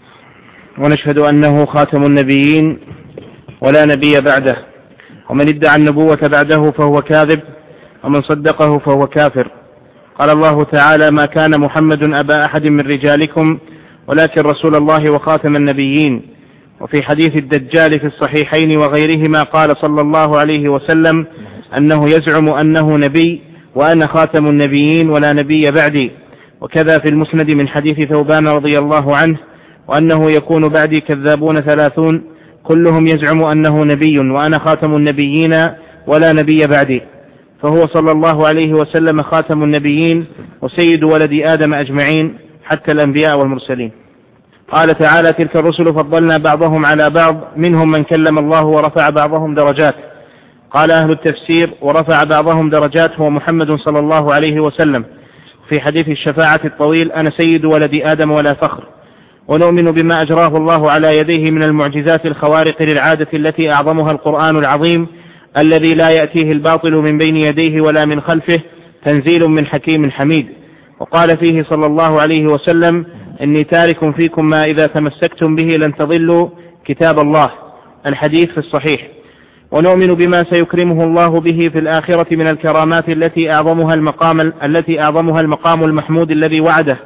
ونشهد أنه خاتم النبيين ولا نبي بعده، ومن ادعى النبوة بعده فهو كاذب، ومن صدقه فهو كافر. قال الله تعالى: ما كان محمد أبا أحد من رجالكم ولكن رسول الله وخاتم النبيين. وفي حديث الدجال في الصحيحين وغيرهما قال صلى الله عليه وسلم أنه يزعم أنه نبي وأنا خاتم النبيين ولا نبي بعدي. وكذا في المسند من حديث ثوبان رضي الله عنه: وأنه يكون بعدي كذابون ثلاثون كلهم يزعم أنه نبي وأنا خاتم النبيين ولا نبي بعدي. فهو صلى الله عليه وسلم خاتم النبيين وسيد ولد آدم أجمعين حتى الأنبياء والمرسلين. قال تعالى: تلك الرسل فضلنا بعضهم على بعض منهم من كلم الله ورفع بعضهم درجات. قال أهل التفسير: ورفع بعضهم درجات هو محمد صلى الله عليه وسلم. في حديث الشفاعة الطويل: أنا سيد ولد آدم ولا فخر. ونؤمن بما أجراه الله على يديه من المعجزات الخوارق للعادة التي أعظمها القرآن العظيم الذي لا يأتيه الباطل من بين يديه ولا من خلفه، تنزيل من حكيم حميد. وقال فيه صلى الله عليه وسلم: إني تارك فيكم ما إذا تمسكتم به لن تضلوا كتاب الله. الحديث في الصحيح. ونؤمن بما سيكرمه الله به في الآخرة من الكرامات التي أعظمها المقام التي أعظمها المقام المحمود الذي وعده،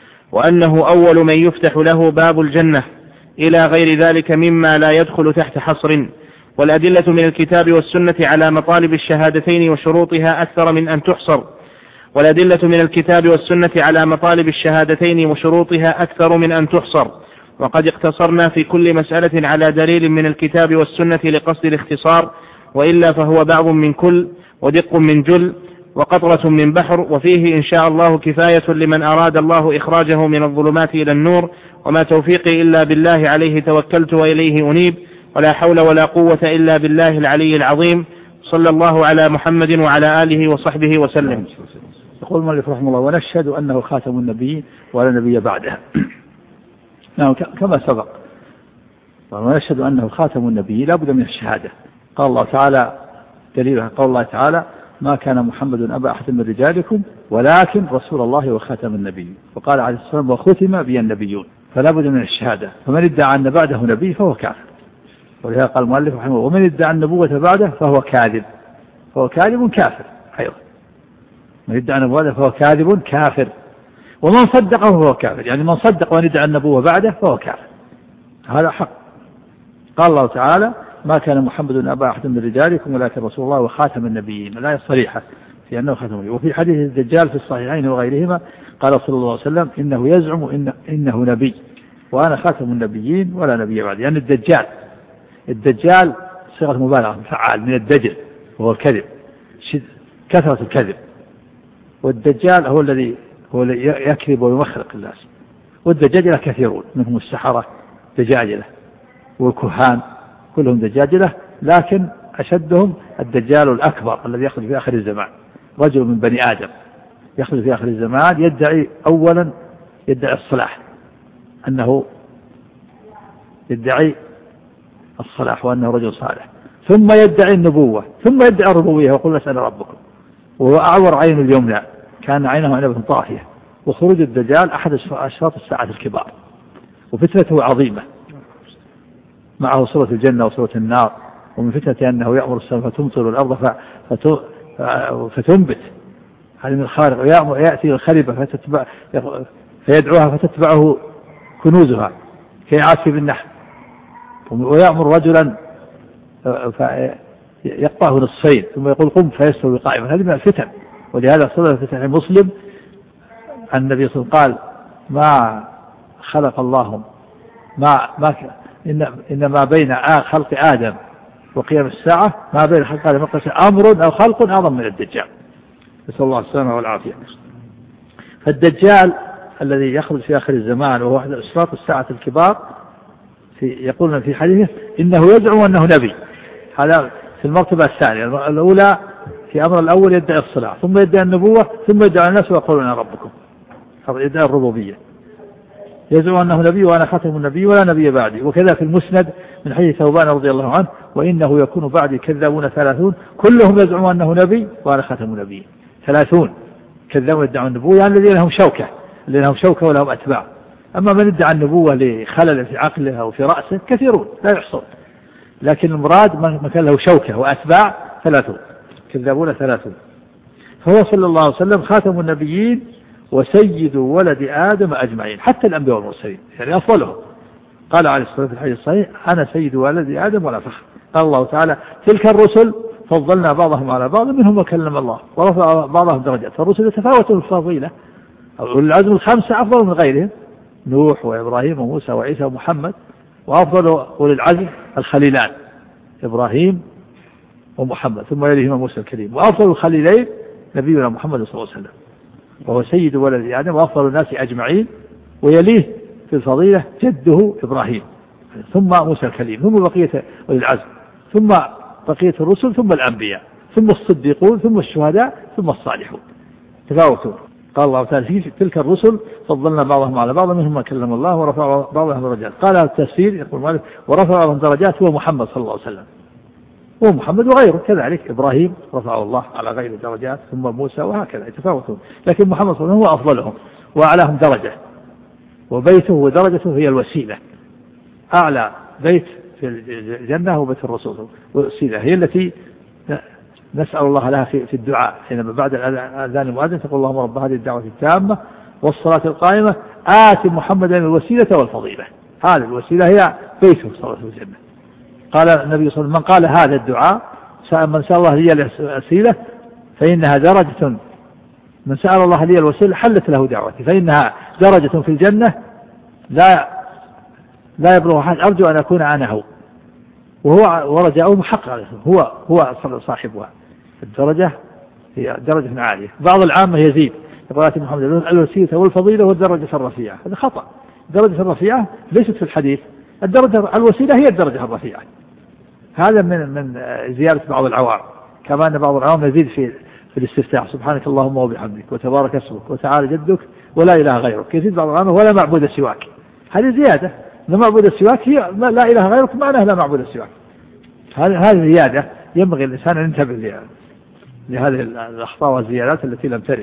وأنه أول من يفتح له باب الجنة، إلى غير ذلك مما لا يدخل تحت حصر. والأدلة من الكتاب والسنة على مطالب الشهادتين وشروطها أكثر من أن تحصر والأدلة من الكتاب والسنة على مطالب الشهادتين وشروطها أكثر من أن تحصر. وقد اقتصرنا في كل مسألة على دليل من الكتاب والسنة لقصد الاختصار، وإلا فهو بعض من كل ودق من جل وقطرة من بحر، وفيه إن شاء الله كفاية لمن أراد الله إخراجه من الظلمات إلى النور. وما توفيقي إلا بالله، عليه توكلت وإليه أنيب، ولا حول ولا قوة إلا بالله العلي العظيم. صلى الله على محمد وعلى آله وصحبه وسلم. يقول المؤلف رحمه الله: ونشهد أنه خاتم النبيين ولا نبي بعده. نعم كما سبق، ونشهد أنه خاتم النبيين لا بد من الشهادة. قال الله تعالى دليلها قال الله تعالى: ما كان محمد أبا أحد من رجالكم ولكن رسول الله وخاتم النبيين. وقال عليه الصلاة والسلام: وختم بي النبيون. فلا بد من الشهادة. فمن ادعى أن بعده نبي فهو كافر. ولهذا قال المؤلف رحمه الله: ومن ادعى النبوة بعده فهو كاذب. فهو كاذب كافر أيضا. من ادعى النبوة فهو كاذب كافر. ومن صدقه فهو كافر، يعني من صدق ومن ادعى النبوة بعده فهو كافر. هذا حق. قال الله تعالى: ما كان محمد أبا أحد من رجالكم ولكن رسول الله وخاتم النبيين. الآية الصريحة في أنه خاتم النبيين. وفي حديث الدجال في الصحيحين وغيرهما قال صلى الله عليه وسلم: إنه يزعم إن إنه نبي وأنا خاتم النبيين ولا نبي بعد. يعني الدجال الدجال صيغة مبالغة فعال من الدجل وهو الكذب، كثرة الكذب. والدجال هو الذي هو الذي يكذب ويمخرق الناس. والدجاجلة كثيرون، منهم السحرة دجاجلة والكهان كلهم دجاجلة، لكن أشدهم الدجال الأكبر الذي يخرج في آخر الزمان، رجل من بني آدم يخرج في آخر الزمان يدعي أولا يدعي الصلاح، أنه يدعي الصلاح وأنه رجل صالح، ثم يدعي النبوة، ثم يدعي الربوبية ويقول نسأل ربكم، وهو أعور عين اليمنى كان عينه عنبة طافية. وخروج الدجال أحد أشراط الساعة الكبار، وفتنته عظيمة، معه صورة الجنة وصورة النار. ومن فتنة أنه يأمر السماء فتمطر الأرض فتنبت، هذه من الخارق. ويأتي الخربة فتتبع فيدعوها فتتبعه كنوزها كيعاصي بالنحل. ويأمر رجلا يقطعه نصفين ثم يقول قم فيستوي قائما. هذه من الفتن. ولهذا صلى فتح مسلم النبي صلى الله عليه وسلم قال: ما خلق الله ما ما إن إنما بين خلق آدم وقيام الساعة ما بين خلق آدم أمر أو خلق أعظم من الدجال، نسأل الله السلامة والعافية. فالدجال الذي يخرج في آخر الزمان وهو أحد أشراط الساعة الكبار، في يقولون في حديثه إنه يدعو أنه نبي. هذا في المرتبة الثانية. الأولى في أمر الأول يدعي الصلاة، ثم يدعي النبوة، ثم يدعي الناس ويقولون أنا ربكم، يدعي الربوبية. يزعم أنه نبي وأنا خاتم النبي ولا نبي بعدي. وكذا في المسند من حديث ثوبان رضي الله عنه وإنه يكون بعدي كذابون ثلاثون كلهم يزعم أنه نبي وأنا خاتم النبي. ثلاثون كذابون يدعون النبوة، يعني الذين لهم شوكة الذين لهم شوكة ولهم أتباع. أما من ادعى النبوة لخلل في عقله أو في رأسه كثيرون لا يحصون، لكن المراد من كان له شوكة وأتباع ثلاثون كذابون ثلاثون. فهو صلى الله عليه وسلم خاتم النبيين وسيد ولد آدم أجمعين، حتى الأنبياء والمرسلين يعني أفضلهم. قال عليه الصلاة والسلام في الحديث الصحيح أنا سيد ولد آدم ولا فخر. قال الله تعالى تلك الرسل فضلنا بعضهم على بعض منهم وكلم الله ورفع بعضهم درجات. فالرسل يتفاوتون في الفضيلة، أولي العزم الخمسة أفضل من غيرهم، نوح وإبراهيم وموسى وعيسى ومحمد، وأفضل أولي العزم الخليلان إبراهيم ومحمد ثم يليهما موسى الكريم، وأفضل الخليلين نبينا محمد صلى الله عليه وسلم وهو سيد ولد آدم وأفضل الناس أجمعين، ويليه في الفضيلة جده إبراهيم ثم موسى الكليم ثم بقية أولي العزم ثم بقية الرسل ثم الأنبياء ثم الصديقون ثم الشهداء ثم الصالحون تفاوتون. قال الله تعالى في تلك الرسل فضلنا بعضهم على بعض منهم ما كلم الله ورفع بعضهم درجات. قال التفسير يقول مالك ورفع بعضهم درجات هو محمد صلى الله عليه وسلم، هو محمد وغيره كذلك، إبراهيم رفعه الله على غير درجات ثم موسى وهكذا يتفاوتون، لكن محمد صلى الله عليه وسلم هو أفضلهم وأعلاهم درجة، وبيته ودرجته هي الوسيلة. أعلى بيت في الجنة هو بيت الرسول والوسيلة هي التي نسأل الله لها في الدعاء حينما بعد الأذان المؤذن تقول اللهم رب هذه الدعوة التامة والصلاة القائمة آت محمدا الوسيلة والفضيلة. هذه الوسيلة هي بيته صلى الله عليه وسلم. قال النبي صلى الله عليه وسلم من قال هذا الدعاء من سأل الله لي الوسيلة فإنها درجة، من سأل الله لي الوسيلة حلت له دعوتي فإنها درجة في الجنة لا لا يبلغ أحد أرجو أن أكون أنا هو، وهو ورجاؤه محقق هو هو صاحبها. الدرجة هي درجة عالية. بعض العامة يزيد يقول آت محمد الوسيلة والفضيلة والدرجة الرفيعة، هذا خطأ. الدرجة الرفيعة ليست في الحديث، الدرجة الوسيلة هي الدرجة الرفيعة. هذا من من زيادة بعض العوام، كما أن بعض العوام يزيد في في الاستفتاح سبحانك اللهم وبحمدك وتبارك اسمك وتعالى جدك ولا إله غيرك، يزيد بعض العوام ولا معبود سواك. هذه زيادة، لا معبود سواك هي لا إله غيرك معناه لا معبود سواك. هذه هذه زيادة ينبغي الإنسان أن ينتبه لهذه الأخطاء والزيادات التي لم ترد.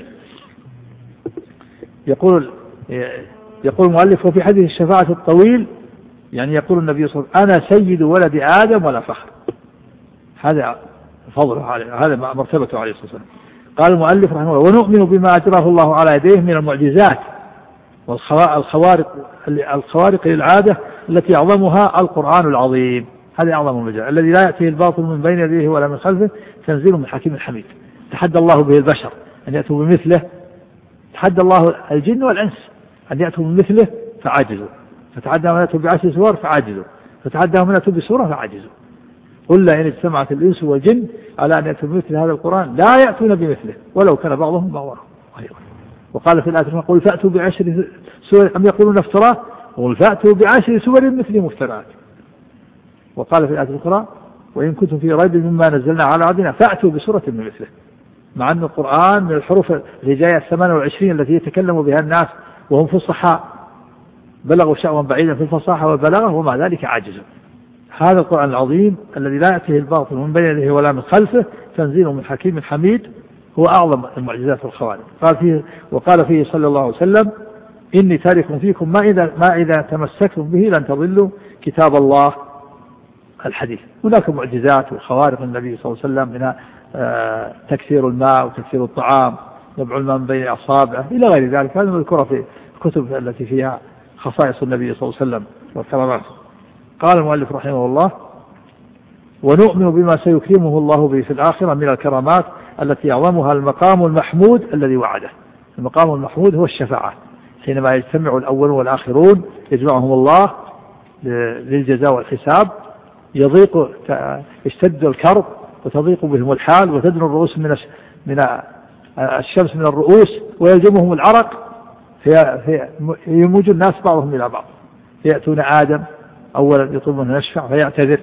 يقول يقول المؤلف وفي حديث الشفاعة الطويل يعني يقول النبي صلى الله عليه وسلم أنا سيد ولد آدم ولا فخر. هذا فضله عليه، هذا مرتبته عليه الصلاة والسلام. قال المؤلف رحمه الله ونؤمن بما أجراه الله على يديه من المعجزات والخوارق الخوارق للعادة التي أعظمها القرآن العظيم. هذا أعظم المجال الذي لا يأتيه الباطل من بين يديه ولا من خلفه تنزيل من حكيم حميد. تحدى الله به البشر أن يأتوا بمثله، تحدى الله الجن والإنس أن يأتوا بمثله فعاجزوا، فتحدى من يأتوا بعشر سور فعاجزوا، فتحدى من يأتوا بسورة فعاجزوا. قل لا إن اجتمعت الإنس والجن على أن يأتوا بمثل هذا القرآن لا يأتون بمثله ولو كان بعضهم بعضا. وقال في الآية قل فأتوا بعشر سور أم يقولون افتراه قل فأتوا بعشر سور مثل مفترات. وقال في الآية الأخرى وإن كنتم في ريب مما نزلنا على عبدنا فأتوا بسورة من مثله. مع أن القرآن من الحروف الهجائية الثمانية والعشرين التي يتكلم بها الناس وهم فصحاء بلغوا شأوا بعيدا في الفصاحة والبلاغة ومع ذلك عاجزوا. هذا القرآن العظيم الذي لا يأتيه الباطل من بين يديه ولا من خلفه تنزيل من حكيم حميد هو أعظم المعجزات والخوارق. قال فيه وقال فيه صلى الله عليه وسلم إني تارك فيكم ما إذا ما إذا تمسكتم به لن تضلوا كتاب الله الحديث. هناك معجزات وخوارق النبي صلى الله عليه وسلم منها آه تكثير الماء وتكثير الطعام نبع الماء من بين أصابعه إلى غير ذلك. هذا مذكورة في الكتب التي فيها خصائص النبي صلى الله عليه وسلم والكرامات. قال المؤلف رحمه الله ونؤمن بما سيكرمه الله به في الآخرة من الكرامات التي أعظمها المقام المحمود الذي وعده. المقام المحمود هو الشفاعة حينما يجتمع الأول والآخرون يجمعهم الله للجزاء والحساب يضيق يشتد الكرب وتضيق بهم الحال وتدنو الرؤوس من من الشمس من الرؤوس ويلجمهم العرق فيموج الناس بعضهم إلى بعض. يأتون آدم أولا يطلب منه يشفع فيعتذر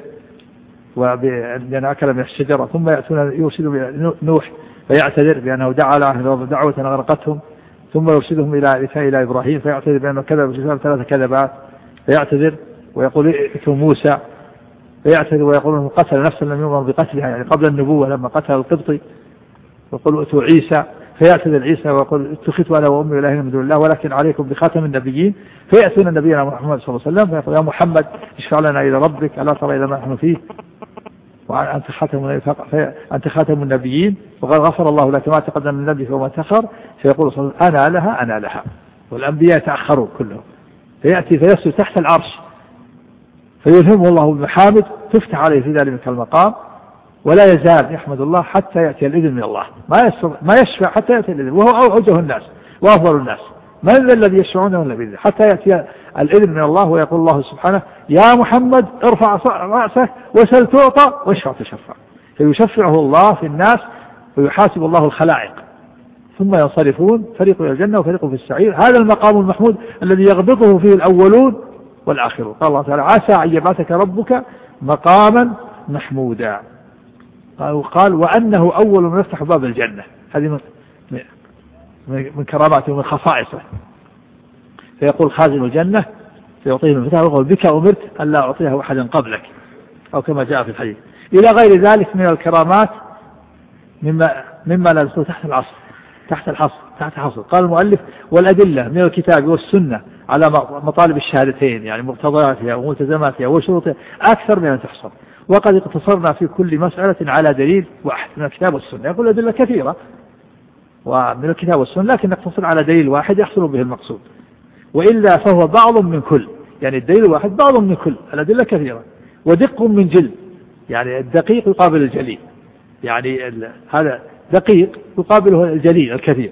وبأن أكل من الشجرة، ثم يأتون يرسل نوح فيعتذر بأنه دعا له دعوة أغرقتهم، ثم يرشدهم إلى إلى إبراهيم فيعتذر بأنه كذب ثلاث كذبات فيعتذر ويقول ائتوا موسى فيعتذر ويقول انه قتل نفسا لم يؤمر بقتلها يعني قبل النبوة لما قتل القبطي ويقول ائتوا عيسى فيعتذر عيسى ويقول اتخذت انا وامي الهين من دون الله ولكن عليكم بخاتم النبيين فيأتون نبينا محمد صلى الله عليه وسلم فيقول يا محمد اشفع لنا الى ربك الا ترى الى ما نحن فيه وأنت خاتم أنت خاتم النبيين وقال غفر الله لك ما تقدم من النبي وما تأخر فيقول صلى الله عليه وسلم أنا لها أنا لها والأنبياء تأخروا كلهم فيأتي فيسجد تحت العرش فيلهمه الله بمحامد تفتح عليه في ذلك المقام ولا يزال يحمد الله حتى يأتي الإذن من الله ما ما يشفع حتى يأتي الإذن وهو أوجه الناس وأفضل الناس من الذي يشفعونه إلا بإذنه حتى يأتي الإذن من الله ويقول الله سبحانه يا محمد ارفع رأسك وسل تعطى واشفع تشفع فيشفعه الله في الناس ويحاسب الله الخلائق ثم ينصرفون فريق إلى الجنة وفريق في السعير هذا المقام المحمود الذي يغبطه فيه الأولون والآخرون قال الله تعالى عسى أن يبعثك ربك مقاما محمودا قال وأنه أول من يفتح باب الجنة هذه من, من كراماته ومن خصائصه فيقول خازن الجنة فيعطيه المفتاح ويقول بك أمرت أن لا أعطيها أحد قبلك أو كما جاء في الحديث إلى غير ذلك من الكرامات مما, مما لا يدخل تحت العصر تحت الحصر تحت حصر قال المؤلف والأدلة من الكتاب والسنة على مطالب الشهادتين يعني مقتضياتها وملتزماتها وشروطها أكثر من أن تحصر وقد اقتصرنا في كل مسألة على دليل واحد من الكتاب والسنة يقول أدلة كثيرة ومن الكتاب والسنة لكن نقتصر على دليل واحد يحصل به المقصود وإلا فهو بعض من كل يعني الدليل الواحد بعض من كل الأدلة كثيرة ودق من جلد يعني الدقيق يقابل الجليل يعني هذا دقيق يقابله الجليل الكثير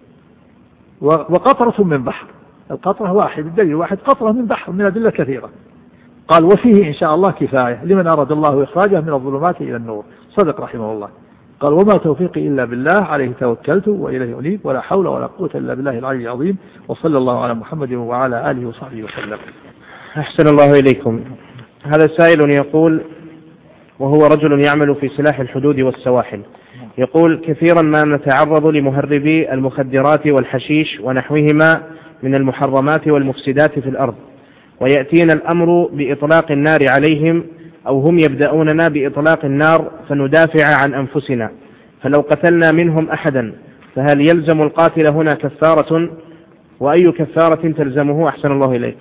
وقطرة من بحر القطرة واحد الدليل واحد قطرة من بحر من أدلة كثيرة قال وفيه إن شاء الله كفاية لمن أراد الله إخراجه من الظلمات إلى النور صدق رحمه الله قال وما توفيقي إلا بالله عليه توكلت وإليه أنيب ولا حول ولا قوة إلا بالله العلي العظيم وصلى الله على محمد وعلى آله وصحبه وسلم. أحسن الله إليكم. هذا سائل يقول وهو رجل يعمل في سلاح الحدود والسواحل يقول كثيرا ما نتعرض لمهربي المخدرات والحشيش ونحوهما من المحرمات والمفسدات في الأرض ويأتينا الأمر بإطلاق النار عليهم أو هم يبدأوننا بإطلاق النار فندافع عن أنفسنا فلو قتلنا منهم أحدا فهل يلزم القاتل هنا كفارة وأي كفارة تلزمه أحسن الله إليك؟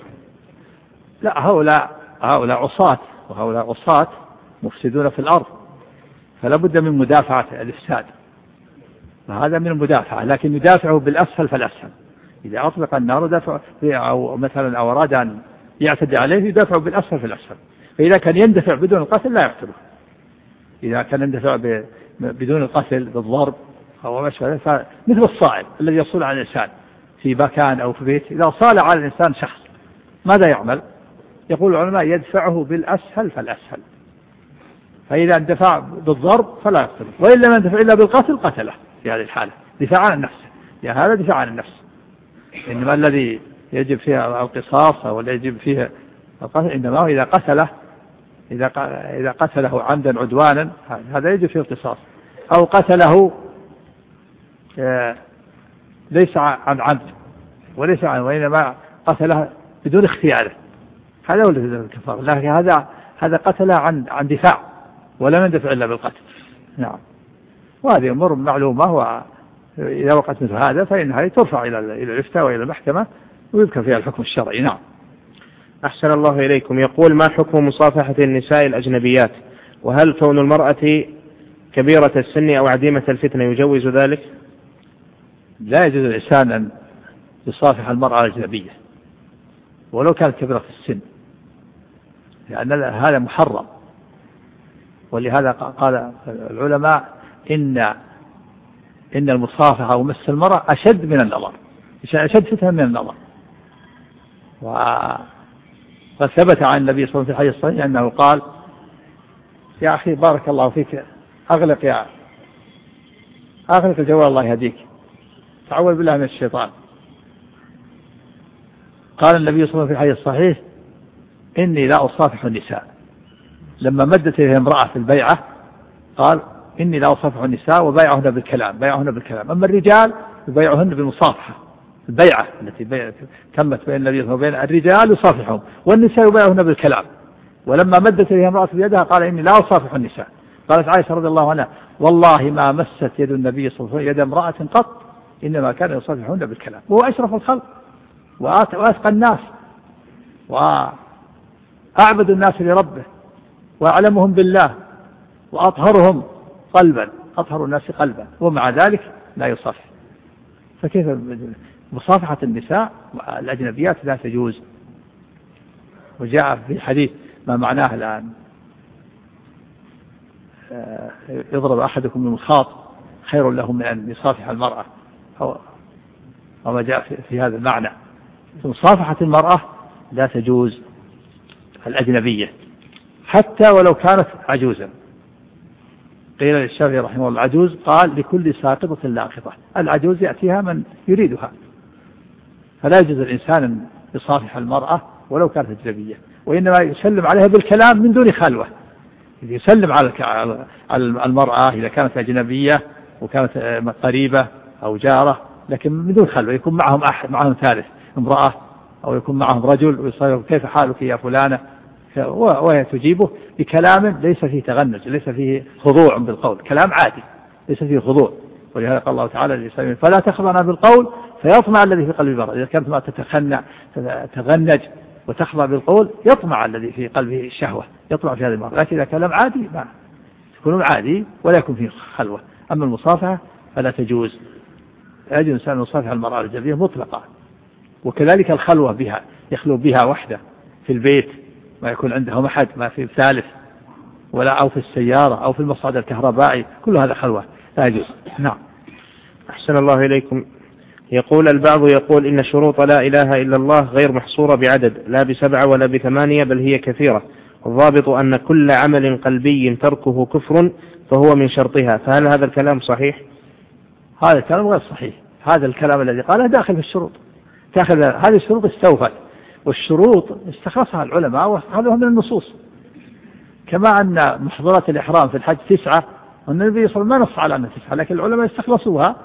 لا هؤلاء هؤلاء عصاة وهؤلاء عصاة مفسدون في الأرض فلا بد من مدافعة الإفساد هذا من المدافعة لكن يدافعه بالأسهل فالأسهل إذا أطلق النار دافع أو مثلا أو أراد أن يعتدي عليه يدافع بالأسهل فالأسهل فإذا كان يندفع بدون القتل لا يقتله إذا كان يندفع بدون القتل بالضرب أو ما شابه فمثل الصائل الذي يصول على الإنسان في مكان أو في بيت إذا صال على الإنسان شخص ماذا يعمل؟ يقول العلماء يدفعه بالأسهل فالأسهل فإذا اندفع بالضرب فلا يقتله وإن لم يندفع إلا بالقتل قتله في هذه الحالة دفاع عن النفس يعني هذا دفاع عن النفس إنما الذي يجب فيها القصاص أو يجب فيها القتل إنما إذا قتله إذا إذا قتله عمدا عدوانا هذا يجب فيه القصاص أو قتله ليس عن عمد وليس عن وإنما قتله بدون اختياره هذا هو الذي الكفار لكن هذا هذا قتله عن عن دفاع ولم يندفع إلا بالقتل نعم وهذه أمور معلومة وإذا وقعت مثل هذا فإنها ترفع إلى إلى الإفتاء وإلى المحكمة ويذكر فيها الحكم الشرعي. نعم. أحسن الله إليكم. يقول ما حكم مصافحة النساء الأجنبيات وهل كون المرأة كبيرة السن أو عديمة الفتنة يجوز ذلك؟ لا يجوز الإنسان أن يصافح المرأة الأجنبية ولو كانت كبيرة السن لأن هذا محرم ولهذا قال العلماء إن إن المصافحة ومس المرأة أشد من النظر أشد فتنة من النظر وقد ثبت عن النبي صلى الله عليه وسلم في الحديث الصحيح أنه قال يا أخي بارك الله فيك أغلق يا أغلق الجوال الله يهديك تعوذ بالله من الشيطان. قال النبي صلى الله عليه وسلم في الحديث الصحيح إني لا أصافح النساء لما مدت إليه امرأة في البيعة قال إني لا أصافح النساء وبايعهن بالكلام بايعهن بالكلام أما الرجال يبايعهن بالمصافحة البيعة التي بي... تمت بين النبي وبين الرجال يصافحهم والنساء يبايعهن بالكلام. ولما مدت إليها امرأة بيدها قال إني لا أصافح النساء. قالت عائشة رضي الله عنها والله ما مست يد النبي صلى الله عليه وسلم يد امرأة قط إنما كان يصافحهن بالكلام، وهو أشرف الخلق وأتقى الناس وأعبد الناس لربه وأعلمهم بالله وأطهرهم قلبا، أطهر الناس قلبا، ومع ذلك لا يصافح. فكيف مصافحة النساء الأجنبيات لا تجوز. وجاء في حديث ما معناه الآن يضرب أحدكم بالمخاط خير له من أن يصافح المرأة، أو ما جاء في هذا المعنى. مصافحة المرأة لا تجوز الأجنبية حتى ولو كانت عجوزا. قيل للشافعي رحمه الله العجوز قال لكل ساقطة لاقطة، العجوز يأتيها من يريدها، فلا يجوز الإنسان أن يصافح المرأة ولو كانت أجنبية، وإنما يسلم عليها بالكلام من دون خلوة. يسلم على المرأة إذا كانت أجنبية وكانت قريبة أو جارة، لكن من دون خلوة، يكون معهم أحد، معهم ثالث امرأة أو يكون معهم رجل ويصير كيف حالك يا فلانة، وهي تجيبه بكلام ليس فيه تغنج، ليس فيه خضوع بالقول، كلام عادي ليس فيه خضوع. ولهذا قال الله تعالى فلا تخضعن بالقول فيطمع الذي في قلبه مرض. إذا كانت ما تتخنع تغنج وتخضع بالقول يطمع الذي في قلبه الشهوة، يطمع في هذا المرض. لكن إذا كلام عادي ما يكون عادي ولا يكون فيه خلوة. أما المصافحة فلا تجوز، يجوز الإنسان يصافح المرأة الأجنبية مطلقا، وكذلك الخلوة بها، يخلو بها وحده في البيت، ما يكون عندهم أحد، ما في ثالث، ولا أو في السيارة أو في المصعد الكهربائي، كل هذا خلوة لا يجوز. نعم. أحسن الله إليكم. يقول البعض يقول إن شروط لا إله إلا الله غير محصورة بعدد، لا بسبعة ولا بثمانية، بل هي كثيرة، الضابط أن كل عمل قلبي تركه كفر فهو من شرطها، فهل هذا الكلام صحيح؟ هذا الكلام غير صحيح. هذا الكلام الذي قاله داخل في الشروط، داخل هذه الشروط استوفت، والشروط استخلصها العلماء وأخذوها من النصوص، كما أن محظورات الإحرام في الحج تسعة، والنبي صلى الله عليه وسلم ما نص على أنها تسعة، لكن العلماء استخلصوها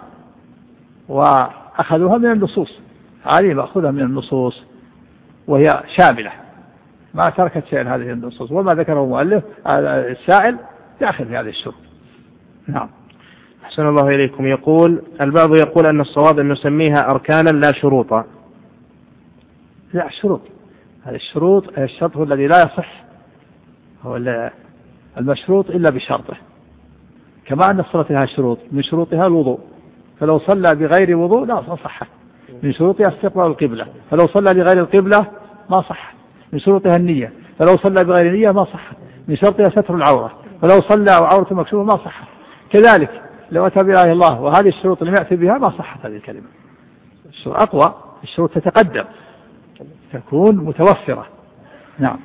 وأخذوها من النصوص. هذه مأخوذة من النصوص وهي شاملة، ما تركت شيئا هذه النصوص، وما ذكره المؤلف السائل داخل في هذه الشروط. نعم. أحسن الله إليكم. يقول البعض يقول أن الصواب أن نسميها أركانا لا شروطا. لا، شروط. هذه الشروط، الشرط هو الذي لا يصح، هو المشروط إلا بشرطه، كما أن الصلاة لها شروط، من شروطها الوضوء، فلو صلى بغير وضوء لا صح. من شروطها استقبال القبلة، فلو صلى بغير القبلة ما صح. من شروطها النية، فلو صلى بغير نية ما صح. من شرطها ستر العورة، فلو صلى وعورته مكشوفة ما صح. كذلك لو أتى بآية الله وهذه الشروط لم يأتي بها ما صحت هذه الكلمة. الشروط أقوى، الشروط تتقدم، تكون متوفرة. نعم.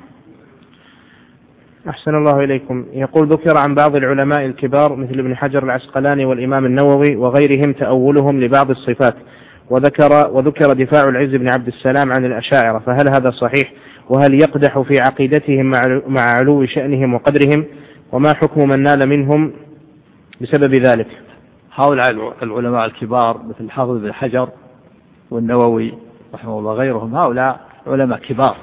أحسن الله إليكم. يقول ذكر عن بعض العلماء الكبار مثل ابن حجر العسقلاني والإمام النووي وغيرهم تأولهم لبعض الصفات، وذكر وذكر دفاع العز بن عبد السلام عن الأشاعرة، فهل هذا صحيح؟ وهل يقدح في عقيدتهم مع علو شأنهم وقدرهم؟ وما حكم من نال منهم بسبب ذلك؟ هؤلاء العلماء الكبار مثل الحافظ بن حجر والنووي رحمه الله غيرهم، هؤلاء علماء كبار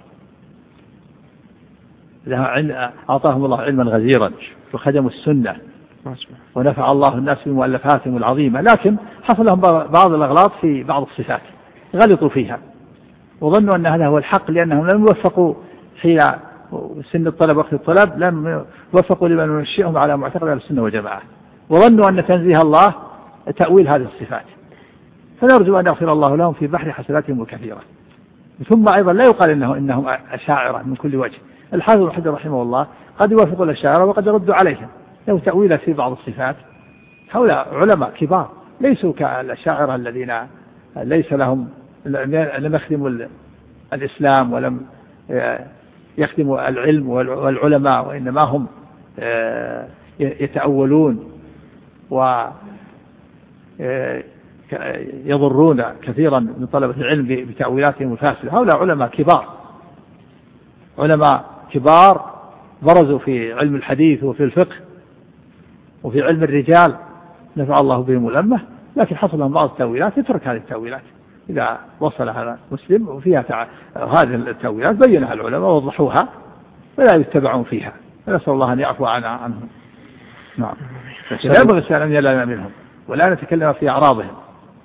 أعطاهم الله علما غزيرا وخدموا السنة ونفع الله الناس بمؤلفاتهم العظيمة، لكن حصل لهم بعض الأغلاط في بعض الصفات غلطوا فيها وظنوا أن هذا هو الحق، لأنهم لم يوفقوا حين سن الطلب وقت الطلب، لم يوفقوا لمن ينشئهم على معتقد السنة والجماعة، وظنوا أن تنزيه الله تأويل هذه الصفات، فنرجو أن يغفر الله لهم في بحر حسناتهم الكثيرة. ثم أيضا لا يقال إنه إنهم أشاعرة من كل وجه. الحافظ بن حجر رحمه الله قد يوافق الأشاعرة وقد يرد عليهم له تأويل في بعض الصفات. هؤلاء علماء كبار ليسوا كالأشاعرة الذين ليس لهم، لم يخدموا الإسلام ولم يخدموا العلم والعلماء، وإنما هم يتأولون ويضرون كثيرا من طلبة العلم بتأويلاتهم الفاسدة. هؤلاء علماء كبار، علماء كبار برزوا في علم الحديث وفي الفقه وفي علم الرجال، نفع الله بهم الأمة، لكن حصل لهم بعض التأويلات، يترك هذه التأويلات إذا وصل هذا مسلم وفيها تع... هذه التأويلات بينها العلماء ووضحوها ولا يتبعون فيها. نسأل الله أن يعفو عنهم. نعم. لا ينبغي أن يلام منهم ولا نتكلم في أعراضهم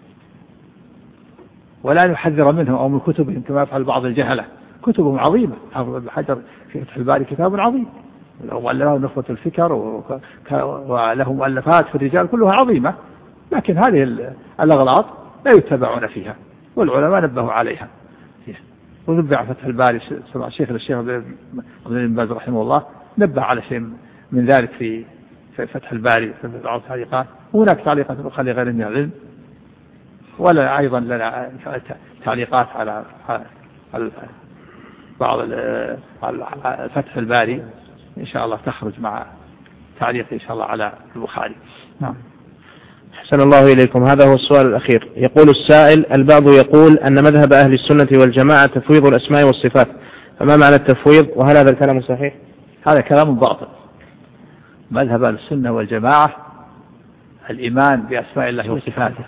ولا نحذر منهم أو من كتبهم كما يفعل بعض الجهلة. كتبهم عظيمة. حافظ ابن حجر في فتح الباري كتاب عظيم وله نخبة الفكر وله مؤلفات في الرجال كلها عظيمة، لكن هذه الأغلاط لا يتبعون فيها والعلماء نبهوا عليها. ونبع فتح الباري سمع الشيخ الشيخ ابن باز رحمه الله نبه على شيء من ذلك في فتح الباري في بعض التعليقات. هناك تعليقات أخرى لغير من العلم، ولا أيضا لنا تعليقات على بعض فتح الباري إن شاء الله تخرج مع تعليق إن شاء الله على البخاري. نعم. أحسن الله إليكم. هذا هو السؤال الأخير. يقول السائل: البعض يقول أن مذهب أهل السنة والجماعة تفويض الأسماء والصفات، فما معنى التفويض وهل هذا الكلام صحيح؟ هذا كلام باطل. مذهب أهل السنة والجماعة الإيمان بأسماء الله وصفاته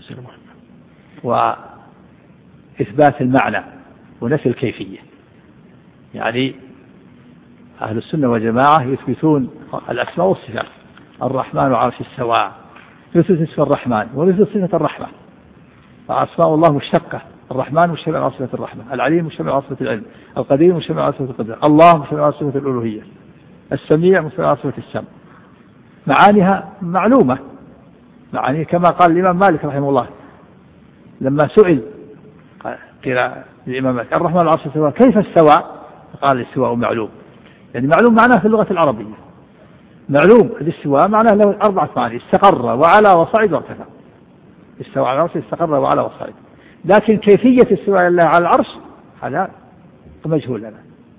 وإثبات المعنى ونفي الكيفية. يعني أهل السنة والجماعة يثبتون الأسماء والصفات. الرحمن عرش السواء، يثبت اسم الرحمن ويثبت صفة الرحمة. فأسماء الله مشتقة. الرحمن مشتمل على صفة الرحمة، العليم مشتمل على صفة العلم، القدير مشتمل على صفة القدرة، الله مشتمل على صفة الألوهية، السميع مشتمل على صفة السمع. معانيها معلومة، معاني كما قال الإمام مالك رحمه الله لما سئل قيل الإمام مالك: الرحمن على العرش استوى كيف استوى؟ قال: الاستواء معلوم. يعني معلوم معناه في اللغة العربية، معلوم الاستواء معناه له أربعة معاني: استقر وعلى وصعد وارتفع. استوى على العرش، استقر وعلى وصعد. لكن كيفية استواء الله على العرش هذا مجهول لنا.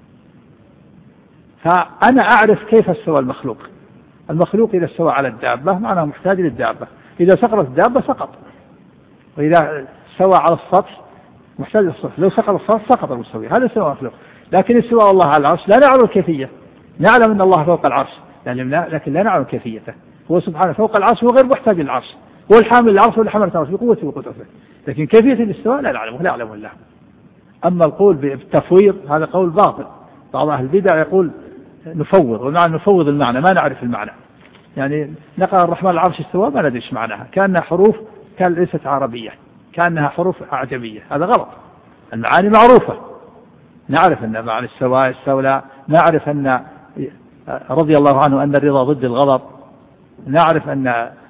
فأنا أعرف كيف استوى المخلوق. المخلوق إذا استوى على الدابة معناه محتاج للدابة، إذا سقطت الدابة سقط، وإذا استوى على السطح محتاج للسطح، لو سقط السطح سقط المستوي. هذا استوى المخلوق. لكن استواء الله على العرش لا نعلم الكيفية. نعلم أن الله فوق العرش لكن لا نعلم كيفيته. هو سبحانه فوق العرش وغير محتاج للعرش، هو الحامل العرش واللي حمل العرش بقوته وقدرته، لكن كيفية الاستواء لا نعلمه، لا يعلم الله. أما القول بالتفويض هذا قول باطل. بعض أهل البدع يقول نفوض، ومعنى نفوض المعنى ما نعرف المعنى. يعني نقرأ الرحمن العرش استوى ما ندري ايش معناها، كأنها حروف كان ليست عربية، كأنها حروف أعجمية. هذا غلط. المعاني معروفة، نعرف أن معنى استوى استولى، نعرف أن رضي الله عنه أن الرضا ضد الغضب، نعرف أن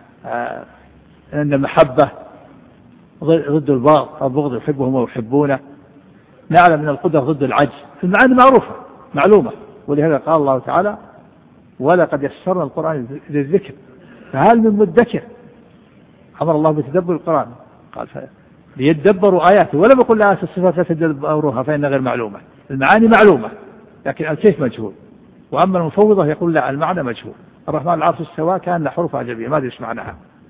أن المحبة ضد البغض، يحبهم ويحبونه، نعلم أن القدرة ضد العجز. المعاني معروفة معلومة. ولهذا قال الله تعالى: ولقد يسرنا القرآن للذكر فهل من مدكر. أمر الله بتدبر القرآن، قال ليتدبروا آياته، ولم يقل لها الصفات لا تدبروها فإن غير معلومة. المعاني معلومة لكن الكيف مجهول. وأما المفوضة يقول لا المعنى مجهول. الرحمن العرش استوى كان حروف عجبية ما أدري ايش معناها،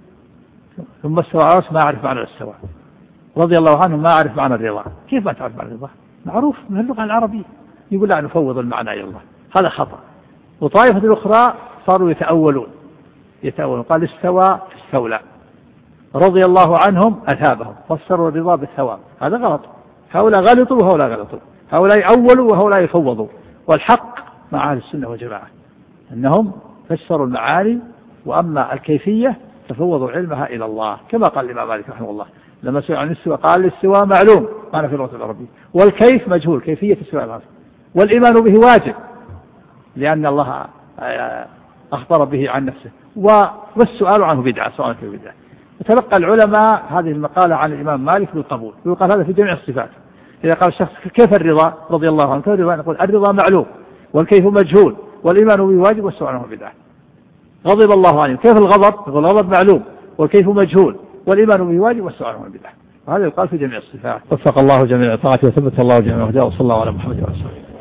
ثم استوى على العرش ما أعرف معنى الاستواء، رضي الله عنه ما أعرف معنى الرضا. كيف ما تعرف معنى الرضا؟ معروف من اللغة العربية. يقول لا نفوض المعنى إلى الله، هذا خطأ. وطائفة الأخرى صاروا يتأولون يتأولون قال استوى استولى، رضي الله عنهم أثابهم، فسروا الرضا بالثواب. هذا غلط. هؤلاء غلطوا وهؤلاء غلطوا، هؤلاء أولوا وهؤلاء يفوضوا. والحق مع أهل السنة والجماعة أنهم فسروا المعاني، وأما الكيفية تفوضوا علمها إلى الله، كما قال الإمام مالك رحمه الله لما سئل عن الاستواء قال: الاستواء معلوم أنا في اللغة العربية، والكيف مجهول، كيفية استواء العرش، والإيمان به واجب لأن الله أخبر به عن نفسه، والسؤال عنه بدعة، سؤال في بدعة. وتلقى العلماء هذه المقالة عن الإمام مالك بالقبول، ويقال هذا في جميع الصفات. إذا قال الشخص كيف الرضا رضي الله عنه، كيف الرضا؟ نقول الرضا معلوم والكيف مجهول والإيمان به واجب والسؤال عنه بدعة. غضب الله عنه، كيف الغضب؟ نقول الغضب معلوم والكيف مجهول والإيمان به واجب والسؤال عنه بدعة. وهذا يقال في جميع الصفات. وفق الله جميع طاعته وثبت الله جميع هداه، وصلى الله على محمد وعلى آله.